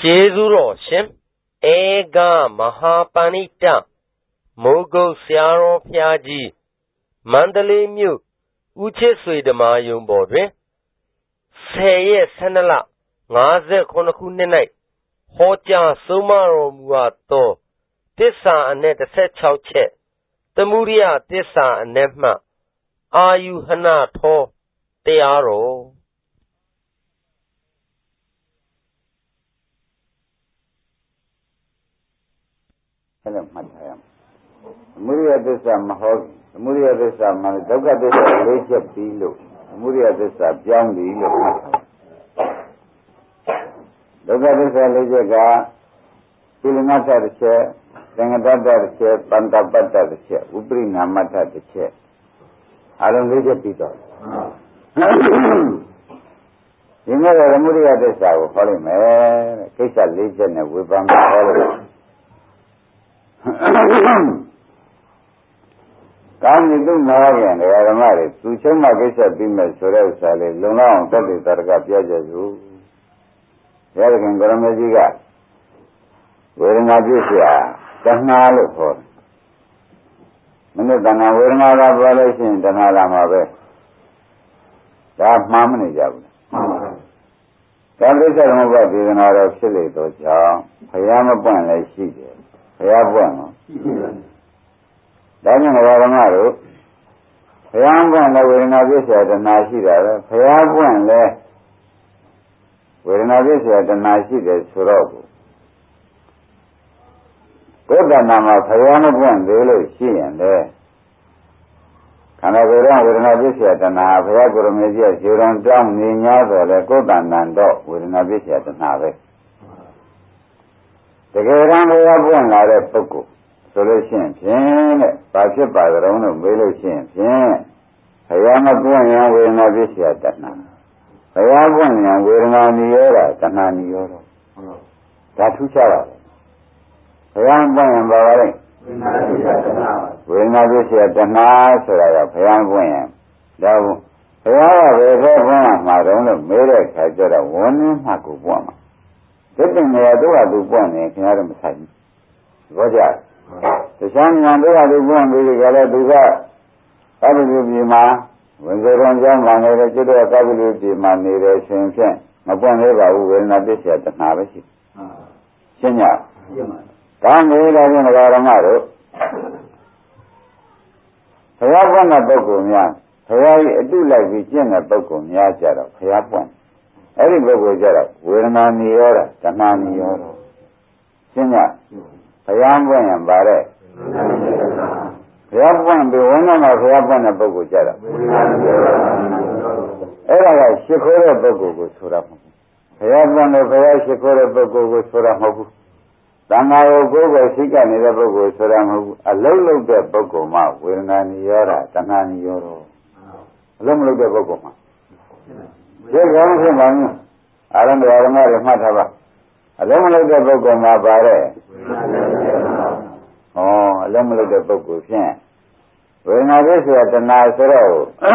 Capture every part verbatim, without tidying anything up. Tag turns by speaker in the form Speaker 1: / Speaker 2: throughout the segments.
Speaker 1: ကျေးဇူးတော်ရှင်ဧကမဟာပဏိတမိုးကုတ်ဆရာတော်ဘုရားကြီးမန္တလေးမြို့ဦးချစ်ဆွေဓမ္မာရုံပေါ်တွင်ဆယ်ရက်ဆန်းလငါးဆယ်ခုနှစ်ခုနှစ်၌ဟောကြားဆုံးမတော်မူအပ်သောသစ္စာအနက်တစ်ဆယ်ခြောက်ချက်သမုဒိယသစ္စာအနက်မှအာယုဟနထောတရားတော်
Speaker 2: အဲ့လိုမှတ်ထားရမယ်သမုဒိယသစ္စာမဟောသမုဒိယသစ္စာမှာဒုက္ခသစ္စာလေးချက်ပြီးလို့သမုဒိယသစ္စာပြောင်းပြီလို့မှတ်ထားဒုက္ခသစ္စာလေးချက်ကသီလမတ္တတစ်ချက်သင်္ကတ္တတစ်ချက်ပန္တပတ္တတစ်ချက်ဥပရိနာမတ္တတစ်ချက်အလုံးလေးချက်ပြီးတော့ဒီနေ့သမုဒိယသစ္စာကိုဟောလိုက်မယ်တဲ့ကိစ္စလေးချက်နဲ့ဝေဖန်ဟောလိုက်ကောင်းပြီသူ့နားပြန်တယ်ဓမ္မတွေသူချုပ်မှကိစ္စပြီးမယ်ဆိုတဲ့ဥစ္စာလေးလုံလောက်အောင်တတ်တဲ့တရကပြောကြစို့ရတဲ့ခင်ဗရမကြီးကဝေဒနာပြည့်စရာတဏှာလို့ခေါ်တယ်မနစ်တဏှာဝေဒနာကပြောလို့ရှိရင်တဏှာလာမှာပဲဒါမှားမနေကြဘူးမှန်ပါဘူးဒါပြိဿသမုပ္ပါဒေသနာတော်ဖြစ်လေတော့ကြောင့်ဘုရားမပွင့်လည်းရှိတယ်ဘုရားပွင့်တော့ရှိတယ်ဒါကြောင့်ဓမ္မတို့ဘုရားပွင့်လည်းဝေဒနာပြည့်စရာတဏှာရှိတာပဲဘုရားပွင့်လည်းဝေဒနာပြည့်စရာတဏှာရှိတယ်ဆိုတော့ကိုယ်တဏ္ဍာမှာဘုရားမပွင့်သေးလို့ရှိရင်လေခန္ဓာကိုယ်ကဝေဒနာပြည့်စရာတဏှာဘုရားကိုယ်ရမေကြီးခြေတော်တောင်းနေ냐ဆိုလေကိုယ်တဏ္ဍာတော့ဝေဒနာပြည့်စရာတဏှာပဲတကယ်တမ်းဘုရားပွင့်လာတဲ့ပုဂ္ဂိုလ်ဆိုလို့ရှိရင်ဖြင့်တဲ့ဘာဖြစ်ပါကြုံလို့မေးလို့ရှိရင်ဖြင့်ဘုရားမပွင့်ရင်ဝေဒနာပြည့်စရာတဏှာဘုရားပွင့်ရင်ဝေဒနာနိရောဓတဏှာနိရောဓဒါထူးခြားတာဘုရားပွင့်ရင်ဘာပါလဲဝေဒနာပြည့်စရာတဏှာဆိုတာကဘုရားပွင့်ရင်ဒါဘုရားကဘယ်လိုပွင့်မှာတုံးလို့မေးတဲ့အခါကျတော့ဝန်းနေမှကိုပွင့်မှာဒီတင်နေရတော့သူပွင့်နေခင်ဗျားတို့မဆိုင်ဘူးဘောကြတခြားဉာဏ်တို့ကသူပွင့်ပြီးကြတယ်သူကကပ္ပလူပြည်မှာဝင်စေတော်ကြောင်းမှနေတဲ့ကျွတ်တော်ကပ္ပလူပြည်မှာနေတဲ့ရှင်ဖြင့်မပွင့်သေးပါဘူးဝေဒနာပြည့်စရာတဏှာပဲရှိရှင်းညကောင်းပြီဒါဖြင့်ဓမ္မတို့ဘုရားပွင့်တဲ့ပုဂ္ဂိုလ်များဘုရားကြီးအတုလိုက်ပြီးကျင့်တဲ့ပုဂ္ဂိုလ်များကြတော့ဘုရားပွင့်အဲ့ဒီပုဂ္ဂိုလ်ကြတော့ဝေဒနာနိရောဓတဏှာနိရောဓရှင်းညဘုရားပွင့်ရင်ဗါတဲ့ဘုရားပွင့်ပြီးဝန်းထဲမှာဘုရားပွင့်တဲ့ပုဂ္ဂိုလ်ကြတော့အဲ့ဒါကရှိခိုးတဲ့ပုဂ္ဂိုလ်ကိုဆိုတာမဟုတ်ဘူးဘုရားပွင့်လို့ဘုရားရှိခိုးတဲ့ပုဂ္ဂိုလ်ကိုဆိုတာမဟုတ်ဘူးသံဃာကိုကိုယ်ကိုရှိကနေတဲ့ပုဂ္ဂိုလ်ဆိုတာမဟုတ်ဘူးအလုံးလုံးတဲ့ပုဂ္ဂိုလ်မှဝေဒနာနိရောဓတဏှာနိရောဓအလုံးမလုံးတဲ့ပုဂ္ဂိုလ်မှဒီကောင်းဖြစ်ပါ့အာရမဓမ္မတွေမှတ်ထားပါအလုံးမလုံးတဲ့ပုဂ္ဂိုလ်မှာပါတဲ့ဩအလုံးမလုံးတဲ့ပုဂ္ဂိုလ်ဖြင့်ဝေဒနာပြည့်စရာတဏှာဆိုတော့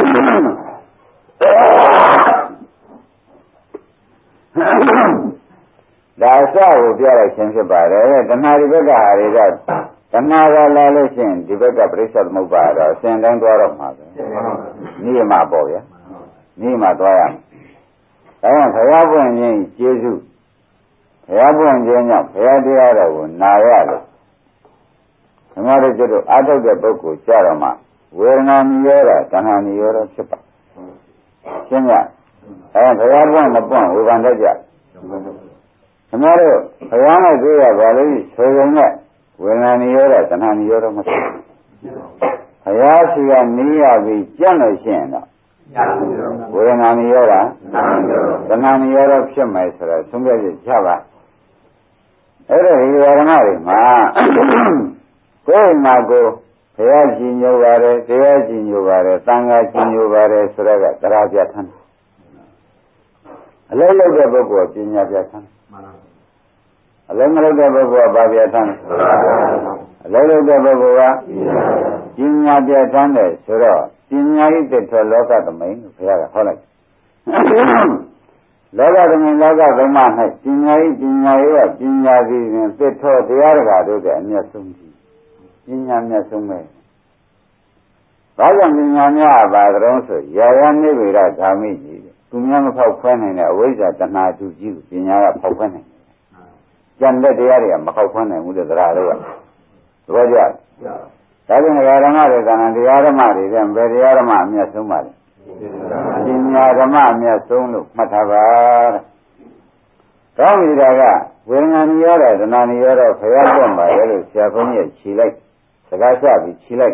Speaker 2: ဒါအစကိုပြလိုက်ခြင်းဖြစ်ပါတယ်တဏှာဒီဘက်ကဟာတွေကတဏှာကလာလို့ရှိရင်ဒီဘက်ကပြိဿသမုပ္ပါတော့အစဉ်တိုင်းသွားတော့မှာပဲနိယမပေါ့ဗျာနိယမသွားရမယ်ဒါကြောင့်ဘုရားပွင့်ခြင်းကျေးဇူးဘုရားပွင့်ခြင်းကြောင့်ဘုရားတရားတော်ကိုနာရလို့ဓမ္မတို့ကျတော့အာထုတ်တဲ့ပုဂ္ဂိုလ်ကြတော့မှဝေဒနာနိရောဓတဏှာနိရောဓဖြစ်ပါရှင်းညအဲဘုရားပွင့်မပွင့်ဝေဖန်တတ်ကြဓမ္မတို့ဘုရားနဲ့တွေ့ရပါလို့ဆိုရင်လည်းဝေဒနာနိရောဓတဏှာနိရောဓမဖြစ်ဘူးဘုရားရှိကနီးရပြီးကြံ့လို့ရှိရင်တော့ဝေဒနာနိရောဓတဏှာနိရောဓဖြစ်မယ်ဆိုတော့သုံးပြည့်ချပါအဲ့ဒါဒီဝရဏတွေမှာကိုယ်မှာကိုဘုရားကြည်ညိုပါတယ်တရားကြည်ညိုပါတယ်သံဃာကြည်ညိုပါတယ်ဆိုတော့ကတရားပြထမ်းအလုံးလုံးတဲ့ပုဂ္ဂိုလ်ပညာပြထမ်းအလုံးမလုံးတဲ့ပုဂ္ဂိုလ်ကဘာပြထမ်းအလုံးလုံးတဲ့ပုဂ္ဂိုလ်ကပညာပြထမ်းတယ်ဆိုတော့ပညာဤတ္တလောကသမိန်ဘုရားကဟောလိုက်လောကသမင်လောကသမ၌ပညာဤပညာဤကပညာသည်ဖြင့်သစ်ထောတရားတကာတို့ကအမျက်ဆုံးကြီးပညာမျက်ဆုံးပဲဘာကြောင့်ပညာများပါကြုံဆိုရာယနိဗ္ဗေဒဂါမိကြီးသူများမဖောက်ခွဲနိုင်တဲ့အဝိဇ္ဇာတဏှာသူကြီးကိုပညာကဖောက်ခွဲနိုင်တယ်ကျန်တဲ့တရားတွေကမဖောက်ခွဲနိုင်ဘူးတဲ့တရားတို့ကသဘောကျဒါကြောင့်ဓမ္မတွေကဏ္ဍတရားဓမ္မတွေကဘယ်တရားဓမ္မအမျက်ဆုံးပါလဲပညာဓမ္မအမျက်ဆုံးလို့မှတ်ထားပါတဲ့ကောင်းပြီဒါကဝေဒနာနိရောဓဒနာနိရောဓဖယားပြတ်ပါလေလို့ဆရာဘုန်းကြီးခြေလိုက်စကားချပြီးခြေလိုက်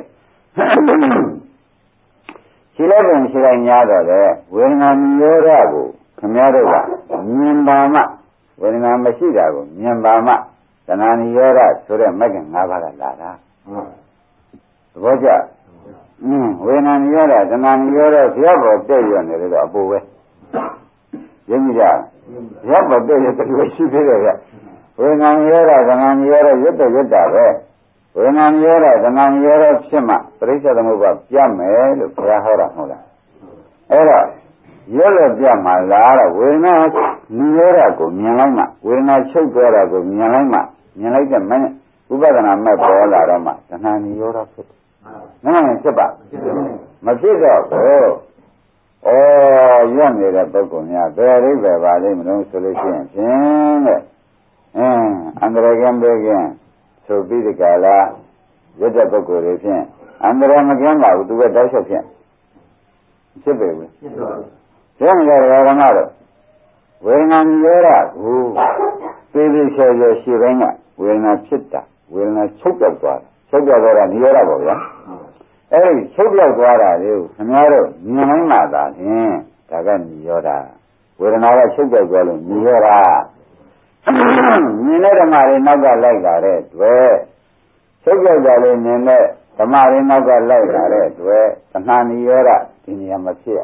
Speaker 2: ခြေလိုက်ပြန်ခြေလိုက်များတော့လေဝေဒနာနိရောဓကိုခင်ဗျားတို့ကမြင်ပါမှဝေဒနာမရှိတာကိုမြင်ပါမှဒနာနိရောဓဆိုတဲ့မဂ္ဂင်၅ပါးကလာတာသဘောကျအင်းဝေဒနာနိရောဓဒနာနိရောဓဘုရားပေါ်တက်ရနေတယ်တော့အပူပဲရင်းကြည့်ကြဘုရားပေါ်တက်ရတဲ့လူရှိသေးတယ်ကဝေဒနာနိရောဓဒနာနိရောဓရွတ်တဲ့ရွတ်တာပဲဝေဒနာနိရောဓဒနာနိရောဓဖြစ်မှပရိစ္ဆေသမုပ္ပါပြတ်မယ်လို့ဘုရားဟောတာမဟုတ်လားအဲ့တော့ရွတ်လို့ပြတ်မှလားတော့ဝေဒနာနိရောဓကိုမြင်လိုက်မှဝေဒနာချုပ်သွားတာကိုမြင်လိုက်မှမြင်လိုက်တဲ့မင်းဥပဒနာမဲ့ပေါ်လာတော့မှဒနာနိရောဓဖြစ်တယ်မင်းလည်းဖြစ်ပါမဖြစ်တော့ဘူးဩရွတ်နေတဲ့ပုဂ္ဂိုလ်များဘယ်အိဗယ်ပါလိမ့်မလို့ဆိုလို့ရှိရင်ဖြင့်တဲ့အင်းအန္တရာယ်ကင်းဘေးကင်းဆိုပြီးဒီကလာရွတ်တဲ့ပုဂ္ဂိုလ်တွေဖြင့်အန္တရာယ်မကင်းပါဘူးသူကတောက်ချက်ဖြင့်ဖြစ်ပေဘူးဖြစ်ပါဘူးကျန်တဲ့ဓမ္မတော့ဝေဒနာနိရောဓကိုသိသိချေချေရှိတိုင်းကဝေဒနာဖြစ်တာဝေဒနာချုပ်ပြောက်သွားတာချုပ်ပြောက်သွားတာနိရောဓပေါ့ဗျာအဲဒီချုပ်ပြောက်သွားတာလေကိုခင်ဗျားတို့မြင်နိုင်မှသာဖြင့်ဒါကနိရောဓဝေဒနာကချုပ်ပြောက်သွားလို့နိရောဓမြင်တဲ့ဓမ္မတွေနောက်ကလိုက်လာတဲ့တွေ့ချုပ်ပြောက်ကြလို့မြင်တဲ့ဓမ္မတွေနောက်ကလိုက်လာတဲ့တွေ့သနာနိရောဓဒီနေရာမဖြစ်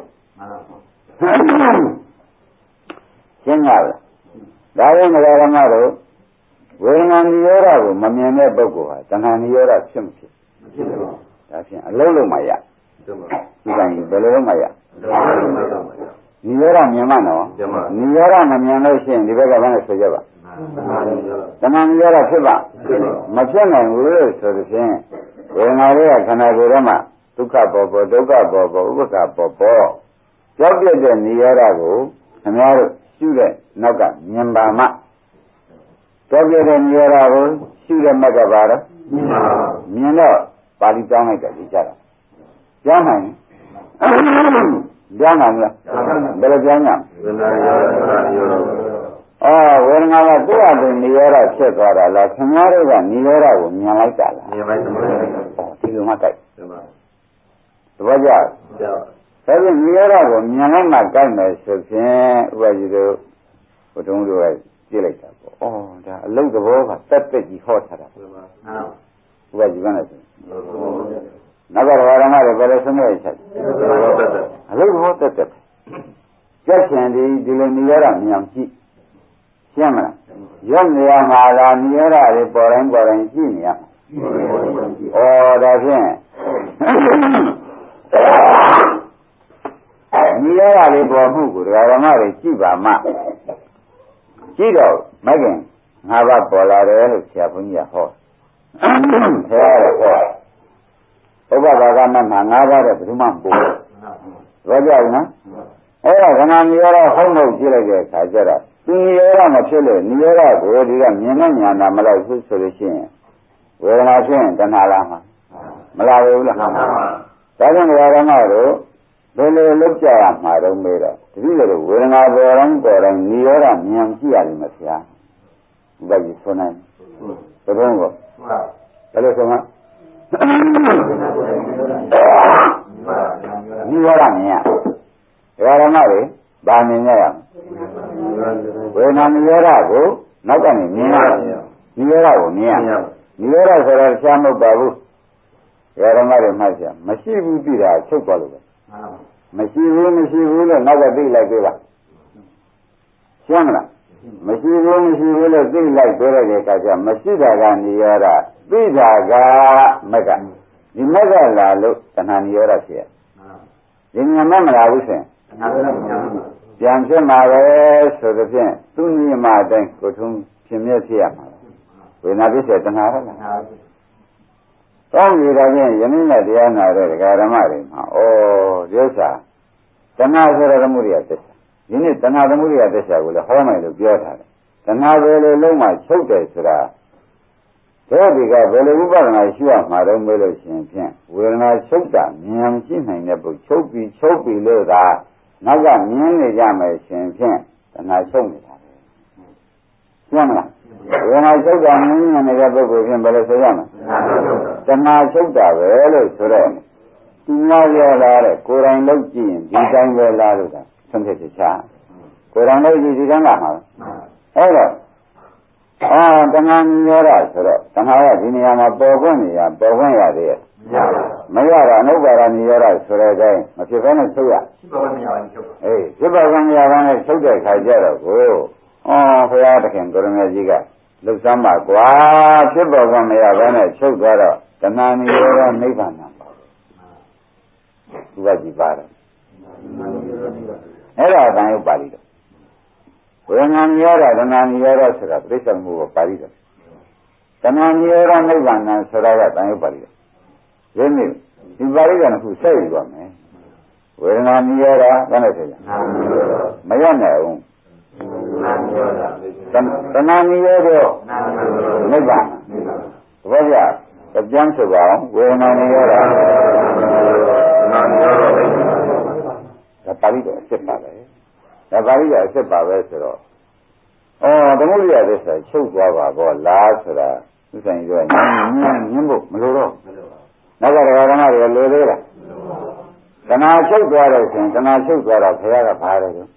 Speaker 2: ရှင်းရလားဒါကြောင့်ဓမ္မတို့ဝေဒနာနိရောဓကိုမမြင်တဲ့ပုဂ္ဂိုလ်ဟာတဏှာနိရောဓဖြစ်မဖြစ်မဖြစ်ပါဘူးဒါဖြင့်အလုံးလုံးမှရဒီကံကြီးဘယ်လိုလုံးမှရနိရောဓမြင်မှနော်နိရောဓမမြင်လို့ရှိရင်ဒီဘက်ကဘာနဲ့ဆိုကြပါတဏှာနိရောဓဖြစ်ပါမဖြစ်နိုင်ဘူးလို့ဆိုတဲ့ဖြင့်ဝေဒနာတွေကခန္ဓာကိုယ်ထဲမှာဒုက္ခပေါ်ပေါ်ဒုက္ခပေါ်ပေါ်ဥပ္ပခပေါ်ပေါ်ကြောက်ပြတဲ့နိရောဓကိုခင်ဗျားတို့ရှုတဲ့နောက်ကမြင်ပါမှကြောက်ပြတဲ့နိရောဓကိုရှုတဲ့မက်ကပါတော့မြင်တော့ပါဠိတောင်းလိုက်တယ်ဒီကြတာပြောင်းနိုင်ပြောင်းနိုင်လားဘယ်လိုပြောင်းကြအော်ဝေဒနာကသူ့အတူနိရောဓဖြစ်သွားတာလားခင်ဗျားတို့ကနိရောဓကိုမြင်လိုက်တာလားမြင်လိုက်တယ်အော်ဒီလိုမှတိုက်သဘောကျဒါပြန်နိရောဓကိုမြင်လိုက်မှတိုက်မယ်ဆိုဖြင့်ဥပဒေတို့ဘုထုံးတို့ကကြည့်လိုက်တာပေါ့အော်ဒါအလုတ်သဘောကတက်တက်ကြီးဟောထားတာဥပဒေကလည်းဆိုနောက်ကဓမ္မတွေဘယ်လိုဆုံးရချက်အလုတ်သဘောတက်တက်ကြက်ချင်ဒီဒီလိုနိရောဓမြင်ကြည့်ရှင်းမလားရွတ်နေရမှာလားနိရောဓတွေပေါ်တိုင်းပေါ်တိုင်းကြည့်နေရမှာဩဒါဖြင့်နိရောဓလေးပေါ်မှုကိုဓမ္မတွေကြည့်ပါမှကြည့်တော့မကင်ငါးပါးပေါ်လာတယ်လို့ဆရာဘုန်းကြီးကဟောဆရာကဟောဥပဒါကမမှာငါးပါးတဲ့ဘယ်သူမှပို့ဘောကြဘူးနော်အဲ့ဒါခဏနိရောဓဟုတ်လို့ကြည့်လိုက်တဲ့အခါကျတော့သူနိရောဓမဖြစ်လို့နိရောဓကိုဒီကမြင်နဲ့ညာနာမလိုက်ဘူးဆိုလို့ရှိရင်ဝေဒနာဖြစ်ရင်တဏှာလာမှာမလာဘူးလားဒါကြောင့်ဓမ္မတို့ဘယ်လိုလုပ်ကြရမှာတော့မေးတော့တတိယလို့ဝေဒနာပေါ်တိုင်းပေါ်တိုင်းနိရောဓမြင်ကြည့်ရလိမ့်မယ်ဗျာဥပဒေဆိုနိုင်ဘယ်တော့ကိုဘယ်လိုဆိုမှာနိရောဓမြင်ရဓမ္မတွေဗာမြင်ရရဝေဒနာနိရောဓကိုနောက်ကနေမြင်ရနိရောဓကိုမြင်ရနိရောဓဆိုတော့ရှားမဟုတ်ပါဘူးဓမ္မတွေမှတ်ကြမရှိဘူးသိတာချုပ်သွားလို့ပဲမရှိဘူးမရှိဘူးလို့နောက်ကသိလိုက်သေးပါရှင်းမလားမရှိဘူးမရှိဘူးလို့သိလိုက်သေးတဲ့အခါကျမရှိတာကနိရောဓသိတာကမက္ကဒီမက္ကလာလို့တဏှာနိရောဓဖြစ်ရဒီညမမလာဘူးဆိုရင်ပြန်ဖြစ်မှာပဲဆိုတဲ့ဖြင့်သူ့နိမအတိုင်းကိုယ်ထုံးဖြစ်မြဲဖြစ်ရမှာဝေဒနာပစ္စယတဏှာဟုတ်လားကောင်းပြီဒါဖြင့်ယနေ့နဲ့တရားနာတဲ့ဒကာဓမ္မတွေမှာဩဒီဥစ္စာတဏှာဆိုတဲ့သမုဒိယသစ္စာဒီနေ့တဏှာသမုဒိယသစ္စာကိုလည်းဟောမယ်လို့ပြောထားတယ်တဏှာပဲလေလုံးမှချုပ်တယ်ဆိုတာတို့ဒီကဘယ်လိုဥပဒနာရှိရမှာတော့မေးလို့ရှိရင်ဖြင့်ဝေဒနာချုပ်တာဉာဏ်ရှိနိုင်တဲ့ပုချုပ်ပြီးချုပ်ပြီးလို့သာနောက်ကမြင်နေကြမယ်ရှင်ဖြင့်တဏှာချုပ်နေတာပဲရှင်းမလားဝေဒနာချုပ်တာမြင်နေတဲ့ပုဂ္ဂိုလ်ဖြင့်ဘယ်လိုဆိုရမလဲတဏှာချုပ်တာပဲလို့ဆိုတော့သူများပြောလာတဲ့ကိုယ်တိုင်လုပ်ကြည့်ရင်ဒီတိုင်းပဲလားလို့သာသင်္ကေတချာကိုယ်တိုင်လုပ်ကြည့်ဒီတိုင်းလားမှာအဲ့တော့အာတဏှာမျိုးရဆိုတော့တဏှာကဒီနေရာမှာပေါ်ခွင့်နေရပေါ်ခွင့်ရသေးရဲ့မရတာအနုပါဒနိရောဓဆိုတဲ့အတိုင်းမဖြစ်ဘဲနဲ့ချုပ်ရဖြစ်ပါမရဘူးချုပ်အေးဖြစ်ပါကံမရဘဲနဲ့ချုပ်တဲ့ခါကျတော့ကိုအော်ဘုရားသခင်ကိုရမေကြီးကလှုပ်စမ်းပါကွာဖြစ်ပါကံမရဘဲနဲ့ချုပ်သွားတော့တဏှာနိရောဓနိဗ္ဗာန်မှာပါသူကကြည်ပါတယ်အဲ့ဒါအတိုင်းပါဠိတော်ဝေဒနာနိရောဓတဏှာနိရောဓဆိုတာပြိဿမှုကိုပါဠိတော်တဏှာနိရောဓနိဗ္ဗာန်ဆိုတာကတန်ရုပ်ပါဠိတော်ဒီနေ့ဒီပါဠိတော်ကခုဆက်ယူပါမယ်ဝေဒနာနိရောဓဘယ်နဲ့ဆိုကြမရနိုင်ဘူးတဏှာနိရောဓနိဗ္ဗာန်သဘောကျပြန်ဆိုပါအောင်ဝေဒနာနိရောဓဒါပါဠိတော်အစ်စ်ပါပဲဒါပါဠိတော်အစ်စ်ပါပဲဆိုတော့အော်သမုဒိယသစ္စာချုပ်သွားပါဘောလားဆိုတာသူဆိုင်ပြောညင်းညင်းဖို့မလိုတော့နောက်ကဓမ္မတွေလိုသေးလားတဏှာချုပ်သွားတယ်ဆိုရင်တဏှာချုပ်သွားတော့ဘုရားကဘာလဲတော့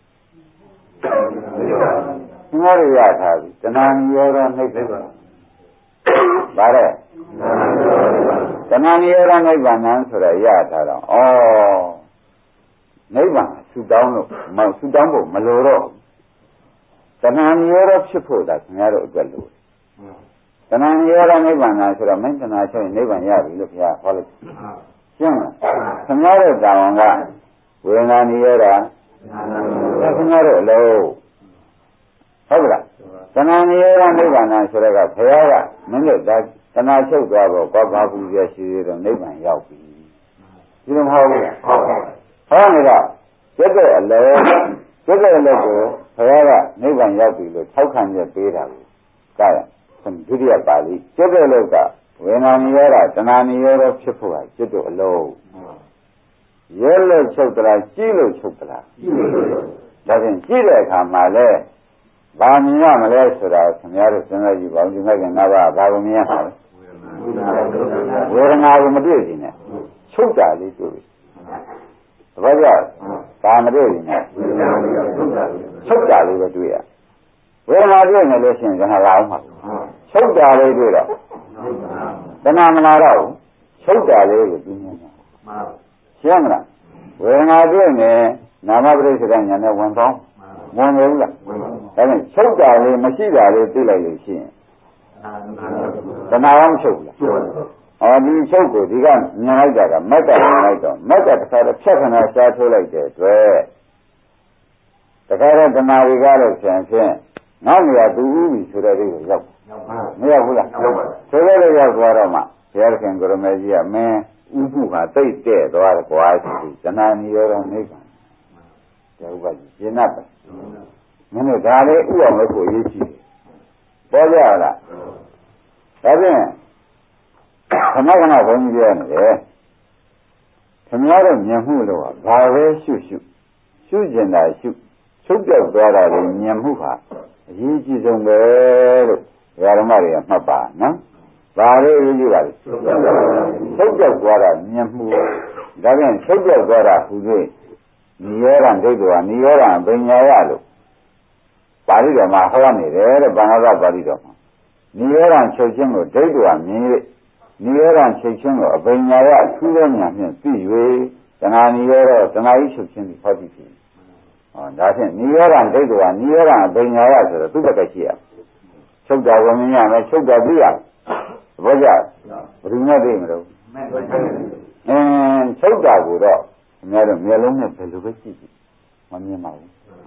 Speaker 2: သင်္ဃရိယထားပြီတဏှာနိရောဓနှိပ်တယ်ဘာလဲတဏှာနိရောဓနိဗ္ဗာန်ဆိုတာရထားတော့ဩနိဗ္ဗာန်ဆူတောင်းလို့မဆူတောင်းဖို့မလိုတော့တဏှာနိရောဓဖြစ်ဖို့ဒါခင်ဗျားတို့အတွက်လို့တဏှာနိရောဓနိဗ္ဗာန်ဆိုတော့မင်းတဏှာချုပ်ရင်နိဗ္ဗာန်ရပြီလို့ဘုရားဟောလိုက်ရှင်းလားခင်ဗျားတို့တောင်းကဝေဒနာနိရောဓခင်ဗျားတို့အလုံးဟုတ်ကလားတဏှာနိရောဓနိဗ္ဗာန်ဆိုတော့ကဘုရားကမင်းတို့ဒါတဏှာချုပ်သွားတော့ဘာဘာပူရရှိရတော့နိဗ္ဗာန်ရောက်ပြီဒီလိုမဟုတ်ဘူးလားဟုတ်ပါဘူးဟောနေတော့ကျွတ်တဲ့အလုံးကျွတ်တဲ့အလုံးကိုဘုရားကနိဗ္ဗာန်ရောက်ပြီလို့ထောက်ခံချက်ပေးတာကိုကဲဒုတိယပါဠိကျွတ်တဲ့အလုံးကဝေဒနာနိရောဓတဏှာနိရောဓဖြစ်ဖို့ကကျွတ်တဲ့အလုံးရဲလို့ချုပ်သလားကြည့်လို့ချုပ်သလားကြည့်လို့ဒါဖြင့်ကြည့်တဲ့အခါမှာလဲဘာမြင်ရမလဲဆိုတာခင်ဗျားတို့စဉ်းစားကြည့်ပါဦးဒီမဲ့ကငါးပါးဘာကိုမြင်ရမှာလဲဝေဒနာကိုမတွေ့စီနဲ့ချုပ်တာလေးတွေ့ပြီသဘောကျဒါမတွေ့ဘူးနဲ့ချုပ်တာလေးပဲတွေ့ရဝေဒနာတွေ့နေလို့ရှိရင်ကနာလာအောင်ပါချုပ်တာလေးတွေ့တော့ကနာမလာတော့ချုပ်တာလေးကိုသိနေတယ်ရှင်းမလားဝေဒနာတွေ့နေနာမပရိစ္ဆေဒညာနဲ့ဝင်ပေါင်းဝင်နေဘူးလားဒါနဲ့ချုပ်တာလေးမရှိတာလေးသိလိုက်လို့ရှိရင်ကနာရောမချုပ်ဘူးလားအော်ဒီချုပ်ကိုဒီကမြင်လိုက်တာကမက်ကမြင်လိုက်တော့မက်ကတစ်ခါတော့ဖြတ်ခဏရှားထိုးလိုက်တဲ့အတွက်တခါတော့ဓမ္မတွေကားလို့ဖြန့်ဖြင့်နောက်နေရာသူဥပြီဆိုတဲ့လေးကိုရောက်မရောက်ဘူးလားရောက်ပါဆိုတဲ့လေးရောက်သွားတော့မှဘုရားခင်ကိုရမေကြီးကမင်းဥပုဟာတိတ်တဲ့သွားတယ်ကွာဆိုပြီးတဏှာနိရောဓနိဗ္ဗာန်ဒါဥပ္ပါကြီးရှင်းတ်ပဲမင်းတို့ဒါလေးဥအောင်လို့ကိုရေးကြည့်ပေါ်ကြလားဒါဖြင့်ခဏခဏဘုန်းကြီးပြောနေတယ်ခင်ဗျားတို့မြင်မှုလို့ကဘာပဲရှုရှုရှုကျင်တာရှုချုပ်ပြောက်သွားတာလည်းမြင်မှုဟာအရေးကြီးဆုံးပဲလို့ဓမ္မတွေကမှတ်ပါနော်ဘာလို့အရေးကြီးပါလဲချုပ်ပြောက်သွားတာမြင်မှုဒါပြန်ချုပ်ပြောက်သွားတာဟူ၍နိရောဓဒိဋ္ဌိဝနိရောဓပညာရလို့ပါဠိတော်မှာဟောနေတယ်တဲ့ဘာသာပါဠိတော်မှာနိရောဓချုပ်ခြင်းကိုဒိဋ္ဌိဝမြင်၍နိရောဓချုပ်ခြင်းကိုအပညာရအထူးသောဉာဏ်ဖြင့်သိ၍တဏှာနိရောဓတဏှာဤချုပ်ခြင်းကိုဟောသိပြီဟောဒါဖြင့်နိရောဓဒိဋ္ဌိဝနိရောဓအပညာရဆိုတော့သူ့ဘက်ကရှိရချုပ်တာဝင်မြင်ရမယ်ချုပ်တာသိရဘောကြဘယ်သူနဲ့သိမလို့အင်းချုပ်တာကိုတော့ခင်ဗျားတို့မျက်လုံးနဲ့ဘယ်လိုပဲကြည့်ကြည့်မမြင်ပါဘူး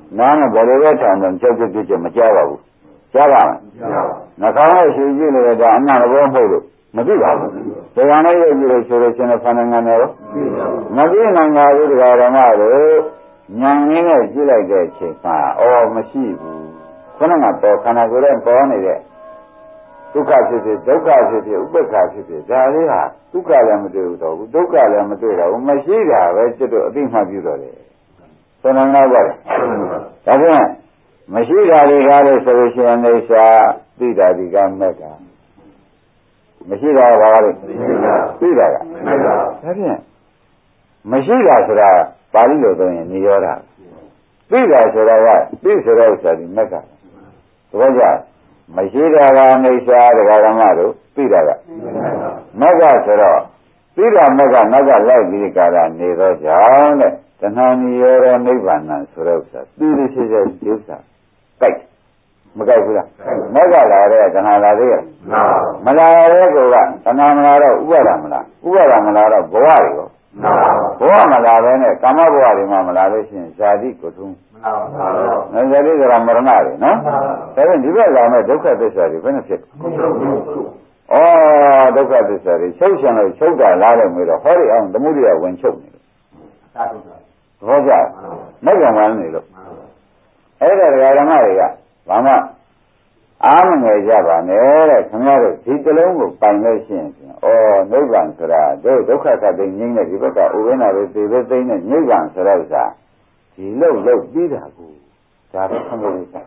Speaker 2: နားနဲ့ဘယ်လိုပဲထောင်တော့ကြောက်ကြွကြွမကြားပါဘူးကြားပါမယ်နှာခေါင်းနဲ့ရှည်ကြည့်လို့ဒါအမှန်ဘောမဟုတ်လို့မသိပါဘူးဒီကနေ့ရုပ်ကြည့်လို့ဆိုလို့ရှင်ဖန်ငန်းတယ်ရောမသိနိုင်ပါဘူးတရားဓမ္မတို့ဉာဏ်ရင်းနဲ့ကြည့်လိုက်တဲ့အချိန်မှာအော်မရှိဘူးခဏကတော့ခန္ဓာကိုယ်နဲ့ပေါ်နေတဲ့ဒုက္ခဖြစ်ဖြစ်ဒုက္ခဖြစ်ဖြစ်ဥပ္ပခါဖြစ်ဖြစ်ဒါလေးဟာဒုက္ခလည်းမတွေ့ဘူးတော့ဘူးဒုက္ခလည်းမတွေ့တော့ဘူးမရှိတာပဲကျွတ်တော့အသိမှပြုတော့တယ်ဆိုနိုင်တော့ပါဒါဖြင့်မရှိတာတွေကားလို့ဆိုလို့ရှိရင်အိသာသိတာဒီကမဲ့တာမရှိတာဘာလို့သိတာကဒါဖြင့်မရှိတာဆိုတာပါဠိလိုဆိုရင်និရောဓသိတာဆိုတာကသိဆိုတဲ့ဥစ္စာဒီမဲ့ကသဘောကျမရှိတာကအိသာတရားဓမ္မတို့သိတာကမဲ့ကဆိုတော့သိတာမဲ့ကနောက်ကလိုက်ပြီးကာရနေတော့ကြောင့်တဲ့တဏှာនិရောဓနိဗ္ဗာန်ဆိုတဲ့ဥစ္စာသိသိရှိရှိဒီဥစ္စာတိုက်မကြိုက်ဘူးလားမက်ကလာတဲ့တဏှာလာသေးရဲ့မလာတဲ့ကောကတဏှာမလာတော့ဥပါဒမလားဥပါဒမလာတော့ဘဝတွေရောဘဝမလာပဲနဲ့ကာမဘဝတွေမှာမလာလို့ရှိရင်ဇာတိကိုထုံးမလာပါဘူးဇာတိဆိုတာမရဏတွေနော်ဒါပေမဲ့ဒီဘက်လာမဲ့ဒုက္ခသစ္စာတွေဘယ်နဲ့ဖြစ်ဩဒုက္ခသစ္စာတွေချုပ်ရှင်လို့ချုပ်တာလားလို့မျိုးတော့ဟောဒီအောင်သမုဒိယဝင်ချုပ်နေလို့သာထုတ်တာသဘောကျမက်ကံဝမ်းနေလို့အဲ့ဒါတရားဓမ္မတွေကဘာမှအားမငယ်ကြပါနဲ့တဲ့ခင်ဗျားတို့ဒီတလုံးကိုပိုင်လို့ရှိရင်ဩနိဗ္ဗာန်ဆိုတာတို့ဒုက္ခသတိငြိမ့်တဲ့ဒီဘက်ကဥဝိနာပဲသေပဲသိတဲ့နိဗ္ဗာန်ဆိုတဲ့ဥစ္စာဒီလုံးလုံးပြီးတာကိုဒါပဲဆံလို့ရ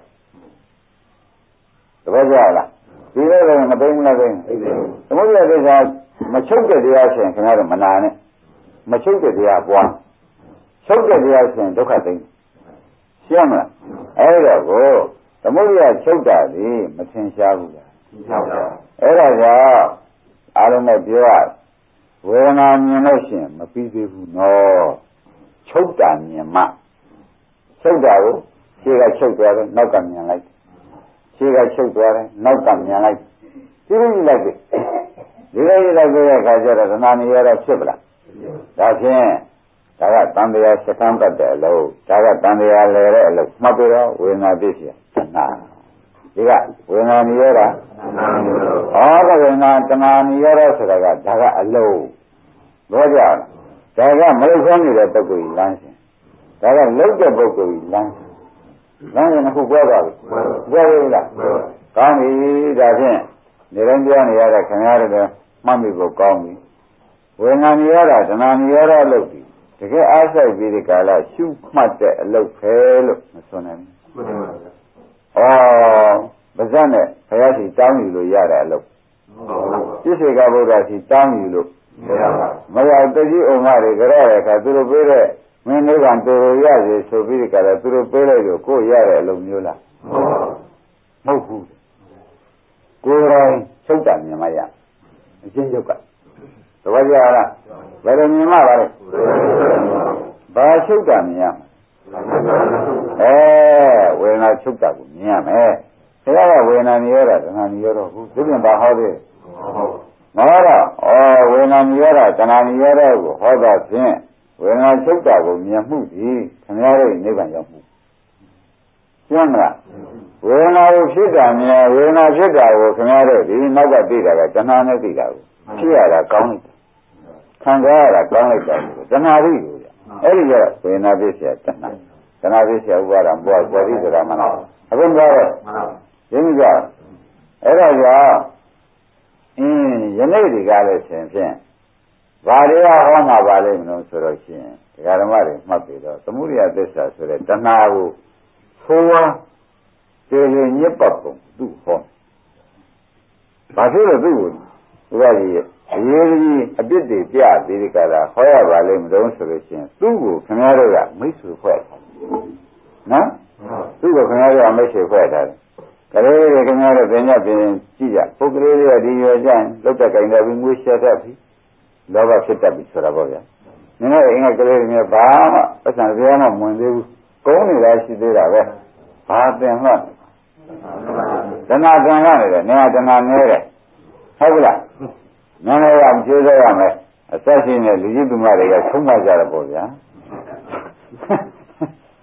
Speaker 2: သဘောကျလားဒီလိုလည်းမသိဘူးလားသိသမုဒ္ဒရာကိစ္စမချုပ်တဲ့တရားရှင်ခင်ဗျားတို့မနာနဲ့မချုပ်တဲ့တရားပွားချုပ်တဲ့တရားရှင်ဒုက္ခသိရှင်းမလားအဲ့တော့ကိုသမုဒ္ဒရာချုပ်တာဒီမထင်ရှားဘူးလားထင်ရှားပါအဲ့ဒါကြောင့်အားလုံးနဲ့ပြောရဝေဒနာမြင်လို့ရှိရင်မပြီးသေးဘူးနော်ချုပ်တာမြင်မှချုပ်တာကိုခြေကချုပ်သွားတယ်နောက်ကမြင်လိုက်ခြေကချုပ်သွားတယ်နောက်ကမြင်လိုက်ဒီလိုကြီးလိုက်ပြီဒီလိုကြီးလိုက်တဲ့အခါကျတော့သနာနေရတော့ဖြစ်ပလားဒါဖြင့်ဒါကတန်တရားစကံပတ်တဲ့အလုပ်ဒါကတန်တရားလဲတဲ့အလုပ်မှတ်ပြီးတော့ဝေဒနာသိဖြစ်တဏှာဒီကဝေဒနာနိရောဓဟောကဝေဒနာတဏှာနိရောဓဆိုတာကဒါကအလုပ်ဘောကြဒါကမလုဆုံးနေတဲ့ပုဂ္ဂိုလ်ကြီးလမ်းရှင်ဒါကလုတဲ့ပုဂ္ဂိုလ်ကြီးလမ်းလမ်းရှင်အခုပြောသွားပြီပြောပြီလားကောင်းပြီဒါဖြင့်နေတိုင်းပြောနေရတဲ့ခင်ဗျားတို့မှတ်မိဖို့ကောင်းပြီဝေဒနာနိရောဓတဏှာနိရောဓလုပ်ပြီတကယ်အားဆိုင်ပြီးဒီကာလရှုမှတ်တဲ့အလုပ်ပဲလို့မဆိုနိုင်ဘူး။ဩဗဇတ်နဲ့ဘုရားရှိတောင်းယူလို့ရတဲ့အလုပ်။ပြစ္ဆေကဗုဒ္ဓရှိတောင်းယူလို့မရတကြီးဥမ္မာတွေကြရတဲ့အခါသူတို့ပေးတဲ့မင်းနိဗ္ဗာန်တူရရဆိုပြီးဒီကာလသူတို့ပေးလိုက်လို့ကိုယ်ရတဲ့အလုပ်မျိုးလား။မဟုတ်ဘူး။ကိုယ်တိုင်ချုပ်တာမြင်မရအချင်းချုပ်ကသဘောကျလားဘယ်လိုမြင်မှပါလဲဘာချုပ်တာမြင်ရမလဲအဲဝေဒနာချုပ်တာကိုမြင်ရမယ်ဆရာကဝေဒနာနေရတာတဏှာနေရတော့ဘူးသူပြင်ပါဟောသေးမဟုတ်တော့ဩဝေဒနာနေရတာတဏှာနေရတော့ကိုဟောတာဖြင့်ဝေဒနာချုပ်တာကိုမြင်မှုဒီခင်ဗျားတို့နိဗ္ဗာန်ရောက်မှုရှင်းမလားဝေဒနာကိုဖြစ်တာမြင်ဝေဒနာဖြစ်တာကိုခင်ဗျားတို့ဒီနောက်ကသိတာကတဏှာနဲ့သိတာကိုဖြစ်ရတာကောင်းလိုက်ခံစားရတာကောင်းလိုက်တာတဏှာရိကိုအဲ့ဒီကဝေဒနာဖြစ်เสียတဏှာတဏှာဖြစ်เสียဥပါဒံပွားဇာတိဆိုတာမလားအခုပြောရဲရင်းကြအဲ့ဒါကြောင့်အင်းယနေ့ဒီကားလို့ရှင်ဖြင့်ဘာတွေကဟောမှာပါလိမ့်မလို့ဆိုတော့ရှင်ဒကာဓမ္မတွေမှတ်ပြီးတော့သမုဒိယသစ္စာဆိုတဲ့တဏှာကိုဆိုဝါကျေရင်ညစ်ပတ်ပုံသူ့ဟောဘာဖြစ်လို့သူ့ကိုဥပဒေအရေးကြီးအပြစ်တွေပြပြီးဒီကလာဟောရပါလိမ့်မလို့ဆိုလို့ရှိရင်သူ့ကိုခင်ဗျားတို့ကမိတ်ဆွေဖွဲ့နော်သူ့ကိုခင်ဗျားတို့ကမိတ်ဆွေဖွဲ့ထားတယ်ကလေးတွေခင်ဗျားတို့ပင်ညပြင်ကြည့်ကြပုဂ္ဂလေးတွေကဒီရွယ်ကြရင်လုတ်တက်ကင်တယ်ပြီးငွေရှက်တတ်ပြီလောဘဖြစ်တတ်ပြီဆိုတာပေါ့ဗျာနင်တို့အင်္ဂကလေးတွေမျိုးဘာမှပတ်စံပြားမှမဝင်သေးဘူးကုန်းနေတာရှိသေးတာပဲဘာတင်မှတဏှာတင်ရနေတယ်နေရာတဏှာနေတယ်ဟုတ်ကလားနည်းနည်းကကျေးဇူးရမယ်အသက်ရှင်တဲ့လူကြီးသူမတွေကဆုံးမကြတယ်ပေါ့ဗျာဘ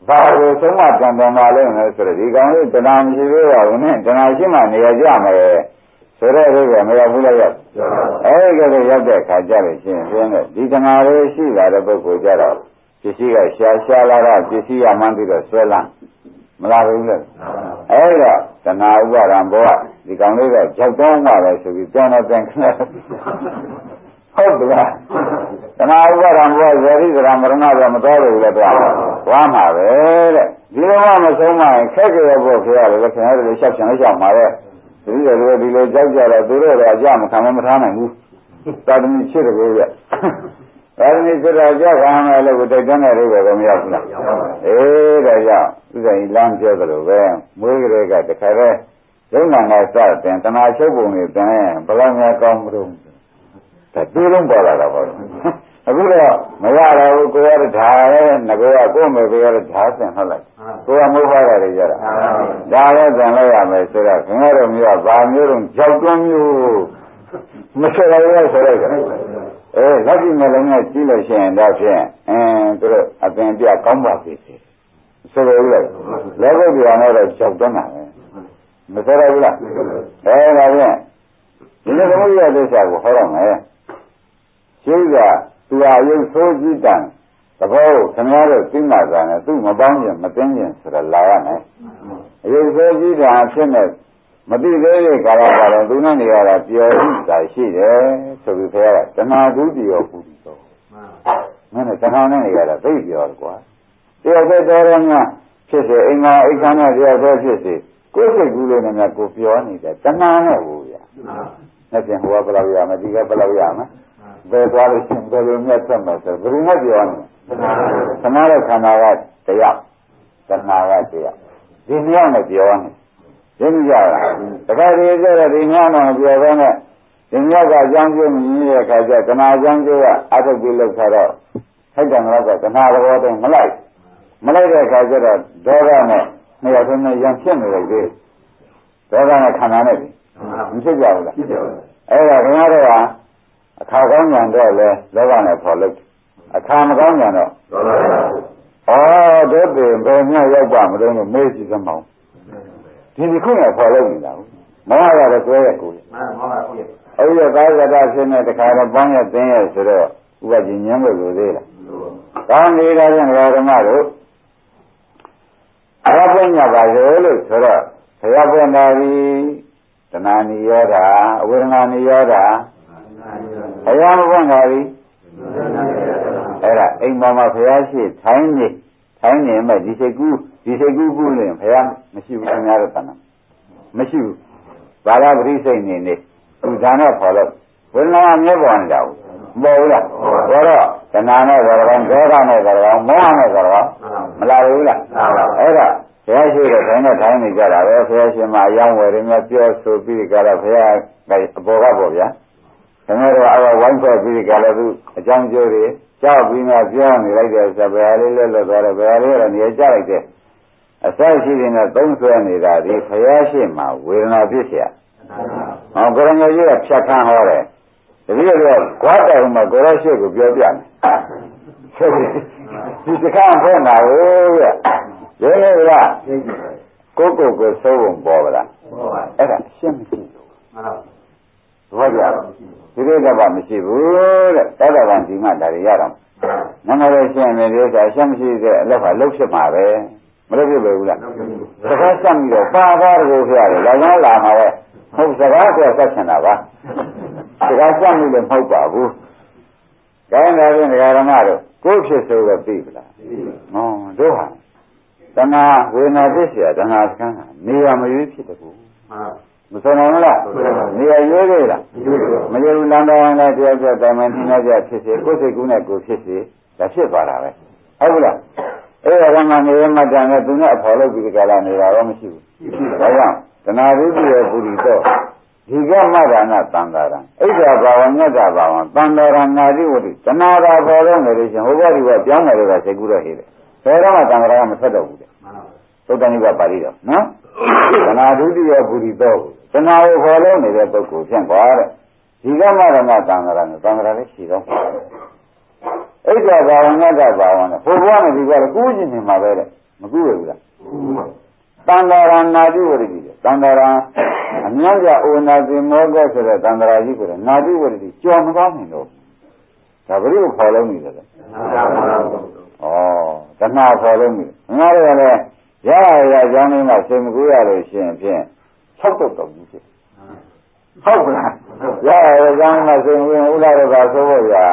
Speaker 2: ဘာကိုသုံးမတန်တန်ပါလဲဆိုတော့ဒီကောင်လေးတဏှာမရှိသေးပါဘူးနဲ့တဏှာရှိမှနေရာကြမယ်ဆိုတော့ဒီကမရောက်ဘူးလားရောက်အဲ့ဒီကလေးရောက်တဲ့ခါကျလို့ရှိရင်ပြင်းတဲ့ဒီတဏှာလေးရှိလာတဲ့ပုဂ္ဂိုလ်ကြတော့ပစ္စည်းကရှာရှာလာတာပစ္စည်းရမှန်းပြီးတော့ဆွဲလန်းမလာဘူးလေအဲ့ဒါတဏှာဥပါဒံဘောဒီကောင်လေးကကြောက်တော့မှပဲဆိုပြီးပြန်တော့ပြန်ခဏဟုတ်ကဲ့တဏှာဥပါဒံဘောဇေရိသရမရဏပဲမတော်ဘူးလေတော့ဝါမှာပဲတဲ့ဒီလိုမှမဆုံးမရင်ခက်ကြရဖို့ခေရတယ်လေခင်ဗျားတို့ရှောက်ချင်လို့ရှောက်မှာပဲဒီလိုလိုဒီလိုကြောက်ကြတော့သူတို့တော့အကြမခံမထားနိုင်ဘူးသာသမီဖြစ်တယ်ကိုပြသာသမီဖြစ်တော့ကြောက်ခံမယ်လို့တိုက်တွန်းတဲ့လေးပဲမရောက်ဘူးလားအေးဒါကြောင့်ဥစ္စာကြီးလမ်းပြောသလိုပဲမွေးကလေးကတခါတည်းရုံနာနဲ့စတဲ့တဏှာချုပ်ပုံတွေတင်ဘယ်လောက်များကောင်းမလို့ဒါတူးလုံးပေါ်လာတာပေါ့အခုတော့မရတော့ဘူးကိုရတဲ့ဓာတ်ရဲ့ငကိုကကိုယ်မယ်ကိုရတဲ့ဓာတ်ဆင်ဟုတ်လိုက်ကိုကမဟုတ်ပါတာတွေကြတာဒါလည်းပြန်လိုက်ရမယ်ဆိုတော့ခင်ဗျားတို့မျိုးကဘာမျိုးတော့ကြောက်တွန်းမျိုးမဆက်ရရဆိုလိုက်တယ်အဲလက်ရှိမလုံးနဲ့ကြီးလို့ရှိရင်တော့ဖြင့်အင်းသူတို့အပင်ပြကောင်းပါစေဆိုရလို့လောကုတ္တရာနဲ့တော့ကြောက်တွန်းတာပဲမဆက်ရဘူးလားအဲဒါဖြင့်ဒီလိုသမုဒ္ဒရာသစ္စာကိုဟောရမယ်ရှိကသူဟာရုပ်ဆိုးကြည့်တန်သဘောကိုခင်ဗျားတို့သိမှသာနဲ့သူ့မပေါင်းရင်မသိရင်ဆိုတော့လာရမယ်ရုပ်ဆိုးကြည့်တန်ဖြစ်နေမသိသေးတဲ့ကာလကတော့သူနဲ့နေရတာပျော်ပြီးသာရှိတယ်ဆိုပြီးခေါ်ရတာတဏှာဒုတိယပူတိတော့မင်းနဲ့တဏှာနဲ့နေရတာသိပြောတယ်ကွာတရားသက်တော်ရများဖြစ်စေအင်္ဂါအိက္ခာနဲ့တရားသက်ဖြစ်စေကိုယ်စိတ်ကူးလေးနဲ့များကိုပြောနေတယ်တဏှာနဲ့ဘူးဗျာနဲ့ပြန်ဟိုကဘယ်လောက်ရမလဲဒီကဘယ်လောက်ရမလဲဘယ်သွားလို့ရှင်ဘယ်လိုမြတ်ဆက်မှာဆိုဘယ်လိုမှပြောနေသနာတဲ့ခန္ဓာကတရားတဏှာကတရားဒီမြောက်နဲ့ပြောနေသိကြလားတခါတည်းကျတော့ဒီမြောက်နဲ့ပြောတော့နဲ့ဒီမြောက်ကအကြောင်းကျိုးမြင်ရတဲ့အခါကျတဏှာအကြောင်းကျိုးကအထုပ်ပြီးလောက်ထားတော့ထိုက်တယ်မလားကတဏှာတော်တော့မလိုက်မလိုက်တဲ့အခါကျတော့ဒေါသနဲ့နေရာဆုံးနဲ့ရံဖြစ်နေလိုက်သေးဒေါသနဲ့ခန္ဓာနဲ့မဖြစ်ကြဘူးလားဖြစ်ကြပါဘူးအဲ့ဒါခင်ဗျားတို့ကအခါကောင်းညာတော့လဲလောဘနဲ့ပေါ်လို့အခါမကောင်းညာတော့ဩဒုတိယဘယ်မြတ်ရောက်ပါမလို့မေးကြည့်စမ်းမအောင်ဒီဒီခုနဲ့ပေါ်လို့နေတာမောဟရတဲ့ကိုယ်ရဲ့ကိုယ်မှန်ပါပါကိုယ်ရဲ့အဲ့ဒီကာယကတာဖြစ်နေတခါတော့ပေါင်းရသင်းရဆိုတော့ဥပဒေဉာဏ်လို့လို့သေးလားကောင်းနေတာဖြင့်ဓမ္မတို့အရပညာပါရောလို့ဆိုတော့ဘုရားပွင့်တော်ပြီတဏှာနိရောဓအဝေဒနာနိရောဓဘုရားမပွင့်တော်ပြီအဲ့ဒါအိမ်ပေါ်မှာဘုရားရှိထိုင်းနေထိုင်းနေမဲ့ဒီစိတ်ကူးဒီစိတ်ကူးကူးနေဘုရားမရှိဘူးခင်ဗျားတို့တဏှာမရှိဘူးဘာသာပရိစိတ်နေနေသူဒါနဲ့ခေါ်လို့ဝေဒနာမျက်ပေါ်နေတာဘူးမဟုတ်ဘူးလားဘောတော့တဏှာနဲ့ဘောကောင်ဒေါသနဲ့ဘောကောင်မောဟနဲ့ဘောကောင်မလာဘူးလားအဲ့ဒါဘုရားရှိတဲ့ခိုင်းနဲ့ထိုင်းနေကြတာပဲဘုရားရှင်မအယောင်းဝယ်ရင်းများပြောဆိုပြီးကြတော့ဘုရားကအပေါ်ကပေါ့ဗျာခင်ဗျားတို့အဝဝိုင်းဖွဲ့ပြီးကြတော့သူအကြောင်းကျိုးတွေကြောက်ပြီးမှပြောနေလိုက်တဲ့ဆိုဘယ်ဟာလေးလဲလို့သွားတယ်ဘယ်ဟာလေးကတော့နေကြလိုက်တဲ့အစရှိနေတဲ့သုံးဆွဲနေတာဒီဘုရားရှိမှဝေဒနာဖြစ်เสียဟောကိုရမကြီးကဖြတ်ခန်းဟောတယ်တတိယတော့ကွာတယ်မှာကိုရရှိကိုပြောပြတယ်ဒီတခါဖွင့်တာကိုဗျရင်းနေလားကိုကိုကိုစိုးဝင်ပေါ်ပါလားပေါ်ပါအဲ့ဒါအရှင်းမရှိဘူးမှန်ပါဘူးဘာကြဒီလိုတော့မရှိဘူးတဲ့တောတော်ကဒီမှဒါတွေရတော့နည်းနည်းလေးရှင်းနေလို့ဆိုအရှင်းမရှိတဲ့အလုပ်ဟာလုပ်ဖြစ်မှာပဲမလုပ်ဖြစ်ဘူးလားတခါစက်ပြီးတော့ပါပါကိုဖရတယ်လာကြောင်းလာမှာပဲဟုတ်စကားဆိုဆက်ချင်တာပါစကားစက်မိလည်းမဟုတ်ပါဘူးဒါနဲ့လည်းဒကာရမတို့ကိုယ်ဖြစ်ဆိုတော့သိပလားဟောတို့ဟာတဏှာဝေဒနာဖြစ်เสียတဏှာစကံနေရမရွေးဖြစ်တယ်ကိုမဆုံးနိုင်ဘူးလားနေရရွေးသေးလားမရွေးဘူးလမ်းတော်နဲ့တရားကျတိုင်မှန်သိနေကြဖြစ်စေကိုယ်စိတ်ကူးနဲ့ကိုယ်ဖြစ်စေဒါဖြစ်သွားတာပဲဟုတ်ဘူးလားအဲ့ဒါကမှနေရမှတန်နဲ့သူနဲ့အဖော်လုပ်ပြီးကြလာနေတာတော့မရှိဘူးဒါကြောင့်တဏှာဒုတိယပုရိသောဒီကမရဏတန်တာရံဣဒ္ဓဘာဝမြတ်တာဘာဝတန်တာရနာတိဝတိတဏှာသာပေါ်လို့နေလို့ရှင်ဟိုဘက်ဒီဘက်ပြောင်းတယ်လို့ကစိတ်ကူးတော့ဟေးတယ်ဘယ်တော့မှတန်တာရမထွက်တော့ဘူးတဲ့သုတ္တနိဗ္ဗာန်ပါဠိတော်နော်တဏှာဒုတိယပုရိသောတဏှာကိုပေါ်လို့နေတဲ့ပုဂ္ဂိုလ်ဖြင့်ကွာတဲ့ဒီကမရဏတန်တာရံတန်တာရလည်းရှိတော့ဣဒ္ဓဘာဝမြတ်တာဘာဝနဲ့ဟိုဘဝနဲ့ဒီဘက်ကူးကျင်နေမှာပဲတဲ့မကူရဘူးလားတန်တရာနာတိဝရတိတန်တရာအမြတ်ပြအိုနာတိမောကဆိုတဲ့တန်တရာကြီးကိုနာတိဝရတိကြော်မသွားနိုင်တော့ဒါဘယ်လိုခေါ်လို့နေလဲဩတဏှာခေါ်လို့နေငါတို့ကလည်းရရရကြောင်းလေးမှစိတ်မကူရလို့ရှိရင်ဖြင့်၆တော့တော့ဘူးဖြစ်ဟုတ်ကလားရရကြောင်းမှစိတ်မကူရင်ဥလာတော့ပါဆိုဖို့ဗျာ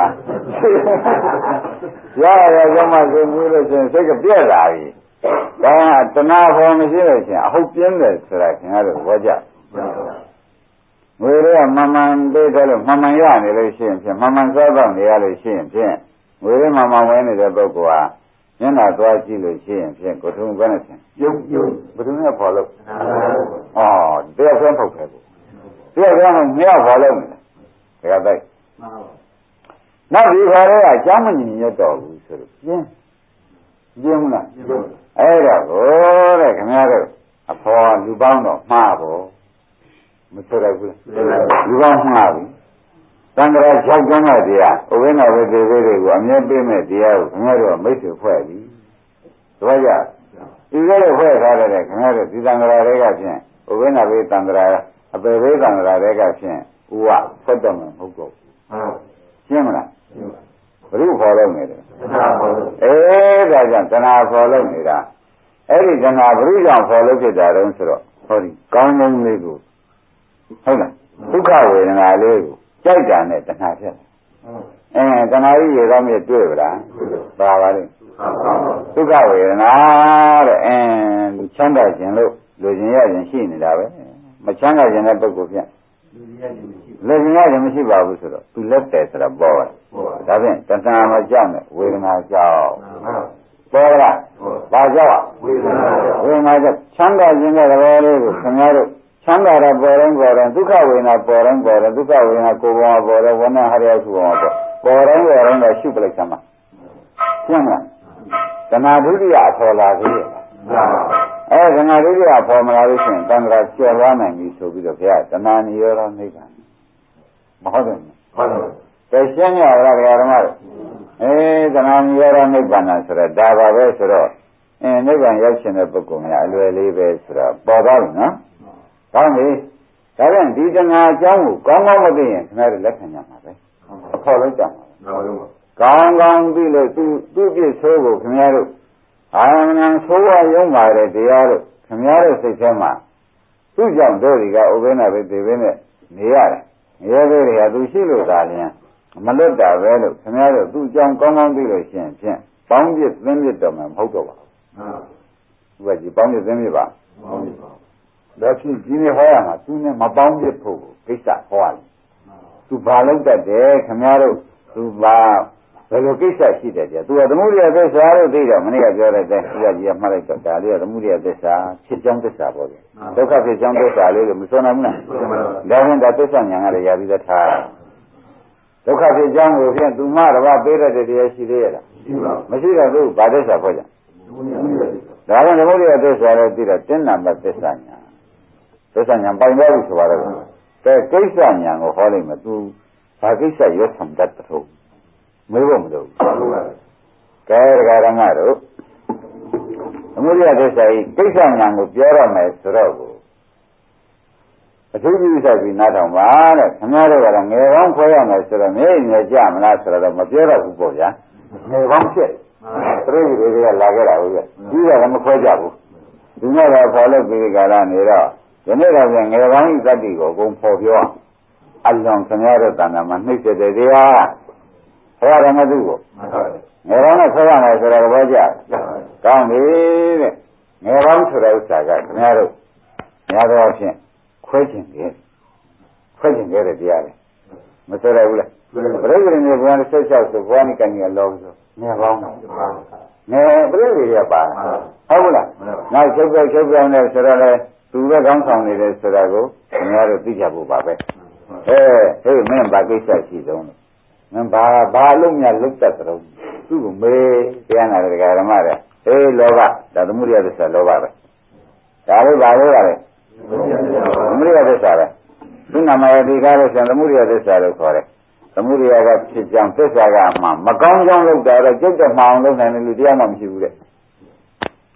Speaker 2: ရရကြောင်းမှစိတ်မကူလို့ရှိရင်စိတ်ကပြက်လာပြီဒါကတဏှာခေါ်မရှိလို့ရှိရင်အဟုတ်ပြင်းတယ်ဆိုတာခင်ဗျားတို့ဘောကြငွေတွေကမမှန်သေးတယ်လို့မမှန်ရနေလို့ရှိရင်ဖြင့်မမှန်စားတော့နေရလို့ရှိရင်ဖြင့်ငွေတွေမမှန်ဝင်နေတဲ့ပုဂ္ဂိုလ်ဟာမျက်နှာသွားကြည့်လို့ရှိရင်ဖြင့်ကိုထုံဘယ်နဲ့ဖြင့်ပြုံးပြုံးဘယ်သူနဲ့ဖော်လို့ဩတရားဆွဲထုတ်ခဲ့ဘူးတရားဆွဲမမြောက်ဖော်လို့နေတယ်ဒါကတိုက်နောက်ဒီခေါ်တွေကကြားမညီညွတ်တော့ဘူးဆိုလို့ပြင်းပြင်းမလားအဲ့ဒါကိုတဲ့ခင်ဗျားတို့အဖော်လူပေါင်းတော့မှားဖို့မဆိုရဘူးလူပေါင်းမှားပြီသံဃာ၆ကျမ်းကတရားဥပ္ပန္နဝေသေဝေတွေကိုအမြဲပေးမဲ့တရားကိုခင်ဗျားတို့မိတ်ဆွေဖွဲ့ပြီတို့ကြဒီလိုဖွဲ့ထားတဲ့ခင်ဗျားတို့ဒီသံဃာတွေကဖြင့်ဥပ္ပန္နဝေသံဃာအပေဝေသံဃာတွေကဖြင့်ဥဝဆက်တော်မှာမဟုတ်တော့ရှင်းမလားဘယ်လိုခေါ်လို့နေလဲအေးဒါကြောင့်တဏှာခေါ်လို့နေတာအဲ့ဒီတဏှာဘယ်လိုကြောင့်ခေါ်လို့ဖြစ်တာတုံးဆိုတော့ဟောဒီကောင်းကောင်းလေးကိုဟုတ်လားဒုက္ခဝေဒနာလေးကိုကြိုက်တာနဲ့တဏှာဖြစ်တယ်အဲတဏှာကြီးရေတော့မြတွေ့ဗလားပါပါလိမ့်ဒုက္ခဝေဒနာတဲ့အဲလူချမ်းသာခြင်းလို့လူခြင်းရခြင်းရှိနေတာပဲမချမ်းသာခြင်းတဲ့ပုဂ္ဂိုလ်ဖြင့်လူခြင်းရခြင်းမရှိပါဘူးဆိုတော့သူလက်တယ်ဆိုတာပေါ်တယ်ဒါဖြင့်တဏှာမကြောက်နဲ့ဝေဒနာကြောက်ပေါ်လားဘာကြောက်ဝေဒနာဝေဒနာကြောင့်ချမ်းသာခြင်းတဲ့သဘောလေးကိုခင်ဗျားတို့ချမ်းသာတာပေါ်ရင်ပေါ်ရင်ဒုက္ခဝေဒနာပေါ်ရင်ပေါ်ရင်ဒုက္ခဝေဒနာကိုယ်ပေါ်မှာပေါ်တယ်ဝဏ္ဏဟရယစုပေါ်မှာပေါ်ပေါ်ရင်ပေါ်ရင်တော့ရှုပလိုက်သမှာရှင်းမလားသနာဒုတိယအဖော်လာသေးရဲ့အဲသနာဒုတိယအဖော်မလာလို့ရှိရင်တန်ခါကျော်သွားနိုင်ပြီဆိုပြီးတော့ဘုရားသနာနိရောဓနိဗ္ဗာန်မဟုတ်တယ်ဟုတ်တယ်တရှင်းရတာဓမ္မတို့အဲသနာနိရောဓနိဗ္ဗာန်ဆိုတော့ဒါပါပဲဆိုတော့အင်းနိဗ္ဗာန်ရောက်ရှင်တဲ့ပုဂ္ဂိုလ်များအလွယ်လေးပဲဆိုတော့ပေါ်သွားပြီနော်ကောင်းပြီဒါပြန်ဒီတဏှာအကြောင်းကိုကောင်းကောင်းမသိရင်ခင်ဗျားတို့လက်ခံကြမှာပဲအခေါ်လိုက်ကြမှာကောင်းကောင်းသိလို့သူသူ့ပြည့်ဆိုးကိုခင်ဗျားတို့အာရမဏံဆိုးဝါရုံးပါတယ်တရားတို့ခင်ဗျားတို့စိတ်ထဲမှာသူ့ကြောင့်တို့တွေကဥပ္ပန္နပဲသေပဲနဲ့နေရတယ်နေရသေးတယ်ဟာသူရှိလို့သာလျှင်မလွတ်တာပဲလို့ခင်ဗျားတို့သူ့ကြောင့်ကောင်းကောင်းသိလို့ရှိရင်ဖြင့်ပေါင်းပြစ်သင်းပြစ်တော့မှမဟုတ်တော့ပါဘူးသူကဒီပေါင်းပြစ်သင်းပြစ်ပါဒါဖြင့်ဒီနေ့ဟောရမှာသူနဲ့မပေါင်းပြစ်ဖို့ကိစ္စဟောရတယ်သူဘာလုပ်တတ်တယ်ခင်ဗျားတို့သူဘာဘယ်လိုကိစ္စရှိတယ်ကြသူကသမုဒိယသစ္စာလို့သိတော့မနေ့ကပြောတဲ့တဲ့သူကကြီးကမှတ်လိုက်တော့ဒါလေးကသမုဒိယသစ္စာဖြစ်ကြောင်းသစ္စာပေါ့ဗျဒုက္ခဖြစ်ကြောင်းသစ္စာလေးလို့မစွမ်းနိုင်ဘူးလားဒါဖြင့်ဒါသစ္စာဉာဏ်ကလည်းရပြီးသားထားဒုက္ခဖြစ်ကြောင်းကိုဖြင့်သူမှတပါးပေးတဲ့တရားရှိသေးရဲ့လားမရှိတော့သူဘာသစ္စာဖွဲ့ကြဒါကသမုဒိယသစ္စာလို့သိတော့တင်းနာမသစ္စာဉာဏ်သစ္စာဉာဏ်ပိုင်သွားပြီဆိုပါတော့ကဲကိစ္စဉာဏ်ကိုဟောလိုက်မှသူဘာကိစ္စရွတ်ဆောင်တတ်တော့မေးဖို့မလိုဘူးကဲဒကာရမတို့သမုဒိယသစ္စာကြီးကိစ္စဉာဏ်ကိုပြောရမယ်ဆိုတော့ကိုအထူးပြုဆိုင်ပြီးနားထောင်ပါတဲ့ခင်ဗျားတို့ကလည်းငယ်ကောင်းခွဲရမယ်ဆိုတော့မြေငယ်ကြမလားဆိုတော့မပြောတော့ဘူးပေါ့ဗျာငယ်ကောင်းဖြစ်ပြိဋိတွေကလာခဲ့တာဟုတ်ရဲ့ကြီးကလည်းမခွဲကြဘူးဒီနေ့တော့ဖော်လို့ပြီးကြတာနေတော့ဒီနေ့တော့ပြန်ငယ်ကောင်းဤတတ္တိကိုအကုန်ဖော်ပြောအလွန်ခင်ဗျားတို့တဏ္ဍာမှာနှိမ့်စေတဲ့တရားဘုရားဓမ္မသူကိုငယ်ကောင်းနဲ့ခွဲရမယ်ဆိုတော့ဘောကြကောင်းပြီတဲ့ငယ်ကောင်းဆိုတဲ့ဥစ္စာကခင်ဗျားတို့များသောအားဖြင့်ခွဲခြင်းတယ်ခွဲခြင်းတဲ့တရားလေမဆိုရဘူးလားပြိဋိဘယ်နေဘုရားဆက်လျှောက်ဆိုဘုရားနိကံကြီးလောဆိုငယ်ကောင်းငယ်ပြိဋိတွေကပါဟုတ်ဘူးလားနောက်ချုပ်ပြောက်ချုပ်ပြောက်နေဆိုတော့လေသူပဲကောင်းဆောင်နေတယ်ဆိုတာကိုခင်ဗျားတို့သိကြဖို့ပါပဲအဲဟေးမင်းဘာကိစ္စရှိဆုံးလဲမင်းဘာဘာလုံးများလုတ်တတ်တယ်သူ့ကိုမေးတရားနာတဲ့ဓမ္မတဲ့ဟေးလောဘဒါသမုဒိယသစ္စာလောဘပဲဒါလေးပါလို့ရတယ်သမုဒိယသစ္စာပဲသူနာမယတိကားလို့ဆိုရင်သမုဒိယသစ္စာလို့ခေါ်တယ်သမုဒိယကဖြစ်ကြောင်းသစ္စာကမှမကောင်းကြောင်းလုပ်တာတော့ကြုတ်တဲ့မှအောင်လုပ်နိုင်တယ်လူတရားမှမရှိဘူးတဲ့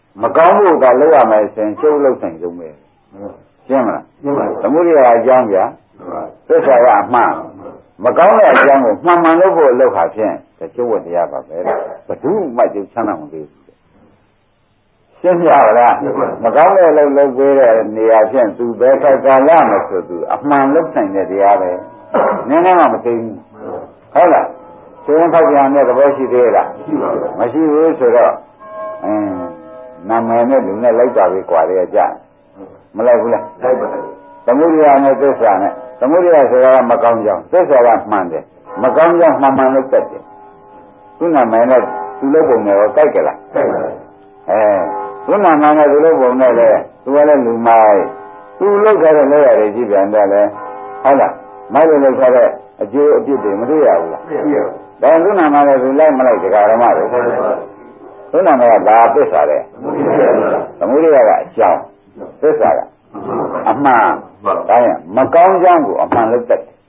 Speaker 2: မကောင်းဖို့ကလောက်ရမယ်ဆိုရင်ကျုပ်လောက်ဆိုင်ဆုံးပဲရှင်းမလားသမုဒိယအကြောင်းပြသစ္စာကအမှန်မကောင်းတဲ့အကြောင်းကိုမှန်မှန်လို့ဖို့လောက်ဟာဖြင့်ကျုပ်ဝတ်တရားပါပဲဘဒုမှကျုပ်ချမ်းသာမလို့ရှင်းပြပါလားမကောင်းတဲ့အလုပ်လုပ်ပေးတဲ့နေရာဖြင့်သူဘယ်ခါကာလမှာဆိုသူအမှန်လုပ်နိုင်တဲ့တရားပဲနည်းနည်းမှမသိဘူးဟုတ်လားဆိုရင်ဖောက်ပြန်တဲ့သဘောရှိသေးလားမရှိဘူးဆိုတော့အင်းနာမည်နဲ့လူနဲ့လိုက်ပါပြီကွာလေကြမလိုက်ဘူးလားလိုက်ပါသမုဒိယနဲ့သစ္စာနဲ့သမုဒိယဆိုတာကမကောင်းကြောင်းသစ္စာကမှန်တယ်မကောင်းကြောင်းမှန်မှန်လို့တက်တယ်သူနာမည်နဲ့သူလုပ်ပုံနဲ့ရောတိုက်ကြလားတိုက်ပါအဲသူနာမည်နဲ့သူလုပ်ပုံနဲ့လေသူကလည်းလူမိုက်သူလုပ်ကြတဲ့လက်ရတယ်ကြည့်ပြန်တယ်လေဟုတ်လားမိုက်လို့လုပ်ကြတဲ့အကျိုးအပြစ်တွေမတွေ့ရဘူးလားတွေ့ရဘူးဒါသူနာမည်နဲ့သူလိုက်မလိုက်တရားဓမ္မတွေသူနာမည်ကဘာသစ္စာလဲသမုဒိယကအကြောင်းသစ္စာကအမှန်ဒါရင်မကောင်းကြောင်းကိုအမှန်လို့တက်တယ်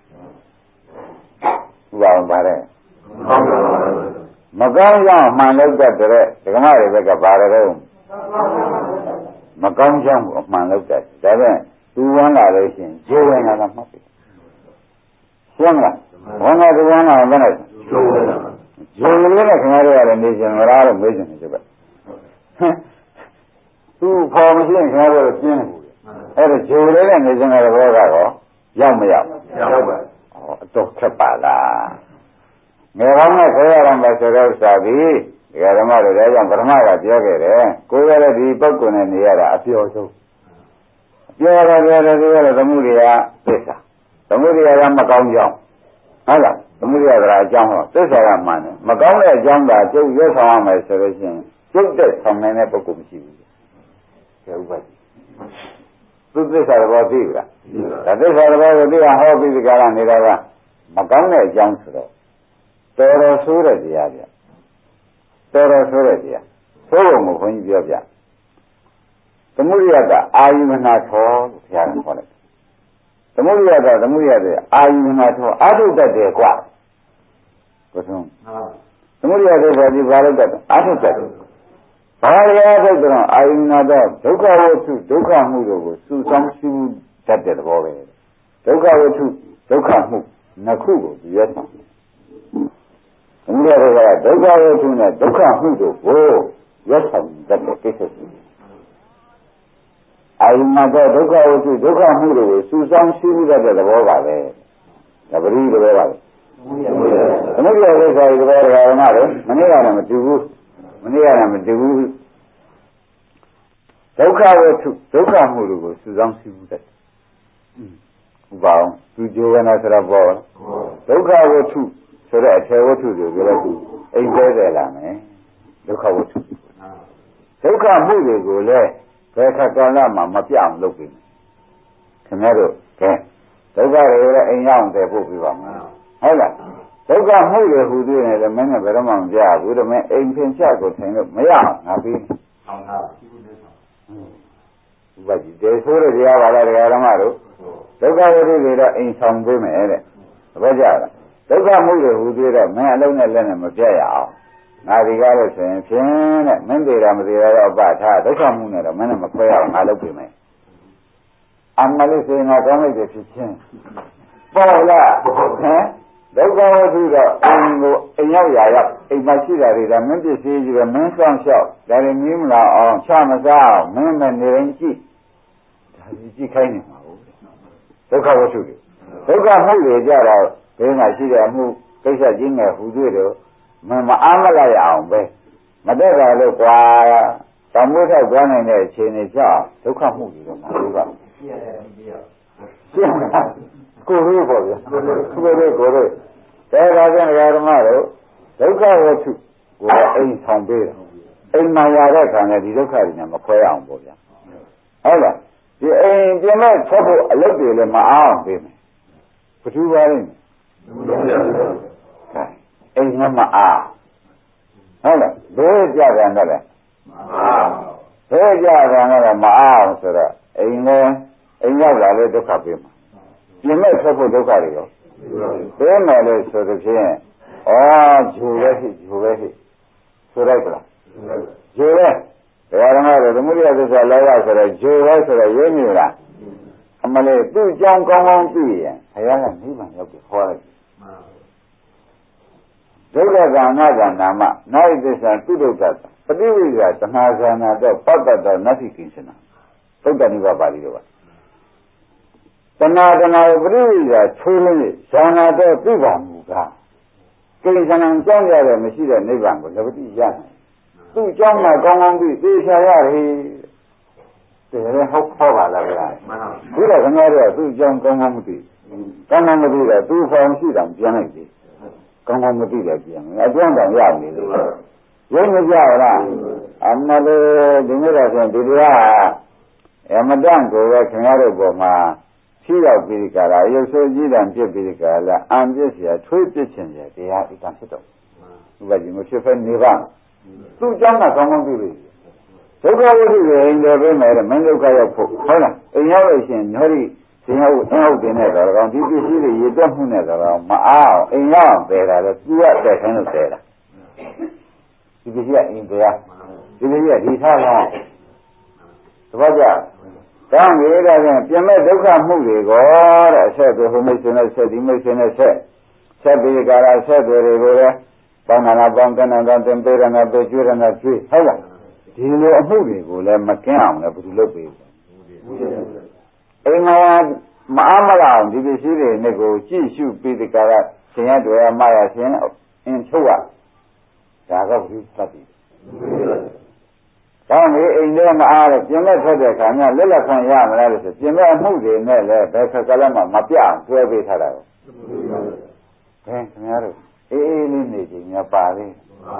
Speaker 2: ဘာလို့ပါလဲမကောင်းကြောင်းအမှန်လို့တက်တဲ့ဓမ္မတွေဘက်ကဘာလဲတော့မကောင်းကြောင်းကိုအမှန်လို့တက်ဒါပြန်သူဝမ်းလာလို့ရှိရင်ဂျေဝင်လာတာမှတ်ပြီရှင်းလားဝမ်းလာသူဝမ်းလာဘယ်နဲ့ဂျေဝင်လာဂျေဝင်နဲ့ခင်ဗျားတို့ရတယ်နေရှင်မလားလို့မေးချင်တယ်ဒီဘက်သူဖော်မရှိရင်ခင်ဗျားတို့ပြင်းတယ်အဲ့ဒါဂျေလေးနဲ့နေရှင်တဲ့ဘောကတော့ရောက်မရောက်ရောက်ပါဟောအတော့ခက်ပါလားငယ်ကောင်းနဲ့ခေါ်ရအောင်ပဲဆိုတော့စာပြီးဒီဓမ္မတွေလည်းကြောင့်ပထမကပြောခဲ့တယ်ကိုယ်ရတဲ့ဒီပုဂ္ဂိုလ်နဲ့နေရတာအပျော်ဆုံးအပျော်ရတဲ့ပြောတယ်ဒီကသမှုရိယသစ္စာသမုဒိယကမကောင်းကြောင်းဟုတ်လားသမုဒိယကလည်းအကြောင်းဟောသစ္စာကမှန်တယ်မကောင်းတဲ့အကြောင်းသာကျုပ်ရွတ်ဆောင်ရမယ်ဆိုလို့ရှိရင်ကျုပ်တဲ့ဆောင်နိုင်တဲ့ပုဂ္ဂိုလ်မရှိဘူးကျေဥပ္ပါဒ်သူသစ္စာတော်သိပြီလားဒါသစ္စာတော်ကိုသိအောင်ဟောပြီးဒီကရနေတာကမကောင်းတဲ့အကြောင်းဆိုတော့တော်တော်ဆိုးတဲ့တရားပြတော်တော်ဆိုးတဲ့တရားဆိုးဖို့မခွင့်ပြောပြသမုဒိယကအာယုမနာထောလို့ဘုရားကခေါ်လိုက်သမုဒိယကသမုဒိယတဲ့အာယုမနာထောအာထုတတ်တယ်ကွာကိုဆုံးသမုဒိယတဲ့ဘာဒီဘာလို့တတ်အာထုတတ်တယ်ဘာရရတဲ့တော့အာယုနာတော့ဒုက္ခဝတ္ထုဒုက္ခမှုတို့ကိုစုဆောင်စုတတ်တဲ့သဘောပဲဒုက္ခဝတ္ထုဒုက္ခမှုနှစ်ခုကိုရွတ်ဆောင်သမုဒိယကဒုက္ခဝတ္ထုနဲ့ဒုက္ခမှုတို့ကိုရွတ်ဆောင်တတ်တဲ့ကိစ္စရှိအာယုနာတော့ဒုက္ခဝတ္ထုဒုက္ခမှုတို့ကိုစုဆောင်စုတတ်တဲ့သဘောပါပဲဒါပရိသဘောပါပဲသမုဒိယကိစ္စဒီသဘောတရားဓမ္မတွေမနေ့ကလည်းမတူဘူးမနေ့ကလည်းမတူဘူးဒုက္ခဝတ္ထုဒုက္ခမှုတို့ကိုစုဆောင်းစည်းမှုတတ်ဥပအောင်သူကြိုးရနာဆိုတော့ဘောဒုက္ခဝတ္ထုဆိုတဲ့အထေဝတ္ထုတွေပြောလိုက်သူအိမ်သေးတယ်လာမယ်ဒုက္ခဝတ္ထုဒုက္ခမှုတွေကိုလည်းဘယ်ခါကာလမှာမပြအောင်လုပ်ပြီးခင်ဗျားတို့ကဲဒုက္ခတွေလည်းအိမ်ရောက်တယ်ပို့ပြီးပါမယ်ဟုတ်လားဒုက္ခမှုတွေဟူသေးတယ်လည်းမင်းနဲ့ဘယ်တော့မှမပြဘူးဒါပေမဲ့အိမ်ဖြင့်ချက်ကိုထိုင်လို့မရအောင်ငါပြီးအောင်တာဥပဒေတေဆိုးတဲ့တရားပါလားတရားဓမ္မတို့ဒုက္ခဝိသုတွေတော့အိမ်ဆောင်ပေးမယ်တဲ့သဘောကျလားဒုက္ခမှုတွေဟူသေးတော့မင်းအလုံးနဲ့လက်နဲ့မပြရအောင်ငါဒီကားလို့ဆိုရင်ဖြင်းတဲ့မင်းသေးတာမသေးတာတော့အပထားဒုက္ခမှုနဲ့တော့မင်းနဲ့မခွဲရအောင်ငါလုပ်ပေးမယ်အမလေးစေငါကောင်းလိုက်တယ်ဖြစ်ချင်းပေါ်လားဟမ်ဒုက္ခဝတ္ထုတော့အိမ်ကိုအိမ်ရောက်ရာရောက်အိမ်မှာရှိတာတွေကမင်းပစ္စည်းကြီးပဲမင်းဆောင်လျှောက်ဒါတွေမင်းမလာအောင်ချမစားအောင်မင်းနဲ့နေရင်ကြည့်ဒါကြီးကြည့်ခိုင်းနေမှာဟုတ်ဒုက္ခဝတ္ထုတွေဒုက္ခမှုတွေကြတော့ဘယ်မှာရှိတဲ့အမှုကိစ္စကြီးငယ်ဟူသေးတော့မမအားမလိုက်အောင်ပဲမတက်တာလို့ကွာတောင်မိုးထောက်သွားနိုင်တဲ့အခြေအနေကြောင့်ဒုက္ခမှုတွေတော့မဟုတ်ပါဘူးရှင်းမလားကိုယ်လေးပေါ့ဗျာကိုယ်လေးကိုယ်လေးဒါကပြန်ဓမ္မတို့ဒုက္ခဝတ္ထုကိုအိမ်ဆောင်ပေးတယ်အိမ်မှာရတဲ့ခံနဲ့ဒီဒုက္ခတွေနဲ့မခွဲအောင်ပေါ့ဗျာဟုတ်လားဒီအိမ်ပြင်မဲ့ဆက်ဖို့အလုပ်တွေလည်းမအောင်ပေးမယ်ဘယ်သူပါလဲအိမ်ကမအားဟုတ်လားဘယ်ကြတယ်တော့လဲမအားဘယ်ကြတယ်တော့မအားဆိုတော့အိမ်လည်းအိမ်ရောက်လာလေဒုက္ခပေးမှာပြင်မဲ့ဆက်ဖို့ဒုက္ခတွေရောဘယ်မယ်လဲဆိုတော့ဖြင့်ဩဂျူပဲဖြစ်ဂျူပဲဖြစ်ဆိုလိုက်ပါလားဂျူပဲဘယ်ရမလဲသမုဒိယသစ္စာလောကဆိုတော့ဂျိုဟောဆိုတော့ရင်းမြလားအမလေးသူ့ကြောင့်ကောင်းကောင်းသိရင်ဘုရားကနိဗ္ဗာန်ရောက်ပြီးခေါ်လိုက်ဒုက္ခကံနာကံနာမနာယသစ္စာသူဒုက္ခပฏิဝိဇ္ဇာတဏှာဇာနာတော့ပတ္တတောနတ္တိကိဉ္စနာသုတ္တနိဗ္ဗာန်ပါဠိတော်ပါတဏှာတဏှာပฏิဝိဇ္ဇာချိုးလို့ဇာနာတော့သိပါမူကားကိဉ္စနာကြောင့်ရတဲ့မရှိတဲ့နိဗ္ဗာန်ကိုလည်းပฏิရနိုင်သူ့ကြောင့်မှကောင်းကောင်းသိသိချာရတယ်တကယ်ဟုတ်ခေါ်ပါလားဗျာဒီတော့ခင်ဗျားတို့သူ့ကြောင့်ကောင်းကောင်းမသိကောင်းကောင်းမသိတော့သူ့ဖောင်ရှိတာပြန်လိုက်ပြီကောင်းကောင်းမသိတယ်ပြန်အကျွမ်းတောင်ရနေလို့ရင်းမကြလားအမလေးဒီနေ့တော့ဆိုဒီတရားအမတန်ကိုပဲခင်ဗျားတို့ပေါ်မှာဖြီးရောက်ပြီးကြတာရုပ်ဆိုးကြီးတံပြစ်ပြီးကြလားအံပြစ်เสียထွေးပြစ်ခြင်းเสียတရားဣတံဖြစ်တော့ဥပဒေမဖြစ်ဖက်နေပါသူ့ကြောင့်ကကောင်းကောင်းသိပြီဒုက္ခဝိသုကိုအိမ်တော်ပြင်မယ်မင်းဒုက္ခရောက်ဖို့ဟုတ်လားအိမ်ရောက်လို့ရှိရင်ညောဒီဇင်ဟုတ်အင်းဟုတ်တင်တဲ့တော်ကောင်ဒီပစ္စည်းတွေရေတွက်မှုနဲ့တော်ကောင်မအားအောင်အိမ်ရောက်အောင်ပယ်တာလေသူကတက်ခိုင်းလို့ပယ်တာဒီပစ္စည်းကအိမ်တရားဒီပစ္စည်းကဒီထားလားသဘောကျကောင်းပြီဒါဖြင့်ပြင်မဲ့ဒုက္ခမှုတွေကိုတဲ့အဆက်တွေဟိုမိတ်ဆွေနဲ့ဆက်ဒီမိတ်ဆွေနဲ့ဆက်ဆက်ပြီးကြတာဆက်တွေကိုလည်းပေါင်းနာပေါင်းကနန်ကတင်ပေးရနာပေးကျွေးရနာကျွေးဟုတ်လားဒီလိုအမှုတွေကိုလည်းမကင်းအောင်လည်းဘယ်သူလုပ်ပေးအိမ်မှာမအားမလာအောင်ဒီပစ္စည်းတွေနဲ့ကိုကြည့်ရှုပြီးဒီကရရှင်ရတွေအမရရှင်အင်းချုပ်ရဒါကဘုရားသတ်တယ်ကောင်းပြီအိမ်ထဲမအားတော့ပြင်မဲ့ထွက်တဲ့ခါကျလက်လက်ခံရမလားလို့ဆိုပြင်မဲ့အမှုတွေနဲ့လည်းဘယ်ခက်ကလည်းမမပြအောင်တွဲပေးထားတာကိုဘယ်ခင်ဗျားတို့အေးအေးလေးနေချင်းများပါသေး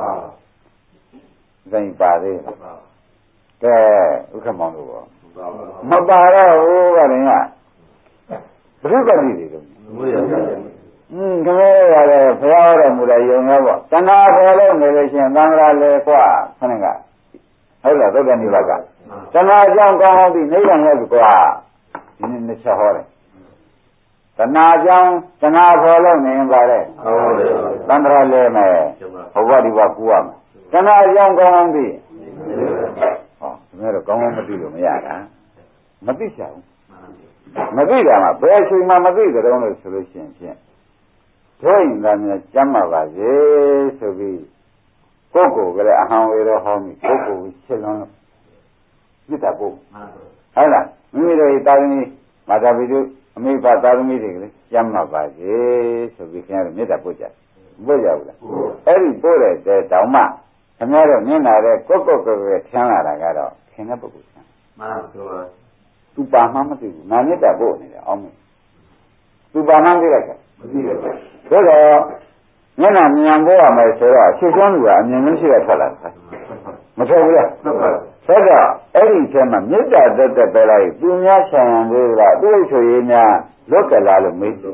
Speaker 2: ဇိမ်ပါသေးကဲဥက္ကမောင်တို့ရောမပါတော့ဟိုကလည်းကဘုရားတိတွေတော့อืมခင်ဗျားရတယ်ဘုရားတော်မူတဲ့ယုံရောပေါ့တဏှာခေါ်လို့နေလို့ရှိရင်သံဃာလေกว่าခဏကဟုတ်လားသုတ္တနိဗ္ဗာန်ကတဏှာကြောင့်ကောင်းအောင်ပြီးနိဗ္ဗာန်ရောက်ကွာဒီနေ့နှစ်ချက်ဟောတယ်တဏှာကြောင့်တဏှာခေါ်လို့နေရင်ပါတယ်သံဃာလေမယ်ဘုရားဒီဘကူရမယ်တဏှာကြောင့်ကောင်းအောင်ပြီးဟောဒီနေ့တော့ကောင်းအောင်မသိလို့မရတာမသိချင်ဘူးမသိတာမှဘယ်အချိန်မှမသိကြတော့လို့ဆိုလို့ရှိရင်ဖြင့်တို့ရင်ကလည်းကျမ်းပါပါစေဆိုပြီးကိုယ်ကိုယ်ကလည်းအဟံဝေရောဟောမိကိုယ်ကိုယ်ချက်လုံးပြစ်တာကိုဟုတ်လားမိမိတို့တာသမီမာတာပိတုအမိဘတာသမီတွေကလည်းကျမ်းပါပါစေဆိုပြီးခင်ဗျားတို့မေတ္တာပို့ကြပို့ကြဘူးလားအဲ့ဒီပို့တဲ့တဲ့တောင်မှခင်ဗျားတို့မျက်နာတဲ့ကိုယ်ကိုယ်ကိုယ်ထမ်းလာတာကတော့ခင်တဲ့ပုဂ္ဂိုလ်ဆန်းမှန်ပါပါသူပါမှမသိဘူးနာမေတ္တာပို့နေတယ်အောင်မသူပါမှသိလိုက်တယ်မသိတယ်ဒါတော့မျက်နှာမြန်ပို့ရမယ်ဆိုတော့ရှင်းရှင်းလူကအမြင်မရှိရထွက်လာတယ်မထွက်ဘူးလားဆက်တော့အဲ့ဒီထဲမှာမေတ္တာတက်တက်ပဲလိုက်သူများဆံရံသေးလားသူ့ဆိုရေးများလွတ်ကြလားလို့မေးတယ်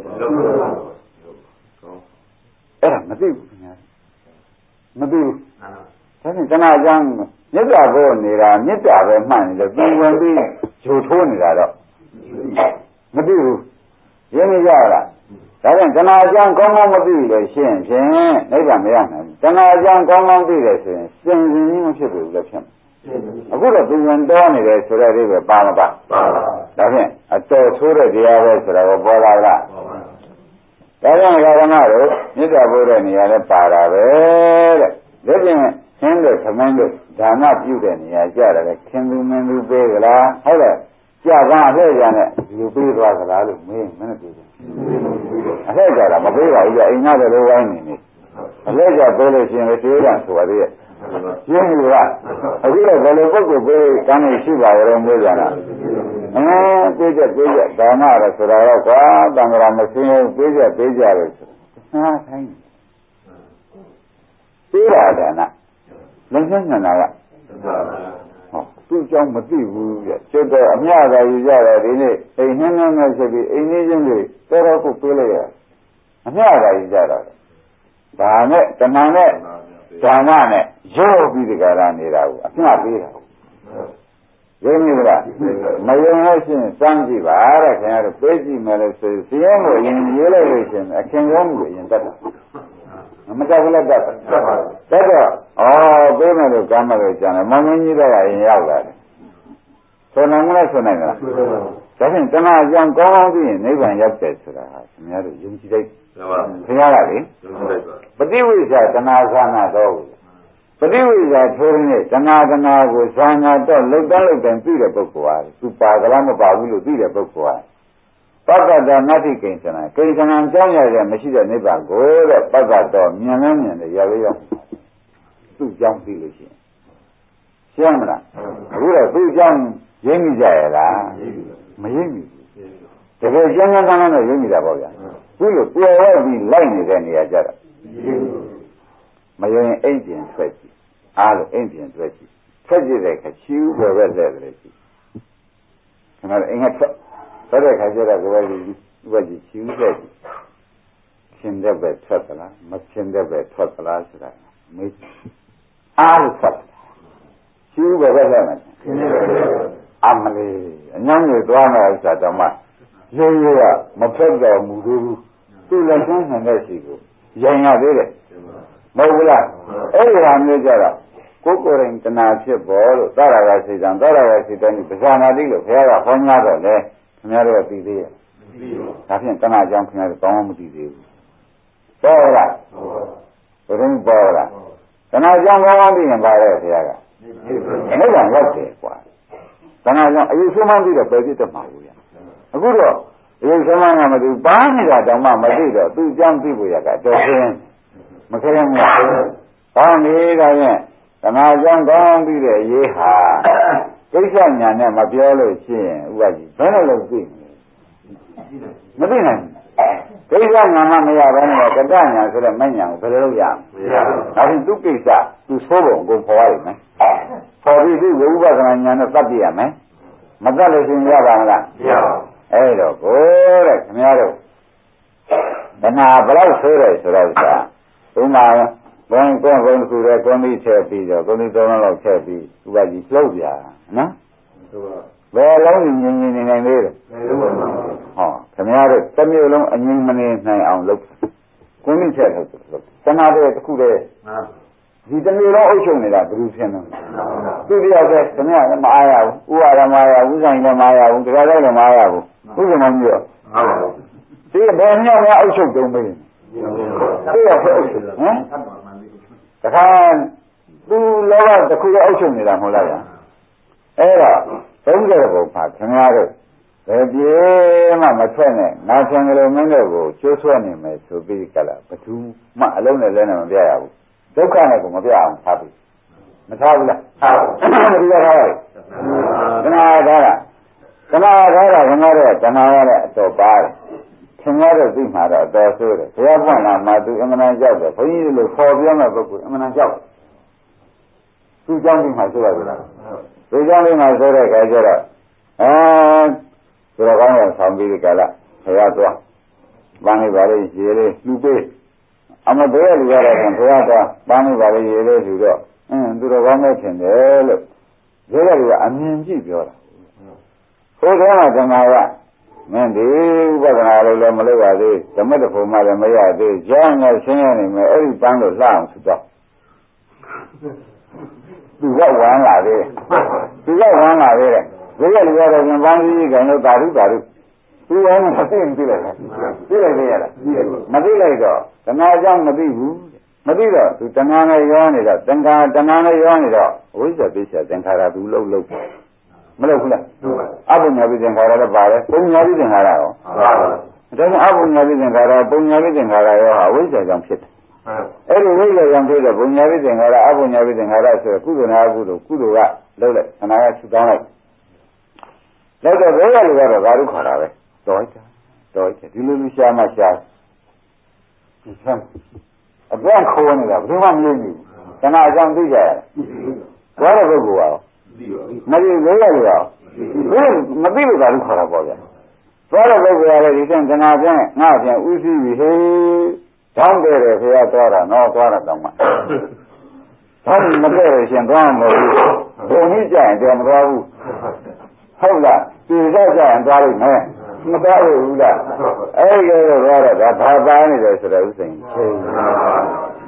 Speaker 2: အဲ့ဒါမသိဘူးခင်ဗျာမသိဘူးဒါဖြင့်တဏှာကြောင့်မေတ္တာပို့နေတာမေတ္တာပဲမှန်နေတယ်သူဝင်ပြီးဂျိုထိုးနေတာတော့မသိဘူးရင်းနေကြလားဒါကြောင့်တဏှာကြောင့်ကောင်းကောင်းမသိလို့ရှင်းဖြင့်နိဗ္ဗာန်မရနိုင်ဘူးတဏှာကြောင့်ကောင်းကောင်းသိတယ်ဆိုရင်စင်စင်ကြီးမဖြစ်ဘူးလည်းဖြစ်မယ်အခုတော့သူဝင်တော်နေတယ်ဆိုတဲ့အိဗယ်ပါမပါပါဒါဖြင့်အတော်ဆိုးတဲ့တရားပဲဆိုတာကိုပေါ်လာလားဒါကြောင့်ဓမ္မတို့မေတ္တာပို့တဲ့နေရာနဲ့ပါတာပဲတဲ့ဒါဖြင့်ခင်းတို့သမင်းတို့ဒါနပြုတဲ့နေရာကြတယ်လေခင်သူမင်းသူပေးကြလားဟုတ်တယ်ကြကားအလှည့်ကြနဲ့ဒီလိုပေးသွားကြလားလို့မင်းမနဲ့ပြောတယ်အလှည့်ကြတာမပေးပါဘူးကြအိမ်သားတွေလိုဝိုင်းနေနေအလှည့်ကြပေးလို့ရှိရင်လည်းသေးတယ်ဆိုပါသေးရဲ့ရှင်းပြီလားအခုတော့ဘယ်လိုပုဂ္ဂိုလ်ပေးကမ်းနေရှိပါရောမေးကြတာအဲပေးချက်ပေးချက်ဒါနရဆိုတာတော့ကွာတန်ခါမစင်းဘူးပေးချက်ပေးကြလို့ဆိုတာခိုင်းပေးတာဒါနလုံးစမ်းနေတာကဟောသူ့အကြောင်းမသိဘူးပြကျွတ်တော့အမြသာယူကြတယ်ဒီနေ့အိမ်နှင်းနှင်းနဲ့ဆက်ပြီးအိမ်လေးချင်းတွေတော်တော်ကိုပေးလိုက်ရအမြသာယူကြတာဒါနဲ့တဏှာနဲ့ဒါနနဲ့ရောပြီးဒီကရနေတာကိုအမြပေးတာရင်းမိလားမယုံလို့ရှိရင်စမ်းကြည့်ပါတဲ့ခင်ဗျားတို့ပေးကြည့်မယ်လို့ဆိုရင်ဇင်းကိုအရင်ရေးလိုက်လို့ရှိရင်အခင်ကောင်းမှုအရင်တတ်တာမတက်ဘူးလည်းတက်တယ်တက်တော့ဩပေးမယ်လို့ကမ်းမယ်လို့ကြံတယ်မောင်မင်းကြီးတော့ရင်ရောက်လာတယ်ဆိုနိုင်မလားဆိုနိုင်မလားဒါဖြင့်တဏှာကြောင့်ကောင်းကောင်းသိရင်နိဗ္ဗာန်ရောက်တယ်ဆိုတာဟာခင်ဗျားတို့ယုံကြည်လိုက်ခင်ဗျားကလေပฏิဝိဇ္ဇာတဏှာဇာနာတော့ပฏิဝိဇ္ဇာထိုးရင်းတဏှာတဏှာကိုဇာနာတော့လုတ်တန်းလုတ်တန်းသိတဲ့ပုဂ္ဂိုလ်ဟာသူပါကလားမပါဘူးလို့သိတဲ့ပုဂ္ဂိုလ်ဟာပတ္တတနတ္တိကိဉ္စနာကိဉ္စနာကြောင်းရတဲ့မရှိတဲ့နိဗ္ဗာန်ကိုတဲ့ပတ္တတော်မြင်လို့မြင်တယ်ရောက်ရောက်သူ့ကြောင်းသိလို့ရှိရင်ရှင်းမလားအခုတော့သူ့ကြောင်းရင်းမိကြရလားမရင်းမိဘူးတကယ်ကျမ်းစာကမ်းတော့ရင်းမိတာပေါ့ဗျာခုလိုပျော်ဝဲပြီးလိုက်နေတဲ့နေရာကြတော့မရင်းအိမ်ပြင်ထွက်ကြည့်အားလို့အိမ်ပြင်ထွက်ကြည့်ထွက်ကြည့်တဲ့အခါချီးပဲပဲလက်တယ်ကြည့်ခင်ဗျားအိမ်ကထွက်ဆိုတဲ့ခါကျတော့ကိုယ်ကဒီဥပဒေချီးတဲ့ရှင်တဲ့ပဲထွက်သလားမရှင်တဲ့ပဲထွက်သလားဆိုတာမေးအားလို့ထွက်ချီးပဲပဲလက်မယ်အမလေးအညံ့ကြီးသွားမယ်ဥစ္စာတော့မှရိုးရိုးကမဖက်တော်မူသေးဘူးသူ့လက်ဆန်းနေတဲ့စီကိုရိုင်ရသေးတယ်မဟုတ်ဘူးလားအဲ့ဒီဟာမျိုးကြတော့ကိုယ်ကိုယ်တိုင်တဏှာဖြစ်ပေါ်လို့သရဂစိတ်တံသရဂစိတ်တံဒီပဇာနာတိလို့ဘုရားကဟောကြားတော့လေခင်ဗျားတို့ကသိသေးရဲ့ဒါဖြင့်တဏှာကြောင့်ခင်ဗျားတို့ကောင်းမှမသိသေးဘူးပေါ်လားဘယ်လိုပေါ်လားတဏှာကြောင့်ကောင်းမှသိရင်ပါရဲ့ဘုရားကနိဗ္ဗာန်ရောက်တယ်ကွာတဏှာကြောင့်အယုဆုံးမှသိတော့ပဲဖြစ်တတ်မှာဘူးဗျာအခုတော့အယုဆုံးမှမသိဘူးပါနေတာတောင်မှမသိတော့သူ့ကြောင့်သိဖို့ရကတော့ခင်းမခင်းဘူးဘာနေတာရင်တဏှာကြောင့်ကောင်းပြီးတဲ့အရေးဟာကိစ္စညာနဲ့မပြောလို့ရှိရင်ဥပဒေဘယ်လိုလုပ်သိမသိနိုင်ဘူးကိစ္စညာမှမရဘဲနဲ့ကတ္တညာဆိုတဲ့မညာကိုဘယ်လိုလုပ်ရမလဲဒါဖြင့်သူကိစ္စသူဆိုးပုံကိုပေါ်ရမယ်ပေါ်ပြီးသူဝိပဿနာညာနဲ့သတ်ပြရမယ်မသတ်လို့ရှိရင်ရပါမလားမရပါဘူးအဲ့တော့ကိုတဲ့ခင်ဗျားတို့တဏှာဘယ်လောက်ဆိုးတယ်ဆိုတော့ဆိုတာဥမာဘုံကွန်းဘုံတစ်ခုလည်းကွန်းပြီးချက်ပြီးတော့ကွန်းပြီးသုံးလုံးလောက်ချက်ပြီးဥပဒေလှုပ်ပြနော်ဘယ်လုံးငြင်းငြင်းနေနိုင်သေးလဲဟောခင်ဗျားတို့တစ်မျိုးလုံးအငြင်းမနေနိုင်အောင်လုပ်ကွန်းပြီးချက်လို့တဏှာတဲ့တစ်ခုတည်းဒီတစ်မျိုးလုံးအုပ်ချုပ်နေတာဘယ်လိုဖြစ်လဲသူတရားကခင်ဗျားမအားရဘူးဥပါဒမအားရဘူးဆိုင်လည်းမအားရဘူးတရားလည်းမအားရဘူးဥစ္စာမမျိုးဒီဘယ်မျိုးများအုပ်ချုပ်တုံးမေးသိရဖြစ်ဟမ်တခါသူလောကတစ်ခုအုပ်ချုပ်နေတာမဟုတ်လားဗျာအဲ့တော့သုံးကြတဲ့ဘုံပါခင်ဗျားတို့ဘယ်ပြေမှမထွက်နဲ့ငါဆံကလေးမင်းတို့ကိုကျိုးဆွဲနေမယ်ဆိုပြီးကြလားဘသူမှအလုံးနဲ့လဲနဲ့မပြရဘူးဒုက္ခနဲ့ကိုမပြအောင်ထားပြီမထားဘူးလားထားဘူးဒီကထားရတယ်တဏှာထားတာတဏှာထားတာခင်ဗျားတို့တဏှာရတဲ့အတော်ပါတယ်ခင်ဗျားတို့သိမှာတော့အတော်ဆိုးတယ်ဘုရားပွင့်လာမှသူအမှန်တန်ကြောက်တယ်ဘုန်းကြီးတို့ခေါ်ပြောမဲ့ပုဂ္ဂိုလ်အမှန်တန်ကြောက်သူကြောင့်ဒီမှာဆိုရတယ်လားသူကြောင့်ဒီမှာဆိုတဲ့အခါကျတော့အဲဆိုတော့ကောင်းအောင်ဆောင်ပြီးဒီကလာဘုရားသွားဘာနေပါလေရေလေးလူပေးအမတော်လူရတော့ဘုရားသွားဘာနေပါလေရေလေးလူတော့အင်းသူတော်ကောင်းမဲ့ထင်တယ်လို့ရေလေးကအမြင်ကြည့်ပြောတာဟိုတုန်းကဓမ္မကမင်းဒီဥပဒနာလေးလည်းမလုပ်ရသေးဓမ္မတဖို့မှလည်းမရသေးကျောင်းနဲ့ဆင်းရဲနေမယ်အဲ့ဒီပန်းလို့လှအောင်ဆိုတော့သူကဝမ်းလာသေးသူကဝမ်းလာသေးတယ်ဘယ်လိုလဲတော့ပန်းကြီးကန်လို့တာရုတာရုသူဝမ်းမသိရင်သိလိုက်တယ်သိလိုက်သေးရလားမသိလိုက်တော့တဏှာကြောင့်မသိဘူးမသိတော့သူတဏှာနဲ့ရောနေတော့တဏှာတဏှာနဲ့ရောနေတော့ဝိဇ္ဇာပိစ္ဆာသင်္ခါရသူလှုပ်လှုပ်မလုပ်ဘူးလားအပုညာပိသင်္ခါရလည်းပါတယ်ပုံညာပိသင်္ခါရရောဒါကြောင့်အပုညာပိသင်္ခါရပုံညာပိသင်္ခါရရောဟာဝိဇ္ဇာကြောင့်ဖြစ်တယ်အဲ့ဒီဝိဇ္ဇာကြောင့်ဖြစ်တဲ့ပုံညာပိသင်္ခါရအပုညာပိသင်္ခါရဆိုကုသိုလ်နာကုသိုလ်ကုသိုလ်ကလုပ်လိုက်ခန္ဓာကဆူတောင်းလိုက်လောက်တော့ဘယ်ရလူကတော့ဘာလို့ခေါ်တာပဲတော်ကြတော်ကြဒီလိုလူရှာမှရှာဒီဆန်းအပြန်ခိုးနေတာဘယ်မှမမြင်ဘူးတဏှာအကြောင်းသိကြရတယ်ဘာလို့ပုဂ္ဂိုလ်ရောမသိသေးရလို့ရောမသိလို့သာလို့ခေါ်တာပေါ့ဗျာသွားတဲ့ပုဂ္ဂိုလ်ကလည်းဒီကံတဏှာဖြင့်ငါဖြင့်ဥသိပြီဟေးတောင်းတယ်ခရသွားတာတော့သွားတာတော့မှဘာမတည့်ရရှင်သွားမှာမဟုတ်ဘူးဘုံကြီးကြရင်ကြော်မသွားဘူးဟုတ်လားဒီတော့ကြရင်သွားလို့မယ်မသွားဘူးလားအဲ့ဒီကတော့သွားတော့ဒါဘာပါနေတယ်ဆိုတော့ဥစဉ်ချင်း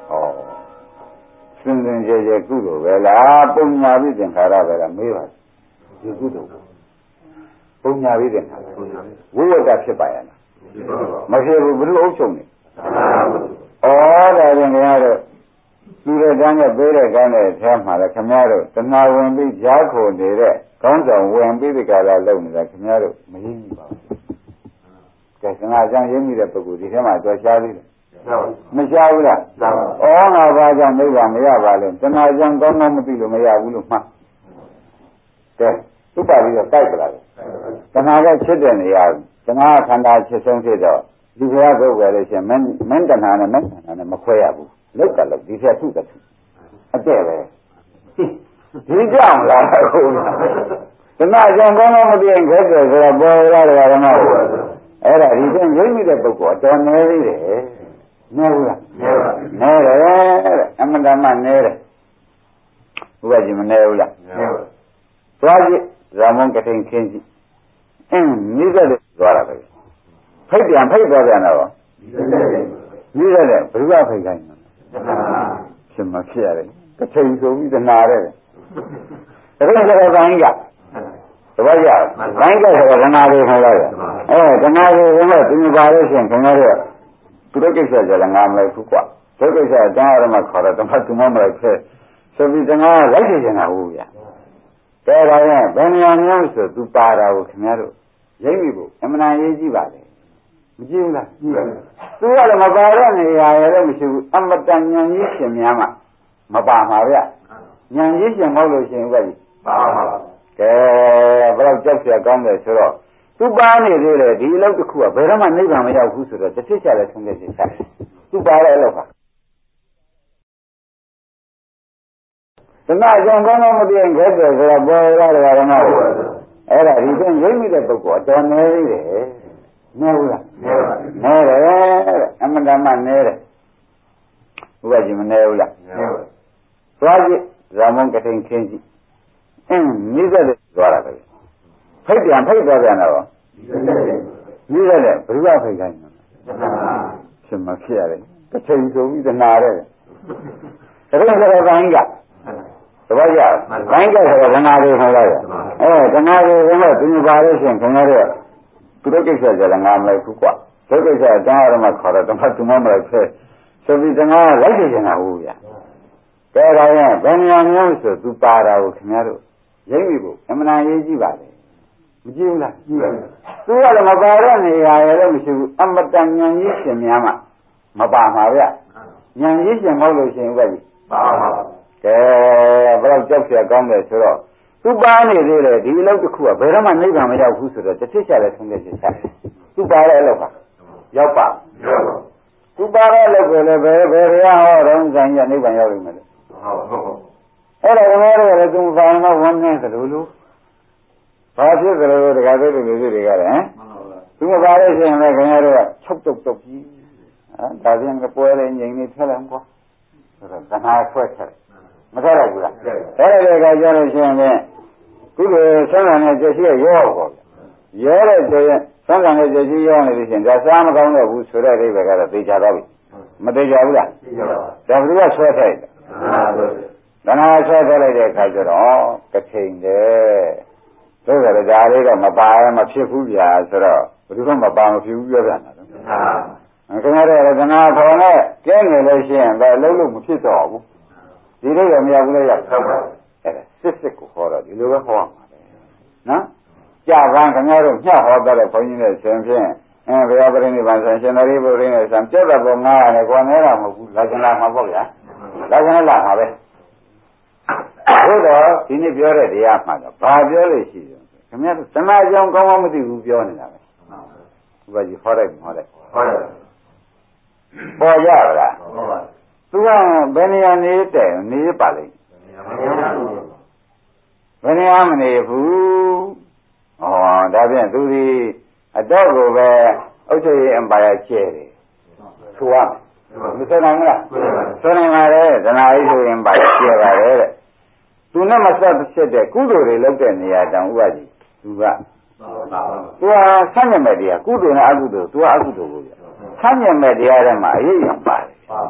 Speaker 2: စင်စင်ကြဲကြဲကုသိုလ်ပဲလားပုံညာပြီးသင်္ခါရပဲလားမေးပါဒီကုသိုလ်ပုံညာပြီးသင်္ခါရဝိဝတ္တဖြစ်ပါရဲ့လားမဖြစ်ဘူးဘယ်လိုအုပ်ချုပ်နေဩဒါရင်ခင်ဗျားတို့သူတဲ့ကန်းနဲ့ပေးတဲ့ကန်းနဲ့ထဲမှာလဲခင်ဗျားတို့တဏှာဝင်ပြီးကြားခိုနေတဲ့ကောင်းဆောင်ဝင်ပြီးဒီကလာလုံနေတာခင်ဗျားတို့မရင်းမိပါဘူးကဲသင်္ဃာအကြောင်းရင်းမိတဲ့ပုဂ္ဂိုလ်ဒီထဲမှာကြွားရှားသေးတယ်မရှားဘူးလားဩငါဘာကြောင့်နိဗ္ဗာန်မရပါလဲတဏှာကြောင့်ကောင်းကောင်းမသိလို့မရဘူးလို့မှတ်ကဲဥပ္ပါဒိတော့တိုက်ကြလားတဏှာကဖြစ်တဲ့နေရာတဏှာခန္ဓာဖြစ်ဆုံးဖြစ်တော့ဒီဘုရားပုဂ္ဂိုလ်လည်းရှင်မင်းမင်းတဏှာနဲ့မင်းတဏှာနဲ့မခွဲရဘူးလောက်ကလောက်ဒီဖြတ်ထုတထုအတဲ့ပဲဒီကြောင့်လားဟုတ်လားတဏှာကြောင့်ကောင်းကောင်းမသိရင်ခဲတယ်ဆိုတော့ပေါ်လာတယ်ဓမ္မကိုအဲ့ဒါဒီကျင့်ရင်းမိတဲ့ပုဂ္ဂိုလ်အတော်နည်းသေးတယ်နည်းဘူးလားနည်းပါဘူးနည်းတယ်တဲ့အမှန်တမ်းနည်းတယ်ဘုရားကြီးမနည်းဘူးလားနည်းပါဘူးသွားကြည့်ဇာမုံကထိန်ခင်းကြည့်အင်းမိသက်တယ်သွားတာပဲဖိတ်ပြန်ဖိတ်သွားပြန်တော့မိသက်တယ်ဘယ်လိုဖိတ်ခိုင်းလဲဖြစ်မဖြစ်ရတယ်ကထိန်ဆိုပြီးတနာတယ်တကယ်ကတော့ဘိုင်းကတပည့်ရဘိုင်းကဆိုတော့တနာတွေခေါ်လိုက်တယ်အဲတနာတွေကိုသူမပါလို့ရှိရင်ခင်ဗျားတို့သူတို့ကိစ္စကြလည်းငါမလိုက်ဘူးကွာသူကိစ္စအတန်းရမှခေါ်တော့တမတ်သူမမလိုက်ခဲ့ဆိုပြီးတနာလိုက်နေကြတာဟုတ်ဗျာကဲဒါရင်ဘယ်နေရာမျိုးဆိုသူပါတာကိုခင်ဗျားတို့ရိပ်မိဖို့အမှန်တန်ရေးကြည့်ပါလေမကြည့်ဘူးလားကြည့်ပါဘူးသူကလည်းမပါတဲ့နေရာရလည်းမရှိဘူးအမတန်ဉာဏ်ကြီးရှင်များမှမပါမှာဗျဉာဏ်ကြီးရှင်မဟုတ်လို့ရှင်ဥပ္ပကြီးပါပါကဲဘယ်တော့ကြောက်เสียကောင်းတယ်ဆိုတော့သူပါနေသေးတယ်ဒီအလုပ်တစ်ခုကဘယ်တော့မှနိဗ္ဗာန်မရောက်ဘူးဆိုတော့တစ်ချက်ချလည်းဆုံးဖြတ်ချက်ချတယ်သူပါတဲ့အလုပ်ပါတဏှာကြောင့်ကောင်းကောင်းမသိရင်ခဲတယ်ဆိုတော့ပေါ်လာတယ်ဓမ္မကိုအဲ့ဒါဒီကျင့်ရိပ်မိတဲ့ပုဂ္ဂိုလ်အတော်နည်းသေးတယ်နည်းဘူးလားနည်းပါဘူးနည်းတယ်တဲ့အမှန်တမ်းနည်းတယ်ဘုရားကြီးမနည်းဘူးလားနည်းပါဘူးသွားကြည့်ဇာမုံကထိန်ခင်းကြည့်အင်းမိသက်တယ်သွားတာပဲဖိတ်ပြန်ဖိတ်သွားပြန်တော့မိသက်တယ်ဘယ်လိုဖိတ်ခိုင်းလဲဖြစ်မဖြစ်ရတယ်ကထိန်ဆိုပြီးတနာတယ်တကယ်ကတော့ဘိုင်းကတပည့်ရဘိုင်းကဆိုတော့တနာတွေခေါ်လိုက်တယ်အဲတနာတွေကိုသူမပါလို့ရှိရင်ခင်ဗျားတို့သူတို့ကိစ္စကြလည်းငါမလိုက်ဘူးကွာသူကိစ္စအတန်းရမှခေါ်တော့တမတ်သူမမလိုက်ခဲ့ဆိုပြီးတနာလိုက်နေကြတာဟုတ်ဗျာကဲဒါရင်ဘယ်နေရာမျိုးဆိုသူပါတာကိုခင်ဗျားတို့ရိပ်မိဖို့အမှန်တန်ရေးကြည့်ပါလေမကြည့်ဘူးလားကြည့်ပါဘူးသူကလည်းမပါတဲ့နေရာရလည်းမရှိဘူးအမတန်ဉာဏ်ကြီးရှင်များမှမပါမှာဗျဉာဏ်ကြီးရှင်မဟုတ်လို့ရှင်ဥပ္ပကြီးပါပါကဲဘယ်တော့ကြောက်เสียကောင်းတယ်ဆိုတော့သူပါနေသေးတယ်ဒီအလုပ်တစ်ခုကဘယ်တော့မှနိဗ္ဗာန်မရောက်ဘူးဆိုတော့တစ်ချက်ချလည်းဆုံးဖြတ်ချက်ချသူပါတဲ့အလုပ်ပါရောက်ပါရောက်ပါသူပါတဲ့အလုပ်ကိုလည်းဘယ်ဘယ်ရဟောတော့ဇာန်ကြီးနိဗ္ဗာန်ရောက်ပြီမလဲဟုတ်ဟုတ်အဲ့ဒါကလည်းလည်းသူပါရင်တော့ဝမ်းနေသလိုလိုဘာဖြစ်သလိုတကားတို့လူတွေတွေကလည်းဟမ်သူမပါလို့ရှိရင်လည်းခင်ဗျားတို့ကချုပ်တုတ်တုတ်ကြီးဟမ်ဒါပြန်ကပွဲတဲ့ငြိမ်နေထက်လာကွာဆိုတော့တဏှာဆွဲထက်မထက်လိုက်ဘူးလားအဲ့ဒါတွေကကြားလို့ရှိရင်လည်းကုသိုလ်ဆန်းဆန်းနဲ့ကြည့်ရရောပေါ့ရောတဲ့ဆိုရင်ဆန်းဆန်းနဲ့ကြည့်ရောနေလို့ရှိရင်ဒါစားမကောင်းတော့ဘူးဆိုတဲ့အိဗယ်ကတော့သိကြတော့ပြီမသိကြဘူးလားသိကြပါဘူးဒါဘယ်သူကဆွဲထက်တဏှာဆွဲထက်လိုက်တဲ့အခါကျတော့ကထိန်တယ်ဆိုတော့ဒါလေးတော့မပါမဖြစ်ဘူးဗျာဆိုတော့ဘယ်သူမှမပါမဖြစ်ဘူးပြောပြတာနော်ခင်ဗျားတို့ကတဏှာဖော်နဲ့ကျင်းနေလို့ရှိရင်ဒါအလုံးလုံးမဖြစ်တော့ဘူးဒီလိုရမရဘူးလေရဟုတ်ပါဘူးအဲ့ဒါစစ်စစ်ကိုခေါ်တော့ဒီလိုပဲခေါ်မှာပဲနော်ကြာပန်းခင်ဗျားတို့ညှောက်ဟောတဲ့ဘုန်းကြီးနဲ့ဆင်ဖြင့်အဲဘုရားပရိနိဗ္ဗာန်ဆင်ရှင်တော်ရိပုရိနဲ့ဆံပြတ်တဲ့ပုံငါးရတယ်ကိုယ်နဲ့တော့မဟုတ်ဘူးလာကျင်လာမှာပေါ့ဗျာလာကျင်လာမှာပဲဘုရားဒီနေ့ပြောတဲ့တရားမှာတော့ဘာပြောလို့ရှိတယ်ခင်ဗျားတို့သနာကြောင်ကောင်းကောင်းမသိဘူးပြောနေတာပဲဘုရားကြီးဟောလိုက်ဟောလိုက်ဟောလိုက်ပေါ်ကြလားဟုတ်ပါသူကဘယ်နေရာနေတဲ့နေပါလိမ့်ဘယ်နေရာမနေဘူးဩဒါဖြင့်သူဒီအတော့ကိုပဲအုတ်ချရေးအမ်ပါယာကျဲတယ်ဆိုရမဆိုနိုင်ဘူးလားဆိုနိုင်ပါလေဒနာအိဆိုရင်ပါကျဲပါတယ်တဲ့သူနဲ့မဆက်ဖြစ်တဲ့ကုသိုလ်တွေလုပ်တဲ့နေရာတောင်ဥပဒေသူကသူကဆန့်ကျင်မဲ့တရားကုသိုလ်နဲ့အကုသိုလ်သူကအကုသိုလ်ကိုပြဆန့်ကျင်မဲ့တရားထဲမှာအရေးရပါတယ်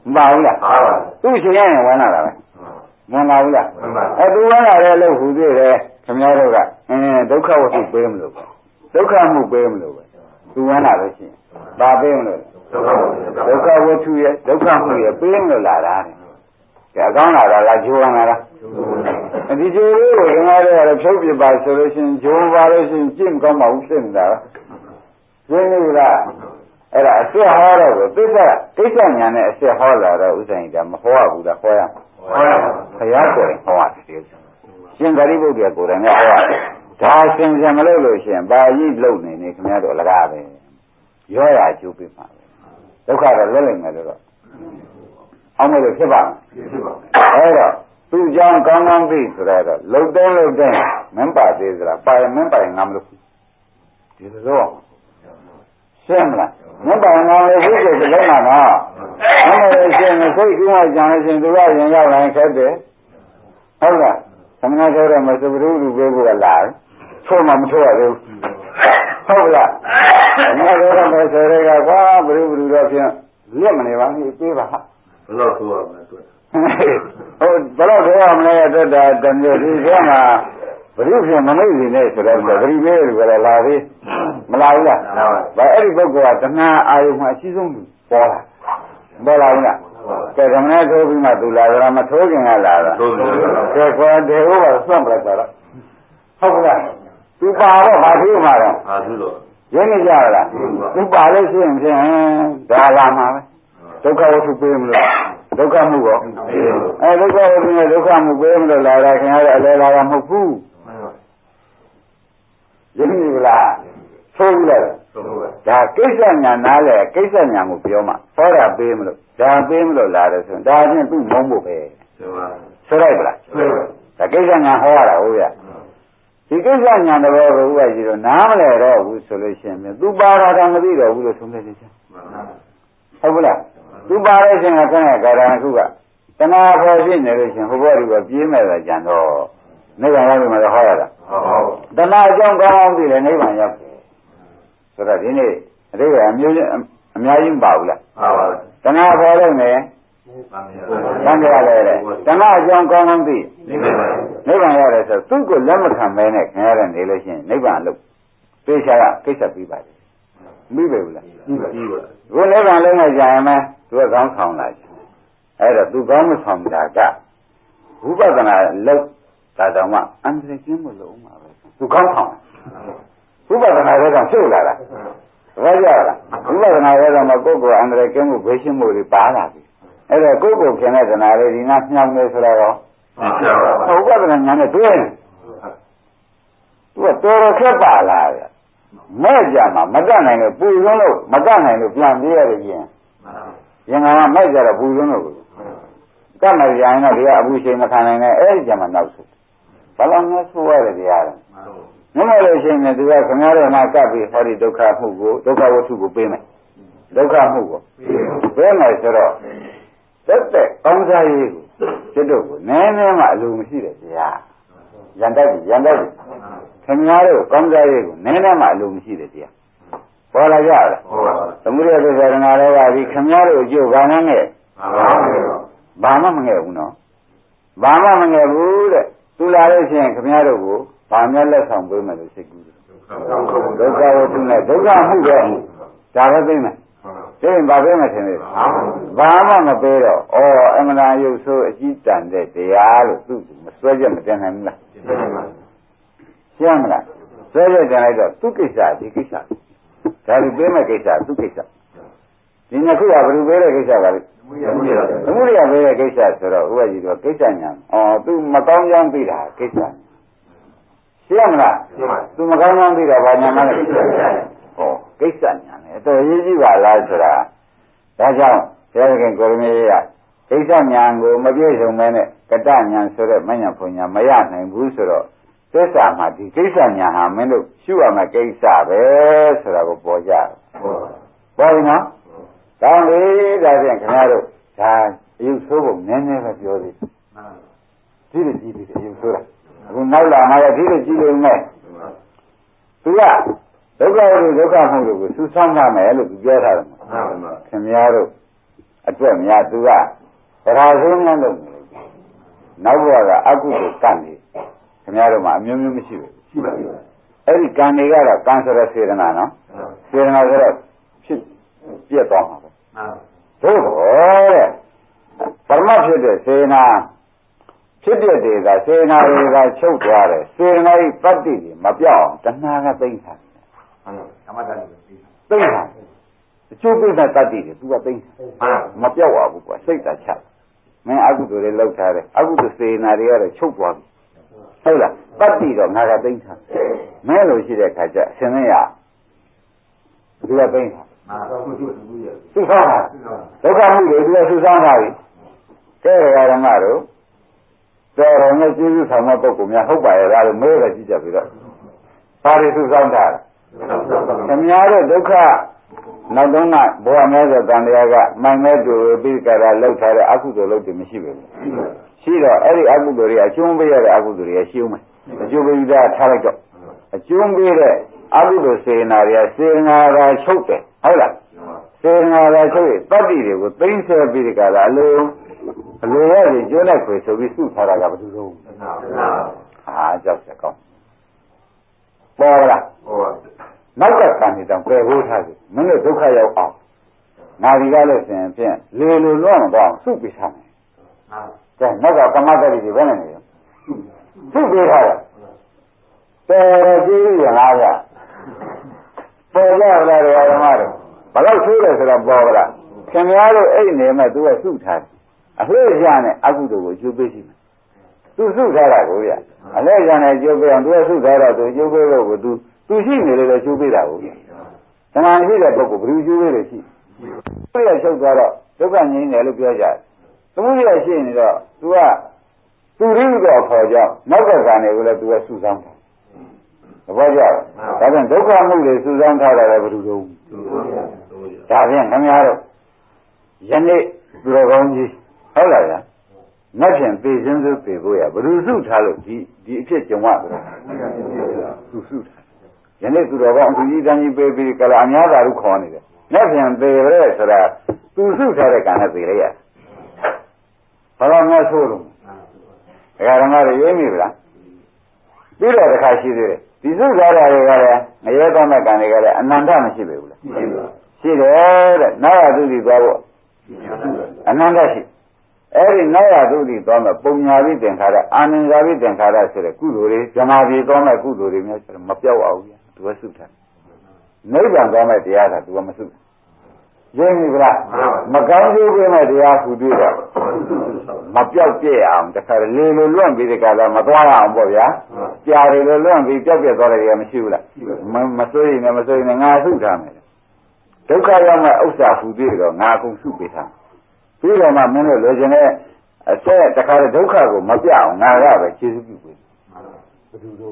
Speaker 2: မပါဘူးလားသူ့ရှင်ရရင်ဝင်လာတာပဲမဝင်လာဘူးလားအဲသူဝင်လာတဲ့လို့ဟူသေးတယ်ခင်ဗျားတို့ကအင်းဒုက္ခဝတ္ထုပေးမလို့ပဲဒုက္ခမှုပေးမလို့ပဲသူဝင်လာလို့ရှိရင်ဘာပေးမလို့ဒုက္ခဝတ္ထုရဲ့ဒုက္ခမှုရဲ့ပေးမလို့လာတာကဲအကောင်းလာတာလားဂျိုးဝင်လာတာဒီဂျိုးလေးကိုခင်ဗျားတို့ကတော့ဖြုတ်ပြပါဆိုလို့ရှိရင်ဂျိုးပါလို့ရှိရင်ကြည့်မကောင်းပါဘူးဖြစ်နေတာရှင်းနေလားအဲ့ဒါအစ်ဟောတော့ကိုသစ္စာကိစ္စညာနဲ့အစ်ဟောလာတော့ဥစ္စာကြီးကမဟောရဘူးလားဟောရမှာဟောရမှာဘုရားကိုယ်တိုင်ဟောရတယ်ရှင်ဂရိဗုဒ္ဓကိုယ်တိုင်လည်းဟောရတယ်ဒါဆင်ဆင်မလို့လို့ရှိရင်ဘာကြီးလုံနေနေခင်ဗျားတို့လကားပဲရောရကျိုးပြပါပဲဒုက္ခတော့လွတ်နိုင်မယ်လို့တော့အောင်မယ်လို့ဖြစ်ပါဖြစ်ပါအဲ့တော့သူ့ကြောင့်ကောင်းကောင်းသိဆိုတော့လုံတဲ့လုံတဲ့မင်းပါသေးသလားပါရင်မင်းပါရင်ငါမလို့ဒီလိုရှင်းမလားမင်းပါရင်ငါလည်းဝိသေသလုံးမှာနော်အဲ့ဒါရှင်းစိတ်ကူးမှကြံလို့ရှင်သူကရင်ရောက်လာရင်ခက်တယ်ဟုတ်လားသမဏဆိုတော့မစပရုလူပေးဖို့ကလာချိုးမှမချိုးရသေးဘူးဟုတ်လားငါတို့တော့မဆိုရဲကကွာဘရုဘရုတော့ဖြင့်လက်မနေပါဘူးပြေးပါဟာဘယ်တော့ဆိုရမလဲတွေ့ဟုတ်ဘယ်တော့ဆိုရမလဲတက်တာတမျိုးဒီကမှာဘရုဖြင့်မမိတ်နေနဲ့ဆိုတော့ဂရိပေးလို့လည်းလာသေးမလာဘူးလားဘာအဲ့ဒီပုဂ္ဂိုလ်ကတဏှာအာယုံမှာအရှိဆုံးပေါ်လာပေါ်လာဘူးလားကဲဓမ္မနဲ့ထိုးပြီးမှသူလာကြတာမထိုးခင်ကလာတာကဲကွာတေဟောကစွန့်ပလိုက်တာတော့ဟုတ်ကဲ့သူပါတော့ဘာဖြစ်မှာတော့ဟာသူတော့ရင်းနေကြလားသူပါလို့ရှိရင်ဖြင့်ဒါလာမှာပဲဒုက္ခဝတ္ထုပေးမလို့ဒုက္ခမှုကောအဲဒုက္ခဝတ္ထုနဲ့ဒုက္ခမှုပေးမလို့လာတာခင်ဗျားတို့အလဲလာတာမဟုတ်ဘူးရင်းနေလားဆိုးဘူးလားဒါကိစ္စညာနားလေကိစ္စညာကိုပြောမှဟောတာပေးမလို့ဒါပေးမလို့လာတယ်ဆိုရင်ဒါချင်းသူ့မုန်းဖို့ပဲဆိုလိုက်ပါလားဒါကိစ္စညာဟောရတာဟုတ်ရဲ့ဒီကိစ္စညာတော်ကိုဥပ္ပကြီးတော့နားမလဲတော့ဘူးဆိုလို့ရှိရင်သူပါတာတော့မသိတော့ဘူးလို့ဆုံးဖြတ်ချက်ဟုတ်ဘူးလားသူပါတဲ့ရှင်ကခဏကာရဏခုကတဏှာပေါ်ဖြစ်နေလို့ရှင်ဟိုဘောဒီကပြေးမဲ့တာကြံတော့နိဗ္ဗာန်ရောက်ပြီမှာဟောရတာတဏှာအကြောင်းကောင်းကောင်းသိတယ်နိဗ္ဗာန်ရောက်တယ်ဆိုတော့ဒီနေ့အတိတ်ကအမျိုးအများကြီးမပါဘူးလားပါပါတဏှာပေါ်လို့နေသံဃာလည်းတဲ့တဏှာအကြောင်းကောင်းကောင်းသိနိဗ္ဗာန်ရတယ်ဆိုသူ့ကိုလက်မခံမဲနဲ့ခင်ရတဲ့နေလို့ရှိရင်နိဗ္ဗာန်လို့သိချာကကိစ္စပြီးပါတယ်ပြီးပြီဘူးလားပြီးပါပြီကိုနိဗ္ဗာန်လုံးနဲ့ကြာရင်မဲသူကကောင်းဆောင်လာတယ်အဲ့တော့သူကောင်းမဆောင်တာကဝိပဿနာလောက်ဒါတောင်မှအန္တရာယ်ကျင်းမလို့မှာပဲသူကောင်းဆောင်ဝိပဿနာရဲ့ကြောင့်ရှုပ်လာတာဘာကြလားဝိပဿနာရဲ့ကြောင့်မကိုယ်ကိုအန္တရာယ်ကျင်းမှုဘေးရှင်းမှုတွေပါလာပြီအဲ့ဒါကိုယ်ကိုခင်တဲ့တဏှာလေးဒီနာမြောင်းနေဆိုတော့ဟုတ်ပါဘူးညာနဲ့တွေ့သူကတော်တော်ခက်ပါလားဗျမဲ့ကြမှာမတတ်နိုင်လို့ပူလွန်းလို့မတတ်နိုင်လို့ပြန်ပြေးရတယ်ကျင်ရင်ကမဲ့ကြတော့ပူလွန်းလို့ကတ်မယ်ပြန်တော့ဒီကအဘူးရှိန်မခံနိုင်နဲ့အဲ့ဒီကြမှာနောက်ဆုံးဘာလို့လဲဆိုရတယ်တရားတယ်မမလို့ရှိရင်သူကခင်ဗျားတို့မှာကပ်ပြီးဟောဒီဒုက္ခမှုကိုဒုက္ခဝတ္ထုကိုပေးမယ်ဒုက္ခမှုကိုပေးမယ်ဆိုတော့သက်သက်ကောင်းစားရေးကိုကျွတ်တို့ကိုနည်းနည်းမှအလိုမရှိတဲ့တရားရန်တိုက်ရန်တိုက်ခင်ဗျားတို့ကောင်းစားရေးကိုနည်းနည်းမှအလိုမရှိတဲ့တရားပေါ်လာကြလားသမုဒိယသစ္စာရဏတော်ကဒီခင်ဗျားတို့အကျိုးဘာမှမငဲ့ဘာမှမငဲ့ဘူးနော်ဘာမှမငဲ့ဘူးတဲ့သူလာလို့ရှိရင်ခင်ဗျားတို့ကိုဘာများလက်ဆောင်ပေးမယ်လို့စိတ်ကူးတယ်ဒုက္ခဝတ္ထုနဲ့ဒုက္ခမှုပဲဒါပဲသိမယ်သိရင်ဘာပေးမယ်ထင်လဲဘာမှမပေးတော့ဩအမှန်တရားရုပ်ဆိုးအကြည့်တန်တဲ့တရားလို့သူ့မစွဲချက်မတင်နိုင်ဘူးလားရှင်းမလားစွဲချက်တင်လိုက်တော့သူ့ကိစ္စဒီကိစ္စဒါလူပေးမဲ့ကိစ္စသူ့ကိစ္စဒီနှစ်ခုကဘယ်လိုပေးတဲ့ကိစ္စကလဲသမုဒိယပေးတဲ့ကိစ္စဆိုတော့ဥပ္ပကြီးတော့ကိစ္စညာဩသူမကောင်းကြောင်းသိတာကိစ္စရှင်းမလားသူမကောင်းကြောင်းသိတာဘာညာမလဲဩကိစ္စညာနဲ့အတော်ရေးကြည့်ပါလားဆိုတာဒါကြောင့်ဘုရားခင်ကိုရမေရကိစ္စညာကိုမပြည့်စုံမဲနဲ့ကတညာဆိုတဲ့မညာဖွညာမရနိုင်ဘူးဆိုတော့သစ္စာမှာဒီကိစ္စညာဟာမင်းတို့ရှုရမယ့်ကိစ္စပဲဆိုတာကိုပေါ်ကြတယ်ပေါ်ပြီနော်ဒါလေဒါဖြင့်ခင်ဗျားတို့ဒါအယုဆိုးဖို့နည်းနည်းပဲပြောသေးဒီလိုကြည့်ပြီးအယုဆိုးတာအခုနောက်လာမှလည်းဒီလိုကြည့်လို့မဲ့သူကဒုက္ခဝိဒုက္ခမှုတွေကိုစူးစမ်းရမယ်လို့ပြောထားတယ်ခင်ဗျားတို့အတွက်များသူကပရာဇုံးများလုပ်နေတယ်နောက်ဘဝကအကုသိုလ်ကံနေခင်ဗျားတို့မှာအမျိုးမျိုးမရှိဘူးရှိပါဘူးအဲ့ဒီကံတွေကတော့ကံဆိုတဲ့စေတနာနော်စေတနာဆိုတော့ဖြစ်ပြတ်သွားမှာပဲသို့တော့တဲ့ပရမတ်ဖြစ်တဲ့စေနာဖြစ်တဲ့တွေကစေနာတွေကချုပ်သွားတယ်စေနာဤပတ္တိတွေမပြောက်အောင်တဏှာကသိမ့်ထားတယ်ဓမ္မတန်တွေသိမ့်ထားအကျိုးပေးတဲ့တတ္တိတွေသူကသိမ့်မပြောက်ပါဘူးကွာစိတ်သာချမင်းအကုသိုလ်တွေလောက်ထားတယ်အကုသိုလ်စေနာတွေကတော့ချုပ်သွားပြီဟုတ်လားတတ္တိတော့ငါကသိမ့်ထားမင်းလိုရှိတဲ့ခါကျအရှင်မင်းရသူကသိမ့်ထားသူဆောင်းတာဒုက္ခမှုတွေသူကသူဆောင်းတာပြီကဲရရမတို့တော်တော်နဲ့ကျေးဇူးဆောင်တဲ့ပုဂ္ဂိုလ်များဟုတ်ပါရဲ့လားလို့မဲပဲကြည့်ကြပြီတော့ဘာတွေသူဆောင်းတာခင်ဗျားတို့ဒုက္ခနောက်တော့ကဘဝမဲဆိုတန်တရားကမိုင်မဲတူပြီးကြတာလောက်ထားတဲ့အကုသိုလ်လုပ်တယ်မရှိဘူးရှိတော့အဲ့ဒီအကုသိုလ်တွေအကျုံးပေးရတဲ့အကုသိုလ်တွေရှိဦးမယ်အကျိုးပေးတာထားလိုက်တော့အကျုံးပေးတဲ့အကုသိုလ်စေနာတွေကစေနာသာချုပ်တယ်ဟုတ်လားစေနာသာချုပ်ရင်တတ္တိတွေကိုသိမ့်ဆဲပြီးကြတာအလုံးအလိုရရင်ကျွမ်းလိုက်ခွေဆိုပြီးစုထားတာကဘာလို့လဲဟာကြောက်စကောင်းပေါ်လားနောက်ကကံနေတော့ပယ်ဖို့ထားပြီမင်းတို့ဒုက္ခရောက်အောင်ငါဒီကလည်းရှင်ဖြင့်လေလိုလွတ်တော့စုပြီးထားမယ်ကဲနောက်ကကမ္မတ္တိတွေဘယ်နဲ့နေရောစုပြီးထားတယ်တော်ကြည့်ရလားဗျပေါ်ကြလားဓမ္မတို့ဘယ်လောက်ဆိုးတယ်ဆိုတော့ပေါ်ကြလားခင်ဗျားတို့အဲ့နေမဲ့သူကစုထားတယ်အလှည့်ရနဲ့အကုသိုလ်ကိုကျိုးပေးရှိမယ်သူစုထားတာကိုဗျအလှည့်ရနဲ့ကျိုးပေးအောင်သူကစုထားတော့သူကျိုးပေးဖို့ကိုသူသူရှိနေလေလည်းကျိုးပေးတာကိုသမာဓိရှိတဲ့ပုဂ္ဂိုလ်ဘယ်သူကျိုးပေးလို့ရှိသူရချုပ်သွားတော့ဒုက္ခငြိမ်းတယ်လို့ပြောကြတယ်သမုဒယရှိနေတော့သူကသူရင်းတော့ခေါ်ကြောင်းနောက်ကကံတွေကိုလည်းသူကစုဆောင်းတယ်သဘောကျလားဒါပြန်ဒုက္ခမှုတွေစုဆောင်းထားတယ်ဘယ်သူတို့ဒါပြန်ခင်ဗျားတို့ယနေ့သူတော်ကောင်းကြီးဟုတ်လားဗျာငါဖြင့်ပေစင်းစုပေဖို့ရဘယ်သူစုထားလို့ဒီဒီအဖြစ်ကြုံရတယ်သူစုထားယနေ့သူတော်ကောင်းသူကြီးတန်းကြီးပေးပြီးကလာအများသာလို့ခေါ်နေတယ်ငါဖြင့်ပေရဲဆိုတာသူစုထားတဲ့ကံနဲ့ပေလိုက်ရဘာလို့ငါဆိုးလို့ဒကာဓမ္မတွေရေးမိဗလားပြီးတော့တစ်ခါရှိသေးတယ်ဒီစုထားတာတွေကလည်းငရဲကောင်းတဲ့ကံတွေကလည်းအနန္တမရှိပေဘူးလားရှိတယ်တဲ့နောက်ရသူစီသွားဖို့အနန္တရှိအဲ့ဒီနောက်ရသူစီသွားမဲ့ပုံညာပြီးသင်္ခါရအာနန္ဒာပြီးသင်္ခါရဆိုတဲ့ကုသိုလ်တွေဇမာပြေသွားမဲ့ကုသိုလ်တွေမျိုးဆိုတော့မပြောက်အောင်ဗျာသူကစုထားနိဗ္ဗာန်သွားမဲ့တရားကသူကမစုရင်းပြီလားမကောင်းကျိုးပေးမဲ့တရားဖူတွေ့တော့မပြောက်ပြည့်အောင်တခါလေလိုလွန့်ပြီးဒီကလာမသွားရအောင်ပေါ့ဗျာကြာတယ်လိုလွန့်ပြီးပြောက်ပြည့်သွားတယ်ကမရှိဘူးလားမစိုးရင်လည်းမစိုးရင်ငါစုထားမယ်ဒုက္ခရောက်မဲ့ဥစ္စာဖူတွေ့တော့ငါအကုန်စုပေးထားပြီးတော့မှမင်းတို့လိုချင်တဲ့အဆက်တခါဒုက္ခကိုမပြအောင်ငါကပဲကျေစုပြုပေးဘယ်သူတော့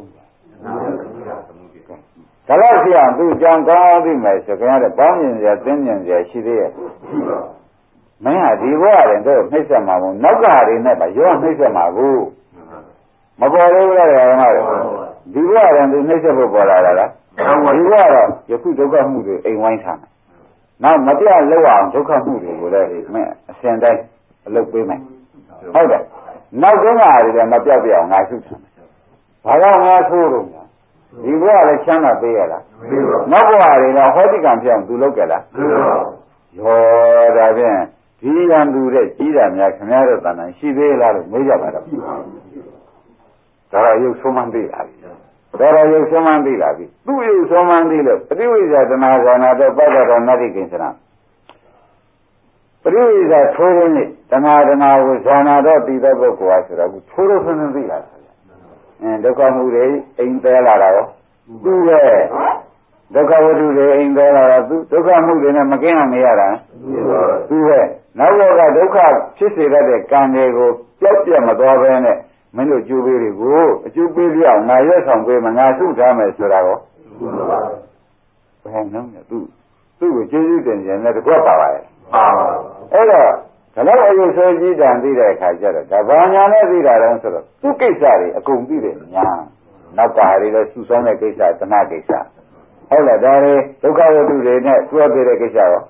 Speaker 2: ဒါလို့ရှိအောင်သူကြောင်ကောင်းပြီးမယ်ဆိုခင်ဗျားတို့ပေါင်းမြင်စရာသင်မြင်စရာရှိသေးရဲ့မင်းဟာဒီဘဝရင်တော့နှိမ့်ဆက်မှာမို့နောက်ကတွေနဲ့ပါရောနှိမ့်ဆက်မှာကိုမပေါ်လို့လားဓမ္မတို့ဒီဘဝရင်သူနှိမ့်ဆက်ဖို့ပေါ်လာတာလားဒီဘဝတော့ယခုဒုက္ခမှုတွေအိမ်ဝိုင်းထားမယ်နောက်မပြတ်လောက်အောင်ဒုက္ခမှုတွေကိုလည်းမင်းအစဉ်တိုင်းအလုပ်ပေးမယ်ဟုတ်တယ်နောက်ဆုံးကလည်းမပြတ်ပြအောင်ငါစုထားမယ်ဘာလို့ငါဆိုးတော့ဒီဘဝလည်းချမ်းသာပေးရလားနောက်ဘဝတွေတော့ဟောတိကံပြောင်းသူလုပ်ကြလားရောဒါဖြင့်ဒီရန်သူတဲ့ကြီးတာများခင်ဗျားတို့တန်တန်ရှိသေးလားလို့မေးကြပါတော့ဒါရရုပ်ဆုံးမှန်းသေးလားဒါရရုပ်ဆုံးမှန်းသေးလားပြီသူ့ရုပ်ဆုံးမှန်းသေးလို့ပရိဝိဇ္ဇာတနာဇာနာတော့ပတ္တရဏတိကိစ္စနာပရိဝိဇ္ဇာထိုးရင်းနဲ့တဏှာတဏှာကိုဇာနာတော့တည်တဲ့ပုဂ္ဂိုလ်ဟာဆိုတော့ထိုးလို့ဆင်းနေသေးလားအင်းဒုက္ခမှုတွေအိမ်သေးလာတာရောသူ့ရဲ့ဒုက္ခဝတ္ထုတွေအိမ်သေးလာတာသူဒုက္ခမှုတွေနဲ့မကင်းအောင်နေရတာသူ့ရဲ့နောက်ဘက်ကဒုက္ခဖြစ်စေတတ်တဲ့ကံတွေကိုကြောက်ပြတ်မသွားဘဲနဲ့မင်းတို့ကျိုးပေးတွေကိုအကျိုးပေးပြအောင်ငါရွက်ဆောင်ပေးမငါစုထားမယ်ဆိုတာကောဘယ်နှုံးလဲသူသူ့ကိုကျေးဇူးတင်ခြင်းနဲ့တကွက်ပါပါရဲ့အဲ့တော့ဒါလည်းအယုဆိုကြီးတန်သိတဲ့အခါကျတော့ဒါဘာညာနဲ့သိတာလဲဆိုတော့သူ့ကိစ္စတွေအကုန်သိတယ်ညာနောက်ကဟာတွေလည်းစုဆောင်းတဲ့ကိစ္စတဏှကိစ္စဟုတ်လားဒါတွေဒုက္ခဝတ္ထုတွေနဲ့တွဲပြတဲ့ကိစ္စရော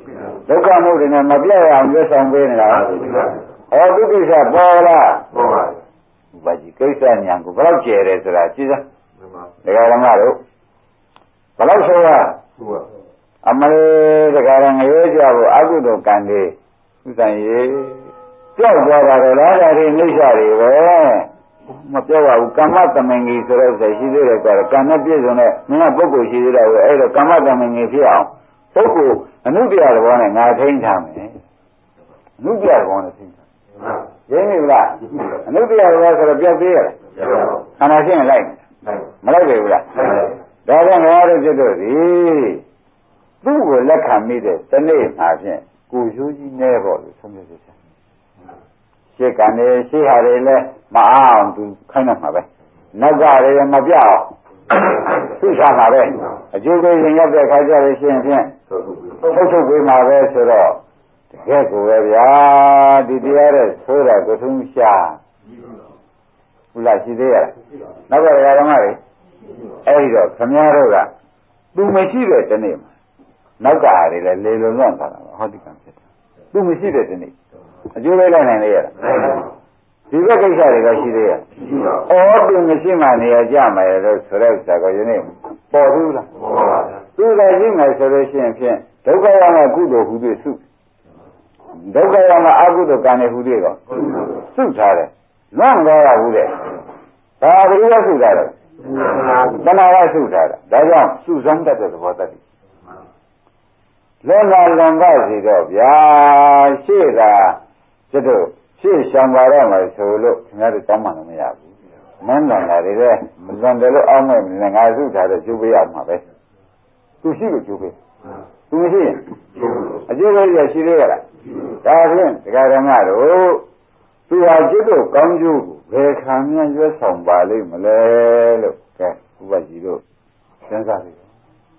Speaker 2: ဒုက္ခမှုတွေနဲ့မပြတ်အောင်ရွတ်ဆောင်ပေးနေတာဟောသူကိစ္စပေါ်လားပေါ်ပါဘူးဘာကြီးကိစ္စညာကိုဘယ်တော့ကျဲတယ်ဆိုတာကြည့်စမ်းဒကာရမတို့ဘယ်တော့ဆိုရအမလေးဒကာရငရေကြဖို့အကုသိုလ်ကံတွေဥစ္စာရေးကြောက်သွားတာတော့လားဒါတွေနှိမ့်ချတွေပဲမပြောပါဘူးကမ္မတမင်ကြီးဆိုတော့ရှိသေးတယ်ကြတော့ကံနဲ့ပြည့်စုံတဲ့မင်းကပုဂ္ဂိုလ်ရှိသေးတယ်အဲ့တော့ကမ္မတမင်ကြီးဖြစ်အောင်ပုဂ္ဂိုလ်အနုတ္တရသဘောနဲ့ငါထိန်းထားမယ်အနုတ္တရသဘောနဲ့ထိန်းထားရင်းနေလားအနုတ္တရသဘောဆိုတော့ပြောက်သေးရလားခန္ဓာရှင်းလိုက်မလိုက်ပြီဘူးလားဒါကြောင့်ငါတို့ဖြစ်တော့ဒီသူ့ကိုလက်ခံမိတဲ့တနေ့မှာဖြင့်ကိုရိုးကြီးနေပေါ့လို့ဆုံးဖြတ်ချက်ရှေ့ကနေရှေ့ဟာတွေလည်းမအောင်သူခိုင်းတော့မှာပဲနောက်ကတွေမပြောက်သူ့စားမှာပဲအကျိုးပေးရင်ရောက်တဲ့ခါကျလို့ရှိရင်ဖြင့်ထုတ်ထုတ်ပေးမှာပဲဆိုတော့တကယ်ကိုပဲဗျာဒီတရားတဲ့ဆိုးတာကိုထုံးရှာဘူးလားရှိသေးရလားနောက်ကဓမ္မတွေအဲ့ဒီတော့ခမည်းတော်ကသူမရှိတဲ့တနေ့မှာနောက်ကဟာတွေလည်းလေလုံလွန့်သွားတာပါဟောဒီကံဖြစ်တယ်သူမရှိတဲ့တနေ့အကျိုးပေးလိုက်နိုင်လေရလားဒီဘက်ကိစ္စတွေကရှိသေးရဲ့အော်သူမရှိမှနေရာကြမယ်လို့ဆိုတဲ့ဥစ္စာကိုယနေ့ပေါ်ဘူးလားပေါ်ပါဗျာသူလည်းရှိမယ်ဆိုလို့ရှိရင်ဖြင့်ဒုက္ခရမကုသိုလ်ဟူသည်စုဒုက္ခရမအကုသိုလ်ကံတွေဟူသည်တော့စုထားတယ်လွန့်သွားရဘူးတဲ့ဒါဘယ်လိုစုထားလဲတဏှာကစုထားတာဒါကြောင့်စုဆောင်တတ်တဲ့သဘောတတ်တယ်လွန်လာလွန်ပါစီတော့ဗျာရှေ့သာကျွတ်တို့ရှေ့ရှောင်ပါတော့မှဆိုလို့ခင်ဗျားတို့တောင်းမှလည်းမရဘူးမန်းလွန်လာတွေလည်းမလွန်တယ်လို့အောင်းမဲ့နေငါစုထားတဲ့ကျိုးပေးရမှာပဲသူရှိလို့ကျိုးပေးသူမရှိရင်အကျိုးပေးရရှိသေးရလားဒါဖြင့်ဒကာဓမ္မတို့သူဟာကျွတ်တို့ကောင်းကျိုးကိုဘယ်ခံမြန်ရွတ်ဆောင်ပါလိမ့်မလဲလို့ကဲဥပကြီးတို့စဉ်းစားကြည့်ဟမ်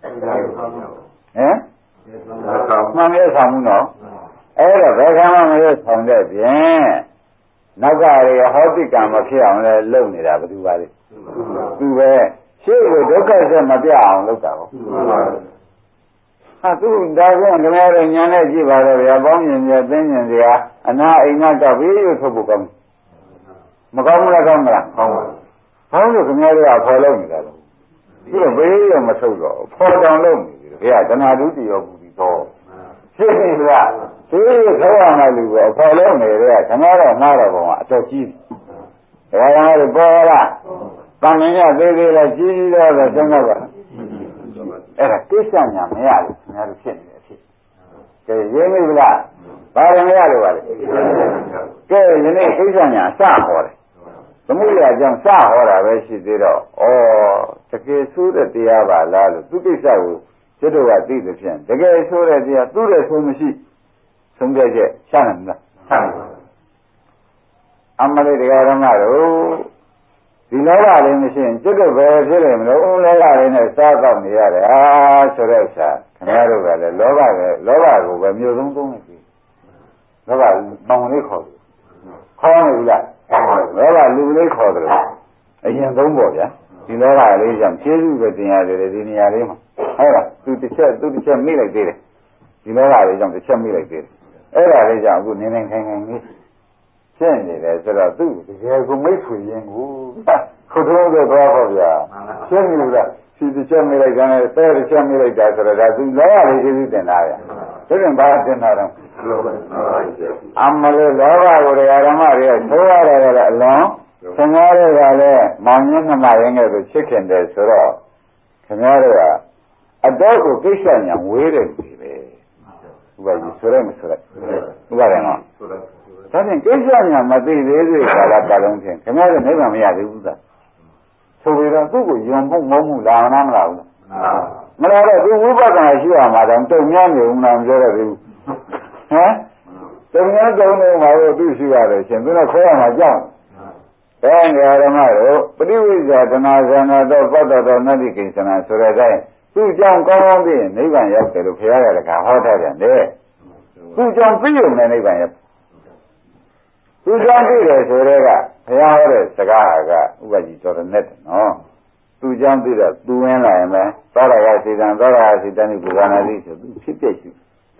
Speaker 2: မှန်ရဲ့ဆောင်မှုနော်အဲ့တော့ဘယ်ကမှမရွတ်ဆောင်တဲ့ဖြင့်နောက်ကရေဟောတိကံမဖြစ်အောင်လဲလုပ်နေတာဘယ်သူပါလဲသူပဲရှေ့ကိုဒုက္ခဆက်မပြအောင်လုပ်တာဟုတ်ဟာသူဒါကခင်ဗျားတို့ညာနဲ့ကြည့်ပါတော့ဗျာပေါင်းမြင်ပြသိဉ္ဇဉ်စရာအနာအိမ်ကဘေးရွတ်ထုတ်ဖို့ကောင်းမကောင်းဘူးလားကောင်းမလားကောင်းပါဘူးဘာလို့ခင်ဗျားတို့ကဖော်လို့နေတာလဲသူကဘေးရွတ်မထုတ်တော့ဖော်တောင်လုပ်နေတယ်ဗျာတဏှာဒုတိယဘူးဒီတော့ဖြစ်နေလားသူခေါ်ရမယ်လူကအဖော်လုံးနေတဲ့ခဏတော့မှားတော့ကောင်အတော်ကြီးတယ်ဒါကလည်းပေါ်လားတန်မြင်ရသေးသေးလားကြီးကြီးတော့ဆိုဆုံးတော့ပါအဲ့ဒါကိစ္စညာမရဘူးခင်ဗျားတို့ဖြစ်နေတယ်ဖြစ်ကဲရင်းမိလားဘာရမရလို့ပါလဲကဲဒီနေ့ကိစ္စညာစဟောတယ်သမုဒ္ဒရာကြောင့်စဟောတာပဲရှိသေးတော့ဩတကယ်ဆိုးတဲ့တရားပါလားလို့သူကိစ္စကိုကျွတ်တို့ကသိသဖြင့်တကယ်ဆိုးတဲ့တရားသူ့တဲ့ဆိုမရှိဆုံးဖြတ်ချက်ရှားနိုင်မလားရှားနိုင်ပါဘူးအမလေးတရားဓမ္မတို့ဒီလောကလေးမရှိရင်ကျွတ်တို့ပဲဖြစ်နေမလို့လောကလေးနဲ့စားတော့နေရတယ်အာဆိုတဲ့ဥစ္စာခင်ဗျားတို့ကလည်းလောဘပဲလောဘကိုပဲမျိုးစုံသုံးနေပြီလောဘပေါင်လေးခေါ်တယ်ခေါ်နေပြီလားလောဘလူလေးခေါ်တယ်အရင်သုံးပေါ့ဗျာဒီလောကလေးကြောင့်ကျေးဇူးပဲတင်ရတယ်ဒီနေရာလေးမှာဟုတ်လားသူတစ်ချက်သူတစ်ချက်မိလိုက်သေးတယ်ဒီလောကလေးကြောင့်တစ်ချက်မိလိုက်သေးတယ်အဲ့ဒါလေးကြောင့်အခုနေနေခိုင်ခိုင်လေးဖြစ်နေတယ်ဆိုတော့သူတကယ်ကိုမိတ်ဆွေရင်းကိုခုတော့တော့သွားပါဗျာရှင်းပြီလားဒီတစ်ချက်မိလိုက်ကြတယ်တဲ့တစ်ချက်မိလိုက်တာဆိုတော့ဒါသူလောကလေးကျေးဇူးတင်တာဗျာဒါပြန်ဘာတင်တာတော့အမလေးလောဘကိုဓမ္မတွေကသိုးရတယ်လည်းအလွန်ဆင်ကားတွေကလည်းမောင်ညင်းနှမရင်းကဲဆိုချစ်ခင်တယ်ဆိုတော့ခင်ဗျားတို့ကအတော့ကိုကိစ္စညာဝေးတယ်ပြီပဲဥပဒေဆိုရမဆိုရဥပဒေနော်ဒါဖြင့်ကိစ္စညာမသိသေးသေးကာလကာလုံးဖြင့်ခင်ဗျားတို့နိဗ္ဗာန်မရသေးဘူးသားဆိုပြီးတော့သူ့ကိုယုံမှုမုန်းမှုလာမလားမလားမလားတော့သူဝိပဿနာရှိရမှာတော့တုံများနေဦးမလားမပြောရသေးဘူးဟမ်တုံများတုံနေမှာတော့သူရှိရတယ်ရှင်သူကခေါ်ရမှာကြောက်တဲ့ငယ်ဓမ္မတို့ပရိဝိဇ္ဇာတဏှာဇာနာတော့ပတ္တတော်နတ္တိကိစ္စနာဆိုတဲ့အတိုင်းသူ့ကြောင့်ကောင်းကောင်းသိရင်နိဗ္ဗာန်ရောက်တယ်လို့ဘုရားကလည်းဟောထားတယ်တဲ့သူ့ကြောင့်သိရုံနဲ့နိဗ္ဗာန်ရောက်သူ့ကြောင့်သိတယ်ဆိုတဲ့ကဘုရားဟောတဲ့စကားဟာကဥပကြီးတော်တဲ့နဲ့နော်သူ့ကြောင့်သိတော့သူဝင်လာရင်ပဲသောရကစေတံသောရကစေတံဒီဘုရားနာတိဆိုသူဖြစ်ပြရှိသူ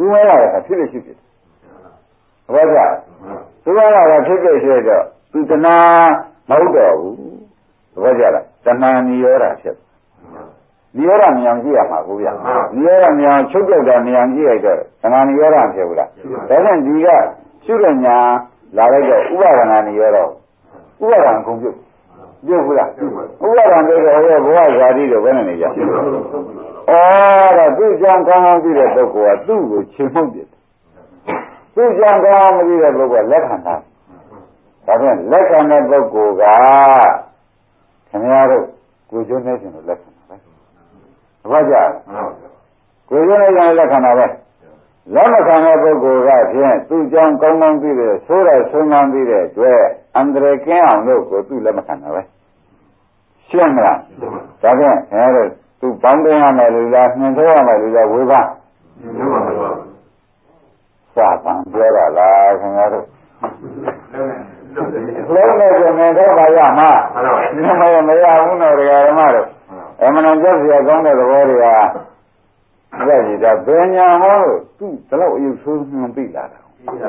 Speaker 2: သူမလာတာဖြစ်ဖြစ်ရှိဖြစ်ဟုတ်ပါ့သူမလာတာဖြစ်ဖြစ်ရှိတော့သူတဏှာမဟုတ်တော့ဘူးဟုတ်ကြလားတဏှာနိရောဓဖြစ်နိရောဓမြန်ကြည့်ရမှာကိုဗျနိရောဓမြန်ချုပ်ပြောက်တာမြန်ကြည့်လိုက်တော့တဏှာနိရောဓဖြစ်ဘူးလားဒါနဲ့ဒီကရှုတဲ့ညာလာလိုက်တော့ဥပါဒနာနိရောဓဥပါဒံကုန်ပြုတ်ပြုတ်ဘူးလားဥပါဒံတွေတော့ဘဝဇာတိတော့ဘယ်နဲ့နေကြအော်ဒါသူ့ကြောင့်ကောင်းကောင်းသိတဲ့ပုဂ္ဂိုလ်ကသူ့ကိုချေမှုတ်တယ်သူ့ကြောင့်ကောင်းကောင်းမသိတဲ့ပုဂ္ဂိုလ်ကလက်ခံတာဒါဖြင့်လက်ခံတဲ့ပုဂ္ဂိုလ်ကခင်ဗျားတို့ကိုယ်ကျိုးနေရှင်လို့လက်ခံတာပဲဘာကြကိုယ်ကျိုးနေရှင်လက်ခံတာပဲလက်မခံတဲ့ပုဂ္ဂိုလ်ကဖြင့်သူ့ကြောင့်ကောင်းကောင်းသိတဲ့ဆိုးတဲ့ဆုံးကောင်းသိတဲ့အတွက်အန္တရာယ်ကင်းအောင်လို့ကိုသူ့လက်မခံတာပဲရှင်းမလားဒါဖြင့်ခင်ဗျားတို့သူပေါင်းတင်ရမယ်လူလားနှင်ထုတ်ရမယ်လူလားဝေဖန်စာပန်ပြောရလားခင်ဗျားတို့လုံးနဲ့ဆိုနေတော့ပါရမှာမမရမရဘူးနော်တရားဓမ္မတို့အမှန်တရားစရာကောင်းတဲ့သဘောတွေကအဲ့ဒီဒါဘယ်ညာဟောလို့သူ့ဒီလောက်အယုတ်ဆိုးမှသိလာတာ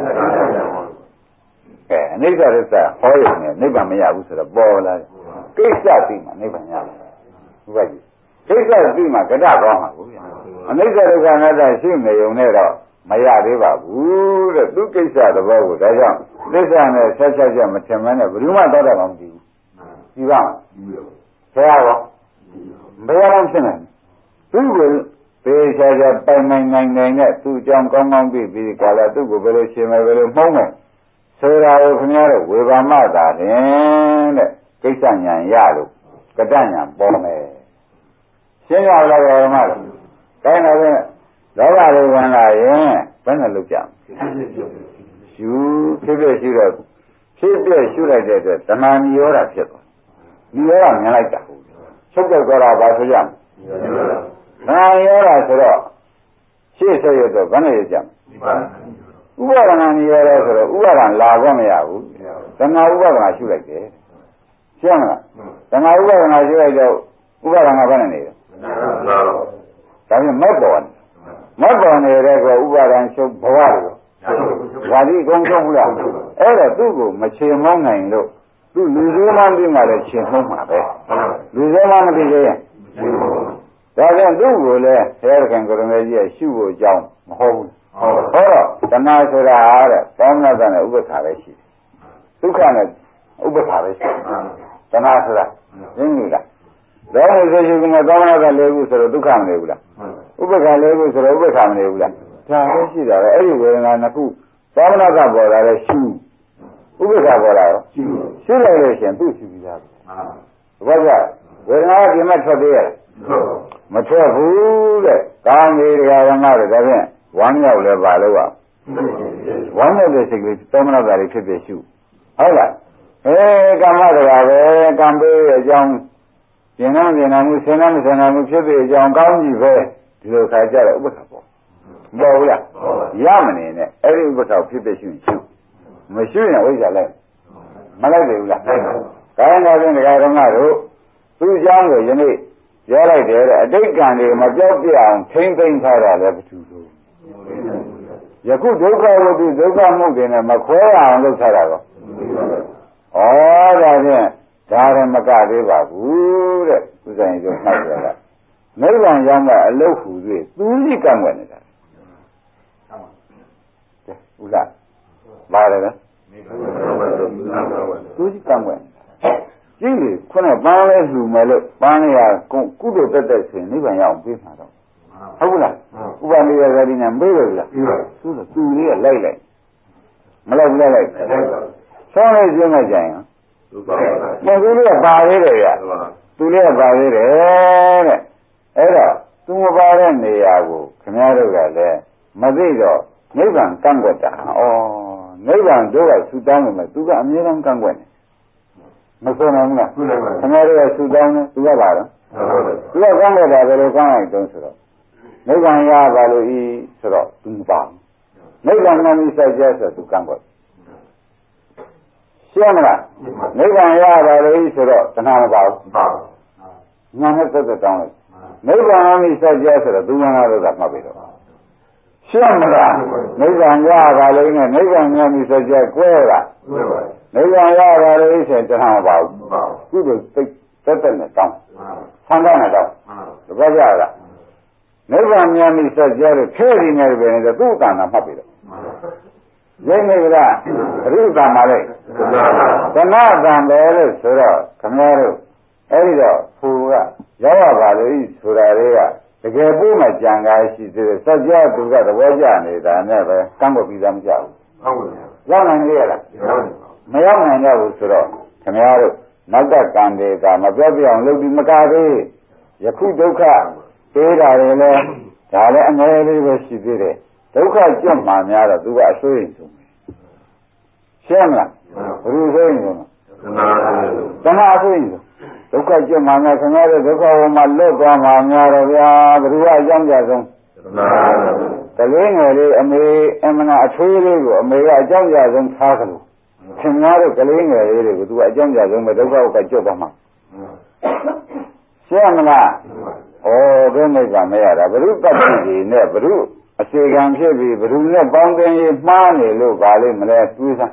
Speaker 2: အဲအနိစ္စရစ္စဟောရုံနဲ့နိဗ္ဗာန်မရဘူးဆိုတော့ပေါ်လာကိစ္စသိမှနိဗ္ဗာန်ရမယ်ဟုတ်ပါ့ကိစ္စသိမှကတ္တကောင်းမှာဘူးအနိစ္စဒုက္ခအနတ္တရှိနေုံနဲ့တော့မရသေးပါဘူးတဲ့သူကိစ္စသဘောကိုဒါကြောင့်သစ္စာနဲ့ဆက်ဆက်ချက်မထင်မဲနဲ့ဘယ်သူမှတောက်တယ်မှမကြည့်ဘူးကြည့်ပါ့ဆရာရောဘယ်အောင်ဖြစ်နေသူ့ကိုပေချာချာပိုင်နိုင်နိုင်နိုင်နဲ့သူ့ကြောင့်ကောင်းကောင်းသိပြီးကာလသူ့ကိုဘယ်လိုရှင်းမယ်ဘယ်လိုမှုံးမယ်ဆိုတာကိုခင်ဗျားတို့ဝေဘာမသာတယ်တဲ့ကိစ္စညာရလို့ကတ္တညာပေါ်မယ်ရှင်းရလားဓမ္မတို့တိုင်းတော့ပဲလောဘတွေဝင်လာရင်ဘယ်နဲ့လုပ်ကြရှုဖြစ်ဖြစ်ရှိတော့ဖြစ်ဖြစ်ရှုလိုက်တဲ့အတွက်တဏှာနိရောဓဖြစ်သွားနိရောဓမြင်လိုက်တာချုပ်ကြောက်သွားတာဘာဆိုကြမလဲတဏှာနိရောဓဆိုတော့ရှေ့ဆက်ရတော့ဘယ်နဲ့ရကြမလဲဥပါဒနာနိရောဓဆိုတော့ဥပါဒနာလာဖို့မရဘူးတဏှာဥပါဒနာရှုလိုက်တယ်ရှင်းမလားတဏှာဥပါဒနာရှုလိုက်တော့ဥပါဒနာဘယ်နဲ့နေလဲဒါပြင်မဲ့ပေါ်နေမဲ့ပေါ်နေတဲ့ကဥပါဒံချုပ်ဘဝလို့ဇာတိကုန်းချုပ်ဘူးလားအဲ့ဒါသူ့ကိုမချေမောင်းနိုင်လို့သူလူသေးမှန်းပြီးမှလည်းချေမောင်းမှာပဲလူသေးမှမသိသေးရင်ဒါကြောင့်သူ့ကိုလည်းဆရာတော်ကရမေကြီးကရှုဖို့အကြောင်းမဟုတ်ဘူးဟောတော့တဏှာဆိုတာအားတဲ့သောမနတနဲ့ဥပ္ပခါပဲရှိတယ်ဒုက္ခနဲ့ဥပ္ပခါပဲရှိတယ်တဏှာဆိုတာရင်းပြီလားလောဘဆိုရှင်ကသောမနတလေးခုဆိုတော့ဒုက္ခမနေဘူးလားဥပ္ပခါလေးခုဆိုတော့ဥပ္ပခါမနေဘူးလားဒါပဲရှိတာပဲအဲ့ဒီဝေဒနာနှစ်ခုသောမနတပေါ်လာတဲ့ရှုဥပ္ပခါပေါ်လာရောရှုရှုလိုက်လို့ရှင်သူ့ရှုပြီးသားပဲဘာကြောင့်ဝေဒနာကဒီမှာထွက်သေးရမထွက်ဘူးတဲ့ကောင်းပြီတရားဓမ္မတွေဒါဖြင့်ဝမ်းမြောက်လဲပါလို့ကဝမ်းမြောက်တဲ့စိတ်ကလေးသောမနတလေးဖြစ်ဖြစ်ရှုဟုတ်လားအဲကာမတရားပဲကံပေးအကြောင်းကျင်နာကျင်နာမှုဆင်းရဲမဆင်းရဲမှုဖြစ်ဖြစ်အကြောင်းကောင်းကြီးပဲဒီလိုခါကြတော့ဥပ္ပခါပေါ့မပေါ်ဘူးလားရမနေနဲ့အဲ့ဒီဥပ္ပခါဖြစ်ဖြစ်ရှုရှုမရှိရင်ဝိဇ္ဇာလိုက်မလိုက်ဘူးလားခိုင်းတော်ရင်တရားဓမ္မတို့သူ့เจ้าကိုယနေ့ပြောလိုက်တယ်တဲ့အတိတ်ကံတွေမပြောက်ပြအောင်ထိမ့်သိမ့်ထားတာလည်းဘယ်သူလို့ယခုဒုက္ခဝတ္တိဒုက္ခမှုတွေနဲ့မခွဲအောင်လုပ်ထားတာကောဩဒါဖြင့်ဒါရမကသေးပါဘူးတဲ့ဥစ္စာရင်တို့မှတ်ကြတာနိဗ္ဗာန်ရောက်မှအလုတ်ဟူ၍သူကြီးကံွယ်နေတာဟုတ်လားပါတယ်နော်သူကြီးကံွယ်ကြည့်လေခုနပန်းလဲလှူမယ်လို့ပန်းရကုသိုလ်တက်တက်ဆိုရင်နိဗ္ဗာန်ရောက်ပြီးမှာတော့ဟုတ်လားဥပနိယဇာတိနဲ့မေးရလားသူကသူလေးကလိုက်လိုက်မလိုက်ဘူးလိုက်ဆောင်းလေးကျင်းလိုက်ကြရင်မသူလေးကပါသေးတယ်ရသူလေးကပါသေးတယ်တဲ့အဲ့တော့သူမပါတဲ့နေရာကိုခင်ဗျားတို့ကလည်းမသိတော့နိဗ္ဗာန်ကန့်ကွက်တာဩနိဗ္ဗာန်တို့ကသုတောင်းနေမယ်သူကအမြဲတမ်းကန့်ကွက်နေမဆိုနိုင်ဘူးလားခင်ဗျားတို့ကသုတောင်းနေသူကပါတော့သူကကန့်ကွက်တာဘယ်လိုကန့်လိုက်တုံးဆိုတော့နိဗ္ဗာန်ရပါလို့ဤဆိုတော့သူမပါဘူးနိဗ္ဗာန်နဲ့မိစိုက်ကြဆိုသူကန့်ကွက်ရှင်းမလားနိဗ္ဗာန်ရပါလို့ဤဆိုတော့တဏှာမပါဘူးညာနဲ့သက်သက်တောင်းလိုက်နိဗ္ဗာန်နဲ့မိစိုက်ကြဆိုတော့သူမနာလို့ကမှတ်ပြီတော့ရှရှင်းမလားနိဗ္ဗာန်ရပါလိမ့်မယ်နိဗ္ဗာန်မြတ်ပြီဆိုကြကွဲလားနိဗ္ဗာန်ရပါလိမ့်ဆိုကျွန်တော်မပါဘူးကုသိုလ်စိတ်တက်တက်နဲ့တောင်းဆန္ဒနဲ့တောင်းတပတ်ကြလားနိဗ္ဗာန်မြတ်ပြီဆိုကြလို့ခဲရင်းနေပဲနေတော့သူ့ကံတာမှတ်ပြီတော့ရင်းနေကြလားအရုကံပါလေသနာကံပဲလို့ဆိုတော့ခင်ဗျားတို့အဲ့ဒီတော့ဖူကရောက်ရပါလို့ဆိုတာတွေကတကယ်ပို့မှကြံကားရှိသေးတယ်စัจ जा သူကသဘောကျနေတာနဲ့ပဲကန့်ကွက်ပြီးသားမကြဘူးဟုတ်ပါဘူးရောက်နိုင်လေရလားမရောက်နိုင်တော့ဘူးဆိုတော့ခင်ဗျားတို့နောက်ကကံတွေကမပြောပြအောင်လုပ်ပြီးမကသေးယခုဒုက္ခသေးတာတွေလည်းဒါလည်းအငယ်လေးပဲရှိသေးတယ်ဒုက္ခကြွမှာများတော့သူကအဆွေးရင်ဆုံးရှင်းမလားဘယ်လိုဆိုရင်ဆုံးတဏှာအဆွေးရင်ဆုံးဒုက္ခကြွမှာများခင်ဗျားတို့ဒုက္ခဝမှာလွတ်သွားမှာများတော့ဗျာဘယ်သူကအကြောင်းကြဆုံးတလေးငယ်လေးအမေအမနာအထွေးလေးကိုအမေကအကြောင်းကြဆုံးထားကြလို့ခင်ဗျားတို့ကလေးငယ်လေးတွေကိုသူကအကြောင်းကြဆုံးပဲဒုက္ခကကြွသွားမှာရှင်းမလားဩဘယ်နဲ့ကမရတာဘုရုတ္တတိနဲ့ဘုရုအစေကံဖြစ်ပြီးဘုရုနဲ့ပေါင်းသင်းရေးမှားနေလို့ပါလိမ့်မလဲတွေးစမ်း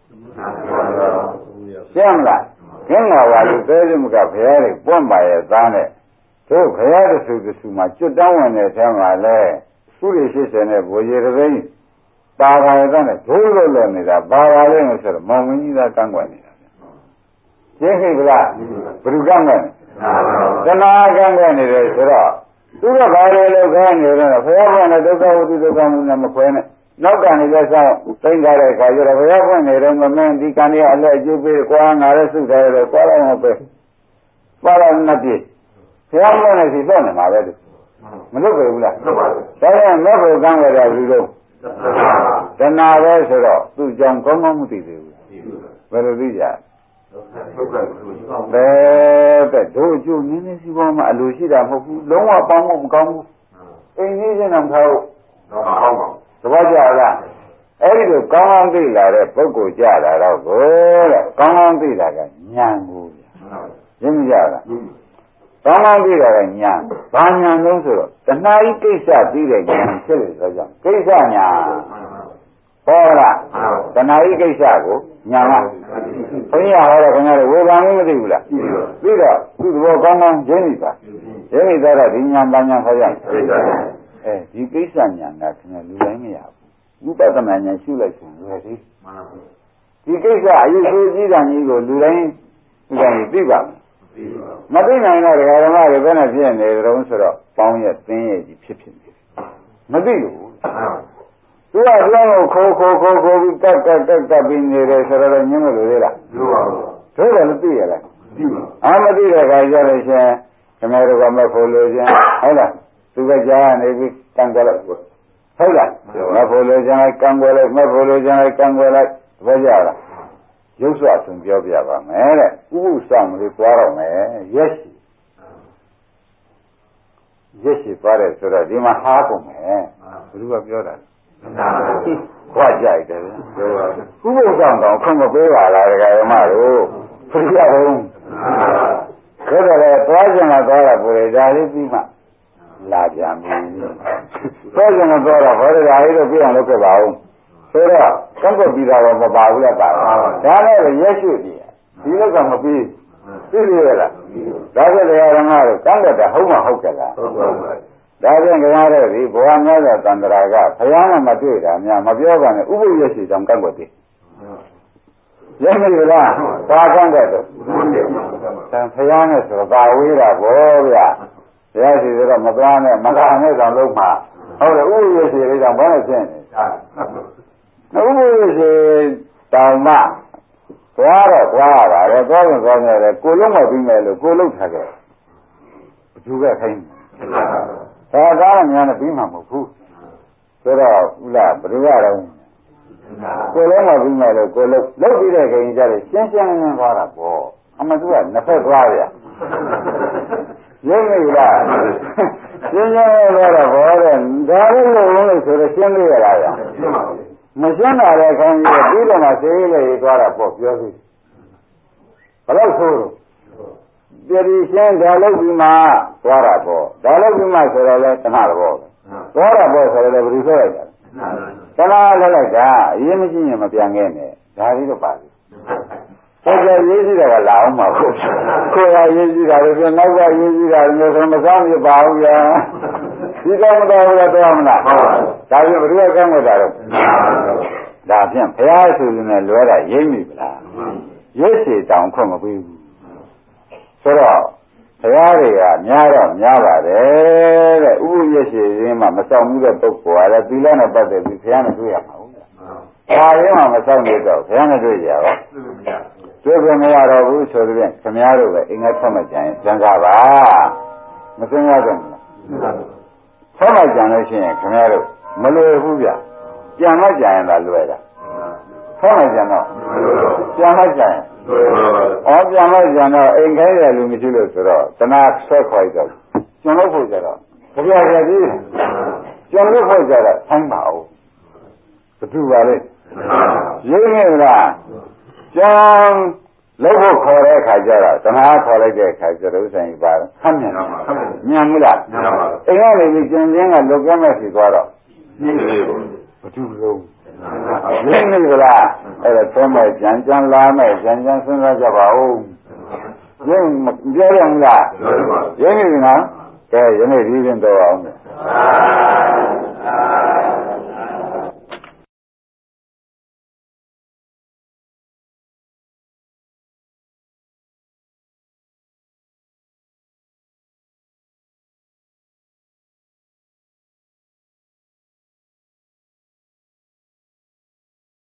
Speaker 2: ရှင်းမလားကျင်းလာပါလို့တဲစမကဘုရားတွေပွန့်ပါရဲ့သားနဲ့တို့ဘုရားတဆူတဆူမှာကျွတ်တောင်းဝင်တဲ့ထဲမှာလဲသုရိရှိစေနဲ့ဘိုးကြီးတသိန်းပါပါရဲ့သားနဲ့ဒိုးလို့လည်းနေတာပါပါလိမ့်မယ်ဆိုတော့မောင်မင်းကြီးသားကန့်ကွက်နေတာရှင်းပြီလားဘုရုကန့်ကွက်တဏှာကန့်ကွက်နေတယ်ဆိုတော့သူကဘာလို့လဲခိုင်းနေတော့ဘုရားကလည်းဒုက္ခဝတ္ထုဒုက္ခမှုနဲ့မခွဲနဲ့နောက်ကနေလည်းဆောင်းသိမ့်ကြတဲ့အခါကျတော့ဘုရားဖွင့်နေတော့မမင်းဒီကံရအလက်အကျိုးပေးကွာငါလည်းစုတယ်တော့ကွာလိုက်အောင်ပဲကွာလိုက်မပြေဘုရားဖွင့်နေစီတော့နေမှာပဲသူမလုပ်ပဲဘူးလားလုပ်ပါဘူးဒါကြောင့်မဲ့ဖို့ကမ်းရတာဘူးလို့တဏှာပဲဆိုတော့သူ့ကြောင့်ကောင်းကောင်းမသိသေးဘူးဘယ်လိုသိကြဘယ်တဲ့တို့အကျိုးနည်းနည်းစီးပွားမှအလိုရှိတာမဟုတ်ဘူးလုံးဝပေါင်းဖို့မကောင်းဘူးအိမ်ကြီးချင်းတော့မထားဘူးကောင်းပါသဘောကျလားအဲ့ဒီလိုကောင်းကောင်းသိလာတဲ့ပုဂ္ဂိုလ်ကြတာတော့ကိုတဲ့ကောင်းကောင်းသိတာကဉာဏ်ကိုရင်းမကြလားကောင်းကောင်းသိတာကဉာဏ်ဘာဉာဏ်လုံးဆိုတော့တဏှာဤကိစ္စသိတဲ့ဉာဏ်ဖြစ်လေဆိုကြောင့်ကိစ္စညာဟောလားတဏှာဤကိစ္စကိုညာလားဘုရားဟောတော့ခင်ဗျားတို့ဝေဘာမင်းမသိဘူးလားသိတော့သူ့သဘောကောင်းကောင်းရင်းနေတာရင်းနေတော့ဒီညာပညာခေါ်ကြအဲဒီကိစ္စညာကခင်ဗျာလူတိုင်းမရဘူးဝိပဿနာဉာဏ်ရှုလိုက်ရင်လွယ်သေးဒီကိစ္စအရေးဆိုးကြီးတာကြီးကိုလူတိုင်းလူတိုင်းသိပါမသိနိုင်တော့ဒကာဓမ္မတွေဘယ်နဲ့ဖြစ်နေကြုံဆိုတော့ပေါင်းရဲ့သင်းရဲ့ကြီးဖြစ်ဖြစ်နေမသိလို့သူကပြောလို့ခိုးခိုးခိုးခိုးပြီးတက်တက်တက်တက်ပြီးနေတယ်ဆိုတော့ညင်းမလို့လေလားလို့ပါဘူးတို့တယ်မသိရလားသိပါအာမသိတဲ့ခါကျတော့ရှင်ခင်ဗျားတို့ကမဖို့လို့ရှင်ဟုတ်လားသူကကြားနေပြီးတန်ကြလိုက်ဟုတ်လားမဖို့လို့ရှင်ကံွယ်လိုက်မဖို့လို့ရှင်ကံွယ်လိုက်သဘောကျလားရုပ်စွာဆုံးပြောပြပါမယ်တဲ့ဥပုဆောင်လေးသွားတော့မယ်ရက်ရှိရက်ရှိသွားတယ်ဆိုတော့ဒီမှာဟားကုန်မယ်ဘယ်သူကပြောတာခွာကြိုက်တယ်ဗျာဥပုဆောင်တော့ခွင့်မပေးပါလားဒကာယမတို့ပြရအောင်ဆိုတော့လေသွားကြမှာသွားတာပူလေဒါလေးပြီးမှလာပြန်ပြီသွားကြမှာသွားတော့ဟောရတာလေးတော့ပြအောင်လုပ်ခဲ့ပါဦးဆိုတော့ကန့်ကွက်ပြီးတာတော့မပါဘူးလားပါဒါလည်းရက်ရွှေ့ပြီဒီလောက်ကမပြီးသိရလားဒါဆိုတရားဓမ္မတို့ကန့်ကွက်တာဟုတ်မှဟုတ်ကြလားဟုတ်ပါဘူးဒါဖြင့်ခင်ဗျားတို့ဒီဘဝများသောတန်ត្រာကဘုရားနဲ့မတွေ့တာများမပြောပါနဲ့ဥပုပ်ရရှိကြောင့်ကန့်ကွက်သေးရမ်းပြီလားဒါကန့်ကွက်တော့ဘုရားနဲ့ဆိုတော့ပါဝေးတာဗောဗျာဘုရားရှိဆိုတော့မသွားနဲ့မကာနဲ့တောင်လုံးမှာဟုတ်တယ်ဥပုပ်ရရှိလေးကြောင့်ဘာနဲ့ဖြစ်နေဥပုပ်ရရှိတောင်မှသွားတော့သွားတာလေသွားရင်သွားနေတယ်ကိုလုံးမပြီးမယ်လို့ကိုလုံးထားခဲ့ဘသူကခိုင်းဒါကားများနဲ့ပြီးမှမဟုတ်ဘူးဆိုတော့ဥလားဘယ်လိုရတော့ကိုလုံးမပြီးမယ်လို့ကိုလုံးလုတ်ပြီးတဲ့ခင်ကြတယ်ရှင်းရှင်းလင်းလင်းသွားတာပေါ့အမှသူကနှစ်ဖက်သွားရရင်းမိလားရှင်းရှင်းလင်းသွားတော့ဘောတဲ့ဒါလေးလို့လို့ဆိုတော့ရှင်းလို့ရတာရမရှင်းတာလည်းခင်ကြီးပြီးတော့မှဆေးလေးရေးသွားတာပေါ့ပြောစီဘယ်တော့ဆိုတော့ပြည်ရှင်းဒါလုပ်ပြီးမှသွားတာပေါ့ဒါလုပ်ပြီးမှဆိုတော့လဲတဏှာတော့ပေါ့သွားတာပေါ့ဆိုတော့လည်းဘယ်လိုဆိုရကြလဲတလားလည်းလိုက်တာအရေးမရှိရင်မပြန်ခဲ့နဲ့ဒါလေးတော့ပါပြီကိုယ်ကရေးကြည့်တာကလာအောင်ပါကိုကိုယ်ကရေးကြည့်တာလည်းနောက်ကရေးကြည့်တာလည်းဆိုမဆောင်ပြပါဘူးဗျာဒီကောင်းမတော်ဘူးတော့မလားဒါပြင်ဘယ်လိုကောင်းနေတာတော့ဒါဖြင့်ဘုရားဆိုရင်လည်းလွဲတာရိမ့်ပြီလားရွတ်စီတောင်ခွင့်မပေးဘူးဆိုတော့ဘုရားတွေကများတော့များပါတယ်တဲ့ဥပုရွတ်စီရင်းမှာမဆောင်မှုတဲ့ပုဂ္ဂိုလ်ကလည်းသီလနဲ့ပတ်သက်ပြီးဘုရားနဲ့တွေ့ရမှာဟုတ်လားဒါရင်းမှာမဆောင်နေတော့ဘုရားနဲ့တွေ့ကြရောတွေ့ခွင့်မရတော့ဘူးဆိုတဲ့ခင်ဗျားတို့ပဲအင်္ဂါထွက်မှကြရင်စံစားပါမစင်ရတော့ဘူးထွက်မှကြလို့ရှိရင်ခင်ဗျားတို့မလွယ်ဘူးဗျပြန်မှကြရင်သာလွယ်တာထွက်မှကြတော့ပြန်မှကြရင်ဩပြန်မှကြတော့အိမ်ခဲရလူမရှိလို့ဆိုတော့တနာဆွဲခေါ်တော့ကျွန်တော်ဖို့ကြတော့ခပြရကြီးကျွန်တော်ဖို့ကြတော့ဆိုင်းပါဦးဘယ်သူပါလဲရင်းနေလားကျောင်းလောက်ဖို့ခေါ်တဲ့အခါကျတော့တနာခေါ်လိုက်တဲ့အခါကျတော့ဥစ္စာကြီးပါဆမ်းမြန်မြန်မှုလားအိမ်ကနေပြီးကျင်ချင်းကလုတ်ကဲမဲ့စီသွားတော့ဘယ်သူလုံးရင်းနေလားအဲ့ဒါသုံးမဲ့ကြံကြံလာမဲ့ကြံကြံစဉ်းစားကြပါဦးရင်းပြောရမလားရင်းနေပြီနော်ကဲယနေ့ဒီရင်တော့အောင်